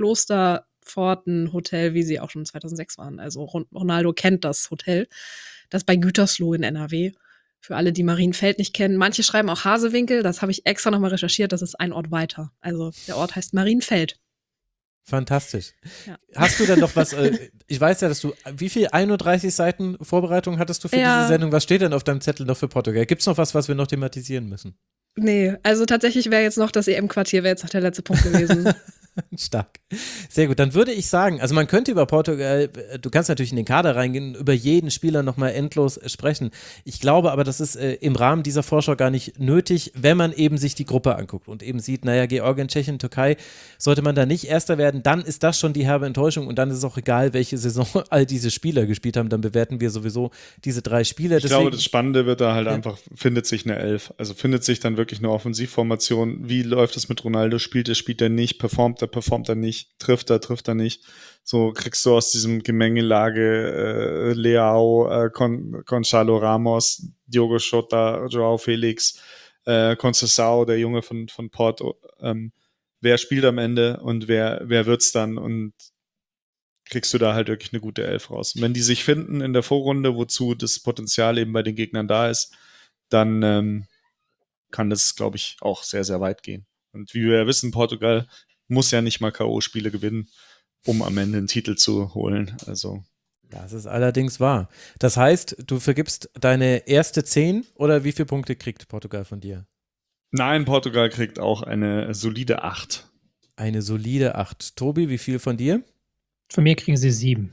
Klosterpforten-Hotel, wie sie auch schon zweitausendsechs waren. Also Ronaldo kennt das Hotel. Das ist bei Gütersloh in N R W. Für alle, die Marienfeld nicht kennen. Manche schreiben auch Hasewinkel. Das habe ich extra nochmal recherchiert. Das ist ein Ort weiter. Also der Ort heißt Marienfeld. Fantastisch. Ja. Hast du denn noch was, äh, ich weiß ja, dass du, wie viel, einunddreißig Seiten Vorbereitung hattest du für Ja. diese Sendung? Was steht denn auf deinem Zettel noch für Portugal? Gibt es noch was, was wir noch thematisieren müssen? Nee, also tatsächlich wäre jetzt noch das E M-Quartier, wäre jetzt noch der letzte Punkt gewesen. Stark. Sehr gut. Dann würde ich sagen, also man könnte über Portugal, du kannst natürlich in den Kader reingehen, über jeden Spieler nochmal endlos sprechen. Ich glaube aber, das ist äh, im Rahmen dieser Vorschau gar nicht nötig, wenn man eben sich die Gruppe anguckt und eben sieht, naja, Georgien, Tschechien, Türkei, sollte man da nicht Erster werden, dann ist das schon die herbe Enttäuschung und dann ist es auch egal, welche Saison all diese Spieler gespielt haben, dann bewerten wir sowieso diese drei Spieler. Ich Deswegen, glaube, das Spannende wird da halt Ja. einfach, findet sich eine Elf. Also findet sich dann wirklich eine Offensivformation. Wie läuft es mit Ronaldo? Spielt er, spielt er nicht? Performt er, performt er nicht? Trifft er, trifft er nicht? So kriegst du aus diesem Gemengelage äh, Leao, äh, Con, Gonzalo Ramos, Diogo Jota, Joao Felix, äh, Conceição, der Junge von, von Porto. Ähm, wer spielt am Ende und wer, wer wird's dann? Und kriegst du da halt wirklich eine gute Elf raus. Und wenn die sich finden in der Vorrunde, wozu das Potenzial eben bei den Gegnern da ist, dann ähm, kann das, glaube ich, auch sehr, sehr weit gehen. Und wie wir ja wissen, Portugal muss ja nicht mal K O-Spiele gewinnen, um am Ende einen Titel zu holen. Also das ist allerdings wahr. Das heißt, du vergibst deine erste zehn oder wie viele Punkte kriegt Portugal von dir? nein, Portugal kriegt auch eine solide acht. Eine solide acht. Tobi, wie viel von dir? Von mir kriegen sie sieben.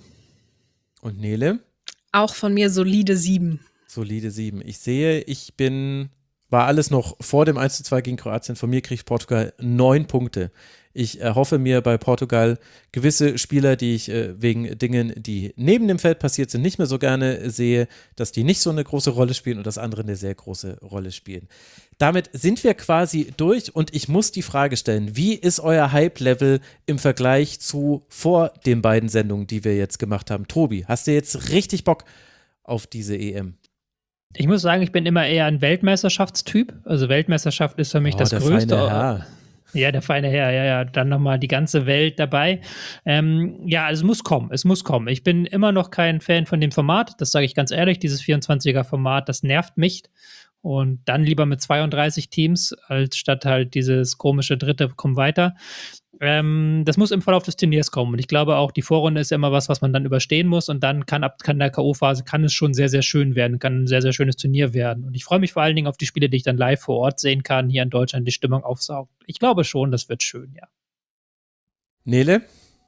Und Nele? Auch von mir solide sieben. Solide sieben. Ich sehe, ich bin, war alles noch vor dem eins zu zwei gegen Kroatien. Von mir kriegt Portugal neun Punkte. Ich erhoffe mir bei Portugal gewisse Spieler, die ich äh, wegen Dingen, die neben dem Feld passiert sind, nicht mehr so gerne sehe, dass die nicht so eine große Rolle spielen und dass andere eine sehr große Rolle spielen. Damit sind wir quasi durch und ich muss die Frage stellen, wie ist euer Hype-Level im Vergleich zu vor den beiden Sendungen, die wir jetzt gemacht haben? Tobi, hast du jetzt richtig Bock auf diese E M? Ich muss sagen, ich bin immer eher ein Weltmeisterschaftstyp. Also Weltmeisterschaft ist für mich Oh, das der Größte. feine Herr. Ja, der feine Herr, ja, ja, dann nochmal die ganze Welt dabei. Ähm, ja, also es muss kommen, es muss kommen. Ich bin immer noch kein Fan von dem Format, das sage ich ganz ehrlich, dieses vierundzwanziger-Format, das nervt mich. Und dann lieber mit zweiunddreißig Teams, als statt halt dieses komische dritte, komm weiter. Ähm, das muss im Verlauf des Turniers kommen. Und ich glaube auch, die Vorrunde ist ja immer was, was man dann überstehen muss. Und dann kann ab kann der K O-Phase kann es schon sehr, sehr schön werden, kann ein sehr, sehr schönes Turnier werden. Und ich freue mich vor allen Dingen auf die Spiele, die ich dann live vor Ort sehen kann, hier in Deutschland die Stimmung aufsaugt. Ich glaube schon, das wird schön, ja. Nele?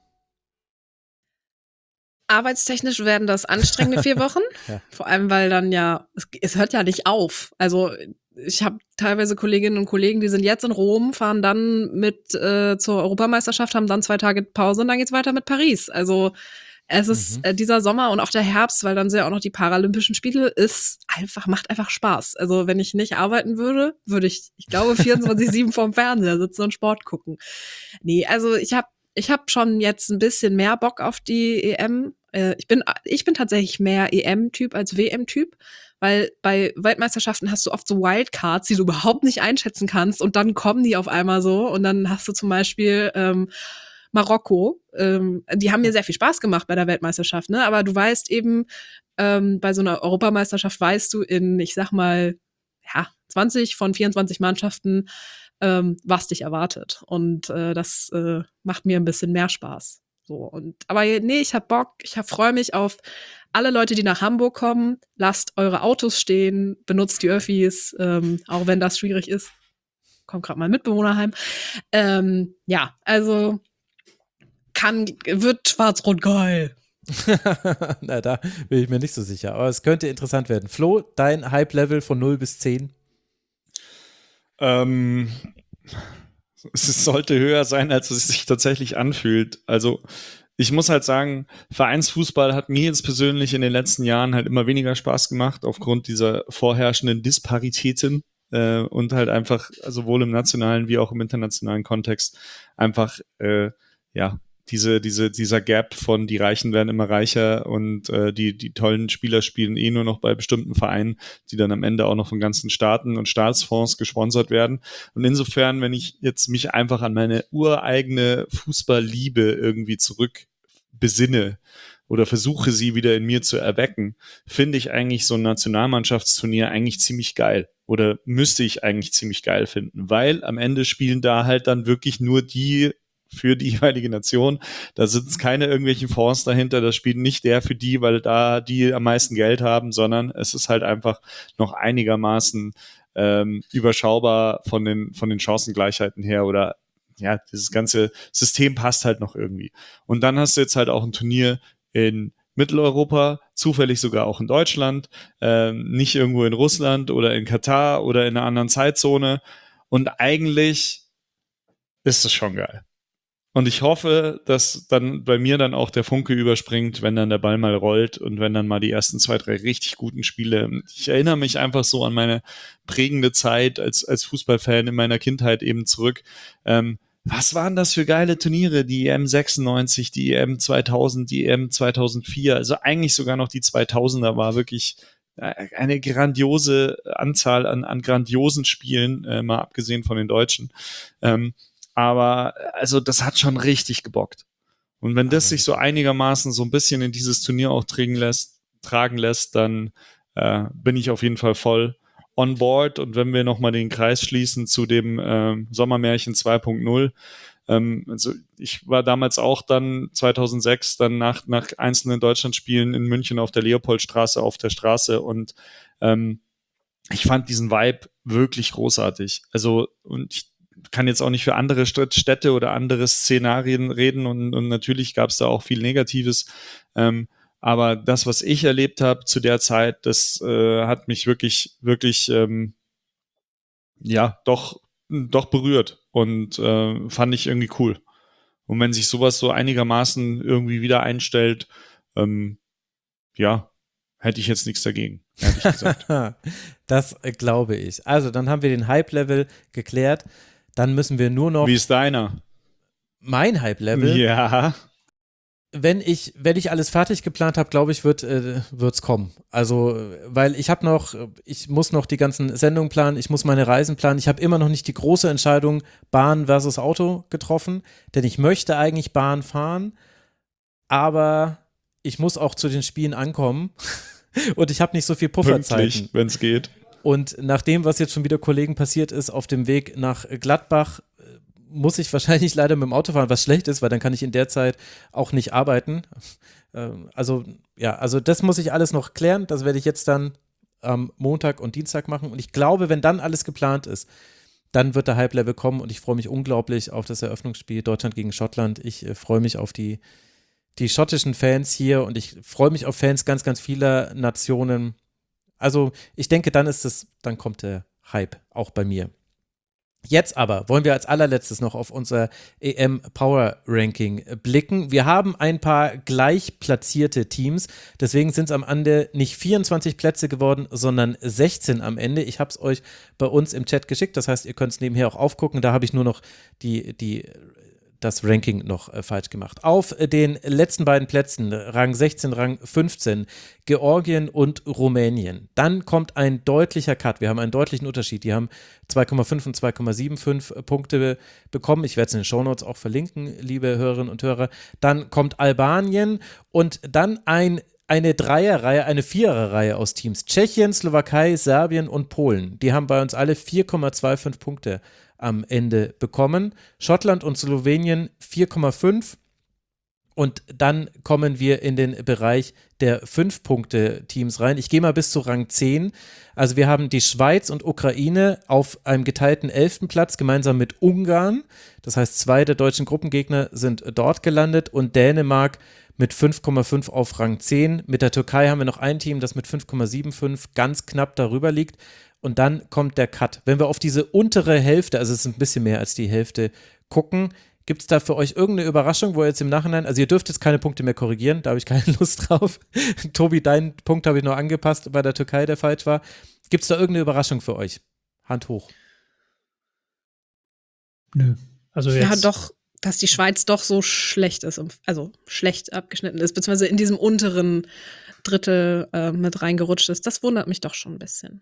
Arbeitstechnisch werden das anstrengende vier Wochen. Ja. Vor allem, weil dann ja, es, es hört ja nicht auf. Also ich habe teilweise Kolleginnen und Kollegen, die sind jetzt in Rom, fahren dann mit äh, zur Europameisterschaft, haben dann zwei Tage Pause und dann geht's weiter mit Paris. Also es ist Mhm. äh, dieser Sommer und auch der Herbst, weil dann sind ja auch noch die Paralympischen Spiele, ist einfach, macht einfach Spaß. Also wenn ich nicht arbeiten würde, würde ich, ich glaube, vierundzwanzig sieben vorm Fernseher sitzen und Sport gucken. Nee, also ich habe ich hab schon jetzt ein bisschen mehr Bock auf die E M. Äh, ich bin, ich bin tatsächlich mehr E M-Typ als W M-Typ, weil bei Weltmeisterschaften hast du oft so Wildcards, die du überhaupt nicht einschätzen kannst und dann kommen die auf einmal so und dann hast du zum Beispiel ähm, Marokko, ähm, die haben mir sehr viel Spaß gemacht bei der Weltmeisterschaft, ne? Aber du weißt eben, ähm, bei so einer Europameisterschaft weißt du in, ich sag mal, ja, zwanzig von vierundzwanzig Mannschaften, ähm, was dich erwartet. Und äh, das äh, macht mir ein bisschen mehr Spaß. So, und aber nee, ich hab Bock, ich freue mich auf alle Leute, die nach Hamburg kommen. Lasst eure Autos stehen, benutzt die Öffis, ähm, auch wenn das schwierig ist. Kommt gerade mein Mitbewohner heim. Ähm, ja, also kann, wird schwarz-rot geil. Na, da bin ich mir nicht so sicher. Aber es könnte interessant werden. Flo, dein Hype-Level von null bis zehn? Ähm, es sollte höher sein, als es sich tatsächlich anfühlt. Also ich muss halt sagen, Vereinsfußball hat mir jetzt persönlich in den letzten Jahren halt immer weniger Spaß gemacht, aufgrund dieser vorherrschenden Disparitäten äh, und halt einfach sowohl im nationalen wie auch im internationalen Kontext einfach, äh, ja, diese, diese, dieser Gap von die Reichen werden immer reicher und äh, die, die tollen Spieler spielen eh nur noch bei bestimmten Vereinen, die dann am Ende auch noch von ganzen Staaten und Staatsfonds gesponsert werden. Und insofern, wenn ich jetzt mich einfach an meine ureigene Fußballliebe irgendwie zurück besinne oder versuche, sie wieder in mir zu erwecken, finde ich eigentlich so ein Nationalmannschaftsturnier eigentlich ziemlich geil. Oder müsste ich eigentlich ziemlich geil finden, weil am Ende spielen da halt dann wirklich nur die für die jeweilige Nation. Da sitzen keine irgendwelchen Fonds dahinter, das spielt nicht der für die, weil da die am meisten Geld haben, sondern es ist halt einfach noch einigermaßen ähm, überschaubar von den, von den Chancengleichheiten her oder ja, dieses ganze System passt halt noch irgendwie. Und dann hast du jetzt halt auch ein Turnier in Mitteleuropa, zufällig sogar auch in Deutschland, ähm, nicht irgendwo in Russland oder in Katar oder in einer anderen Zeitzone. Und eigentlich ist das schon geil. Und ich hoffe, dass dann bei mir dann auch der Funke überspringt, wenn dann der Ball mal rollt und wenn dann mal die ersten zwei, drei richtig guten Spiele. Ich erinnere mich einfach so an meine prägende Zeit als, als Fußballfan in meiner Kindheit eben zurück. Ähm, was waren das für geile Turniere? Die E M sechsundneunzig, die E M zweitausend, die E M zweitausendvier, also eigentlich sogar noch die zweitausender war wirklich eine grandiose Anzahl an, an grandiosen Spielen, äh, mal abgesehen von den Deutschen. Ähm, aber also das hat schon richtig gebockt. Und wenn das sich so einigermaßen so ein bisschen in dieses Turnier auch tragen lässt, tragen lässt, dann äh, bin ich auf jeden Fall voll on board. Und wenn wir nochmal den Kreis schließen zu dem ähm, Sommermärchen zwei Punkt null, ähm, also ich war damals auch dann zweitausendsechs dann nach, nach einzelnen Deutschlandspielen in München auf der Leopoldstraße auf der Straße und ähm, ich fand diesen Vibe wirklich großartig. Also und ich kann jetzt auch nicht für andere Städte oder andere Szenarien reden und, und natürlich gab es da auch viel Negatives. Ähm, aber das, was ich erlebt habe zu der Zeit, das äh, hat mich wirklich, wirklich, ähm, ja, doch, doch berührt und äh, fand ich irgendwie cool. Und wenn sich sowas so einigermaßen irgendwie wieder einstellt, ähm, ja, hätte ich jetzt nichts dagegen, ehrlich gesagt. Das äh, glaube ich. Also, dann haben wir den Hype-Level geklärt. Dann müssen wir nur noch. Wie ist deiner? Mein Hype-Level? Ja. Wenn ich, wenn ich alles fertig geplant habe, glaube ich, wird äh, wird's kommen. Also, weil ich habe noch, ich muss noch die ganzen Sendungen planen, ich muss meine Reisen planen. Ich habe immer noch nicht die große Entscheidung Bahn versus Auto getroffen, denn ich möchte eigentlich Bahn fahren, aber ich muss auch zu den Spielen ankommen und ich habe nicht so viel Pufferzeiten. Wenn es geht. Und nach dem, was jetzt schon wieder Kollegen passiert ist, auf dem Weg nach Gladbach, muss ich wahrscheinlich leider mit dem Auto fahren, was schlecht ist, weil dann kann ich in der Zeit auch nicht arbeiten. Also, ja, also das muss ich alles noch klären. Das werde ich jetzt dann am Montag und Dienstag machen. Und ich glaube, wenn dann alles geplant ist, dann wird der Hype-Level kommen und ich freue mich unglaublich auf das Eröffnungsspiel Deutschland gegen Schottland. Ich äh, freue mich auf die, die schottischen Fans hier und ich freue mich auf Fans ganz, ganz vieler Nationen. Also ich denke, dann ist es, dann kommt der Hype auch bei mir. Jetzt aber wollen wir als allerletztes noch auf unser E M Power Ranking blicken. Wir haben ein paar gleich platzierte Teams, deswegen sind es am Ende nicht vierundzwanzig Plätze geworden, sondern sechzehn am Ende. Ich habe es euch bei uns im Chat geschickt, das heißt, ihr könnt es nebenher auch aufgucken. Da habe ich nur noch die, die das Ranking noch äh, falsch gemacht. Auf äh, den letzten beiden Plätzen, Rang sechzehn, Rang fünfzehn, Georgien und Rumänien. Dann kommt ein deutlicher Cut. Wir haben einen deutlichen Unterschied. Die haben zwei Komma fünf und zwei Komma fünfundsiebzig Punkte be- bekommen. Ich werde es in den Shownotes auch verlinken, liebe Hörerinnen und Hörer. Dann kommt Albanien und dann ein eine Dreierreihe, eine Viererreihe aus Teams. Tschechien, Slowakei, Serbien und Polen. Die haben bei uns alle vier Komma fünfundzwanzig Punkte am Ende bekommen. Schottland und Slowenien vier Komma fünf und dann kommen wir in den Bereich der fünf-Punkte-Teams rein. Ich gehe mal bis zu Rang zehn. Also wir haben die Schweiz und Ukraine auf einem geteilten elften Platz, gemeinsam mit Ungarn. Das heißt, zwei der deutschen Gruppengegner sind dort gelandet und Dänemark mit fünf Komma fünf auf Rang zehn. Mit der Türkei haben wir noch ein Team, das mit fünf Komma fünfundsiebzig ganz knapp darüber liegt. Und dann kommt der Cut. Wenn wir auf diese untere Hälfte, also es ist ein bisschen mehr als die Hälfte, gucken, gibt es da für euch irgendeine Überraschung, wo ihr jetzt im Nachhinein, also ihr dürft jetzt keine Punkte mehr korrigieren, da habe ich keine Lust drauf. Tobi, deinen Punkt habe ich noch angepasst bei der Türkei, der falsch war. Gibt es da irgendeine Überraschung für euch? Hand hoch. Nö. Also jetzt, ja, doch. dass die Schweiz doch so schlecht ist, also schlecht abgeschnitten ist, beziehungsweise in diesem unteren Drittel äh, mit reingerutscht ist. Das wundert mich doch schon ein bisschen.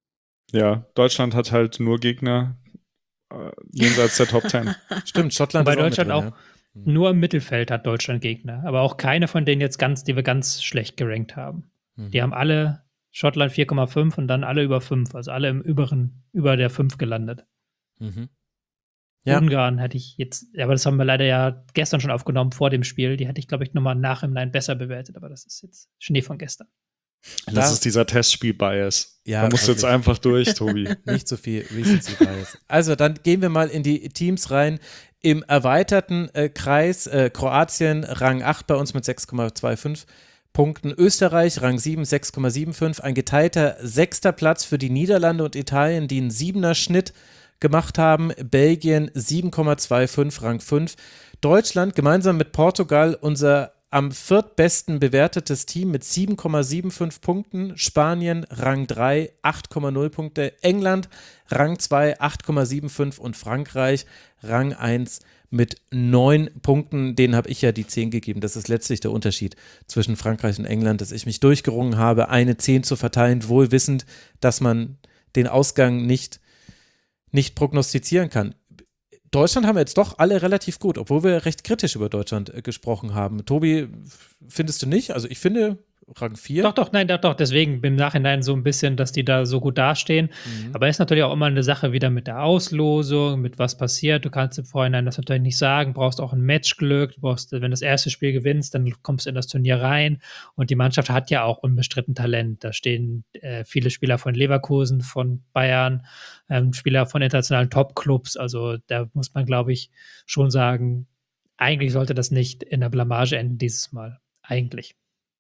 Ja, Deutschland hat halt nur Gegner äh, jenseits der Top Ten. Stimmt, Schottland Bei ist auch Deutschland mit drin, auch ja. nur im Mittelfeld hat Deutschland Gegner, aber auch keine von denen jetzt ganz, die wir ganz schlecht gerankt haben. Mhm. Die haben alle Schottland vier Komma fünf und dann alle über fünf, also alle im überen, über der fünf gelandet. Mhm. Ja. Ungarn hätte ich jetzt, aber das haben wir leider ja gestern schon aufgenommen vor dem Spiel. Die hätte ich, glaube ich, nochmal nach im Nein besser bewertet, aber das ist jetzt Schnee von gestern. Das Da- ist dieser Testspiel-Bias. Ja, da musst du jetzt wirklich. einfach durch, Tobi. Nicht so viel Recency Bias. Also dann gehen wir mal in die Teams rein. Im erweiterten äh, Kreis äh, Kroatien Rang acht bei uns mit sechs Komma fünfundzwanzig Punkten. Österreich Rang sieben, sechs Komma fünfundsiebzig. Ein geteilter sechster Platz für die Niederlande und Italien, die einen siebener Schnitt gemacht haben. Belgien sieben Komma fünfundzwanzig, Rang fünf. Deutschland gemeinsam mit Portugal unser am viertbesten bewertetes Team mit sieben Komma fünfundsiebzig Punkten. Spanien Rang drei, acht Komma null Punkte. England Rang zwei, acht Komma fünfundsiebzig und Frankreich Rang eins mit neun Punkten. Denen habe ich ja die zehn gegeben. Das ist letztlich der Unterschied zwischen Frankreich und England, dass ich mich durchgerungen habe, eine zehn zu verteilen, wohl wissend, dass man den Ausgang nicht, nicht prognostizieren kann. Deutschland haben wir jetzt doch alle relativ gut, obwohl wir recht kritisch über Deutschland äh, gesprochen haben. Tobi, findest du nicht? Also ich finde Rang vier. Doch, doch, nein, doch, doch. Deswegen im Nachhinein so ein bisschen, dass die da so gut dastehen. Mhm. Aber ist natürlich auch immer eine Sache wieder mit der Auslosung, mit was passiert. Du kannst im Vorhinein das natürlich nicht sagen. Du brauchst auch ein Matchglück. Du brauchst, wenn du das erste Spiel gewinnst, dann kommst du in das Turnier rein. Und die Mannschaft hat ja auch unbestritten Talent. Da stehen äh, viele Spieler von Leverkusen, von Bayern, ähm, Spieler von internationalen Top-Clubs. Also da muss man, glaube ich, schon sagen, eigentlich sollte das nicht in der Blamage enden dieses Mal. Eigentlich.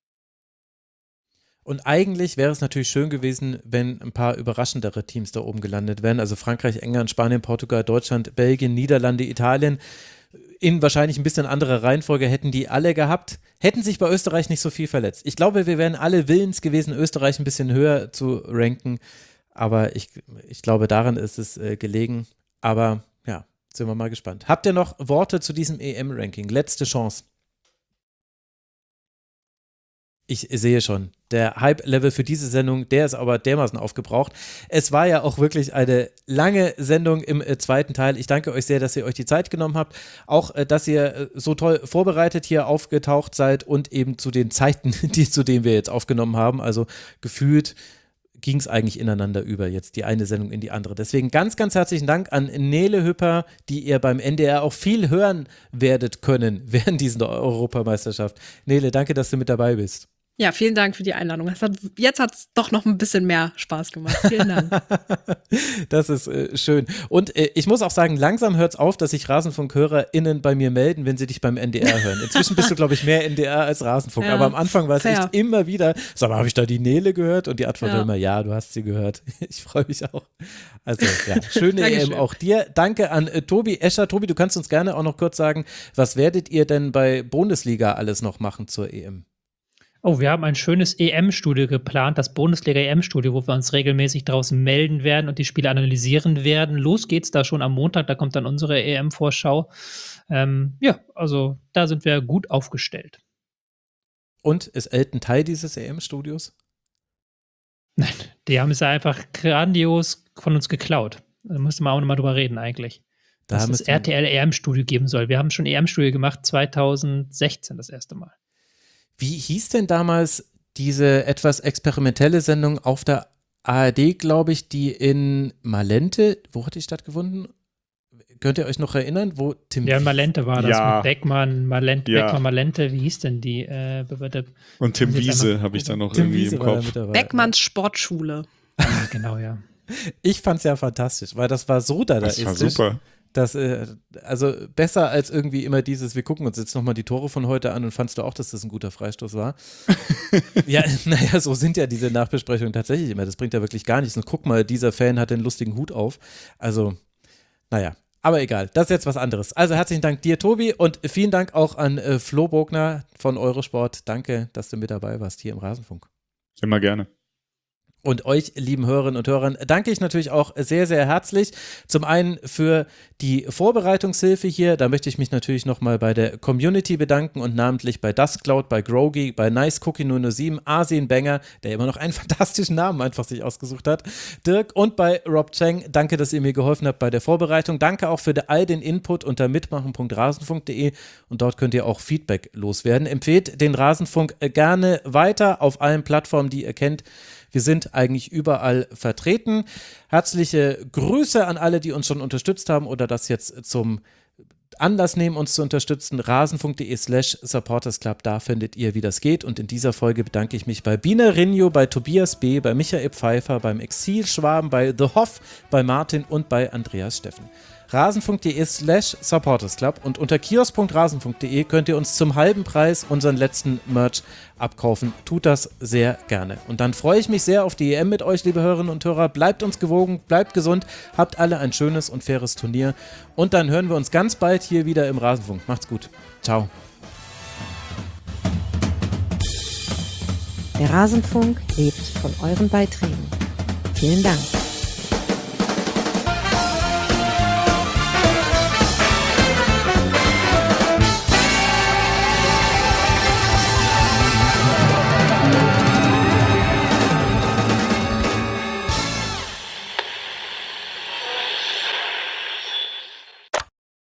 Und eigentlich wäre es natürlich schön gewesen, wenn ein paar überraschendere Teams da oben gelandet wären. Also Frankreich, England, Spanien, Portugal, Deutschland, Belgien, Niederlande, Italien. In wahrscheinlich ein bisschen anderer Reihenfolge hätten die alle gehabt. Hätten sich bei Österreich nicht so viel verletzt. Ich glaube, wir wären alle willens gewesen, Österreich ein bisschen höher zu ranken. Aber ich, ich glaube, daran ist es äh, gelegen. Aber ja, sind wir mal gespannt. Habt ihr noch Worte zu diesem E M-Ranking? Letzte Chance. Ich sehe schon, der Hype-Level für diese Sendung, der ist aber dermaßen aufgebraucht. Es war ja auch wirklich eine lange Sendung im äh, zweiten Teil. Ich danke euch sehr, dass ihr euch die Zeit genommen habt. Auch, äh, dass ihr äh, so toll vorbereitet hier aufgetaucht seid und eben zu den Zeiten, die, zu denen wir jetzt aufgenommen haben. Also gefühlt ging es eigentlich ineinander über, jetzt die eine Sendung in die andere. Deswegen ganz, ganz herzlichen Dank an Nele Hüpper, die ihr beim N D R auch viel hören werdet können während dieser Europameisterschaft. Nele, danke, dass du mit dabei bist. Ja, vielen Dank für die Einladung. Das hat, jetzt hat es doch noch ein bisschen mehr Spaß gemacht. Vielen Dank. Das ist äh, schön. Und äh, ich muss auch sagen, langsam hört es auf, dass sich Rasenfunk-HörerInnen bei mir melden, wenn sie dich beim N D R hören. Inzwischen bist du, glaube ich, mehr N D R als Rasenfunk. Ja, aber am Anfang war es fair. echt immer wieder, sag mal, habe ich da die Nele gehört? Und die Antwort Ja. war immer, ja, du hast sie gehört. Ich freue mich auch. Also, ja, schöne E M Dankeschön. auch dir. Danke an äh, Tobi Escher. Tobi, du kannst uns gerne auch noch kurz sagen, was werdet ihr denn bei Bundesliga alles noch machen zur E M? Oh, wir haben ein schönes E M-Studio geplant, das Bundesliga-E M-Studio, wo wir uns regelmäßig draußen melden werden und die Spiele analysieren werden. Los geht's da schon am Montag, da kommt dann unsere E M-Vorschau. Ähm, ja, also da sind wir gut aufgestellt. Und ist Elton Teil dieses E M-Studios? Nein, die haben es ja einfach grandios von uns geklaut. Da müsste man auch nochmal drüber reden eigentlich. Da Dass es müsste- R T L-E M-Studio geben soll. Wir haben schon E M-Studio gemacht, zweitausendsechzehn das erste Mal. Wie hieß denn damals diese etwas experimentelle Sendung auf der A R D, glaube ich, die in Malente, wo hat die stattgefunden? Könnt ihr euch noch erinnern, wo Tim Ja, Malente war das Ja. mit Beckmann, Malente, Ja. Beckmann, Malente, wie hieß denn die? Äh, be- be- Und Tim Muss jetzt Wiese einmal habe ich da noch Tim irgendwie Wiese im war da Kopf. mit dabei. Beckmanns Sportschule. ah, genau, ja. Ich fand es ja fantastisch, weil das war so dadaistisch. Das war super. Dass, äh, also besser als irgendwie immer dieses, wir gucken uns jetzt nochmal die Tore von heute an und fandst du auch, dass das ein guter Freistoß war? Ja, naja, so sind ja diese Nachbesprechungen tatsächlich immer. Das bringt ja wirklich gar nichts. Und guck mal, dieser Fan hat den lustigen Hut auf. Also, naja. Aber egal, das ist jetzt was anderes. Also herzlichen Dank dir, Tobi, und vielen Dank auch an äh, Flo Bogner von Eurosport. Danke, dass du mit dabei warst hier im Rasenfunk. Immer gerne. Und euch, lieben Hörerinnen und Hörern, danke ich natürlich auch sehr, sehr herzlich. Zum einen für die Vorbereitungshilfe hier. Da möchte ich mich natürlich nochmal bei der Community bedanken und namentlich bei Duskcloud, bei Grogi, bei Nice Cookie null null sieben, Arsene Banger, der immer noch einen fantastischen Namen einfach sich ausgesucht hat, Dirk und bei Rob Cheng. Danke, dass ihr mir geholfen habt bei der Vorbereitung. Danke auch für all den Input unter mitmachen punkt rasenfunk punkt de und dort könnt ihr auch Feedback loswerden. Empfehlt den Rasenfunk gerne weiter auf allen Plattformen, die ihr kennt. Wir sind eigentlich überall vertreten. Herzliche Grüße an alle, die uns schon unterstützt haben oder das jetzt zum Anlass nehmen, uns zu unterstützen. rasenfunk.de slash supportersclub, da findet ihr, wie das geht. Und in dieser Folge bedanke ich mich bei Bina Rinjo, bei Tobias B., bei Michael Pfeiffer, beim Exilschwaben, bei The Hoff, bei Martin und bei Andreas Steffen. rasenfunk.de slash supportersclub und unter kiosk punkt rasenfunk punkt de könnt ihr uns zum halben Preis unseren letzten Merch abkaufen. Tut das sehr gerne. Und dann freue ich mich sehr auf die E M mit euch, liebe Hörerinnen und Hörer. Bleibt uns gewogen, bleibt gesund, habt alle ein schönes und faires Turnier. Und dann hören wir uns ganz bald hier wieder im Rasenfunk. Macht's gut. Ciao. Der Rasenfunk lebt von euren Beiträgen. Vielen Dank.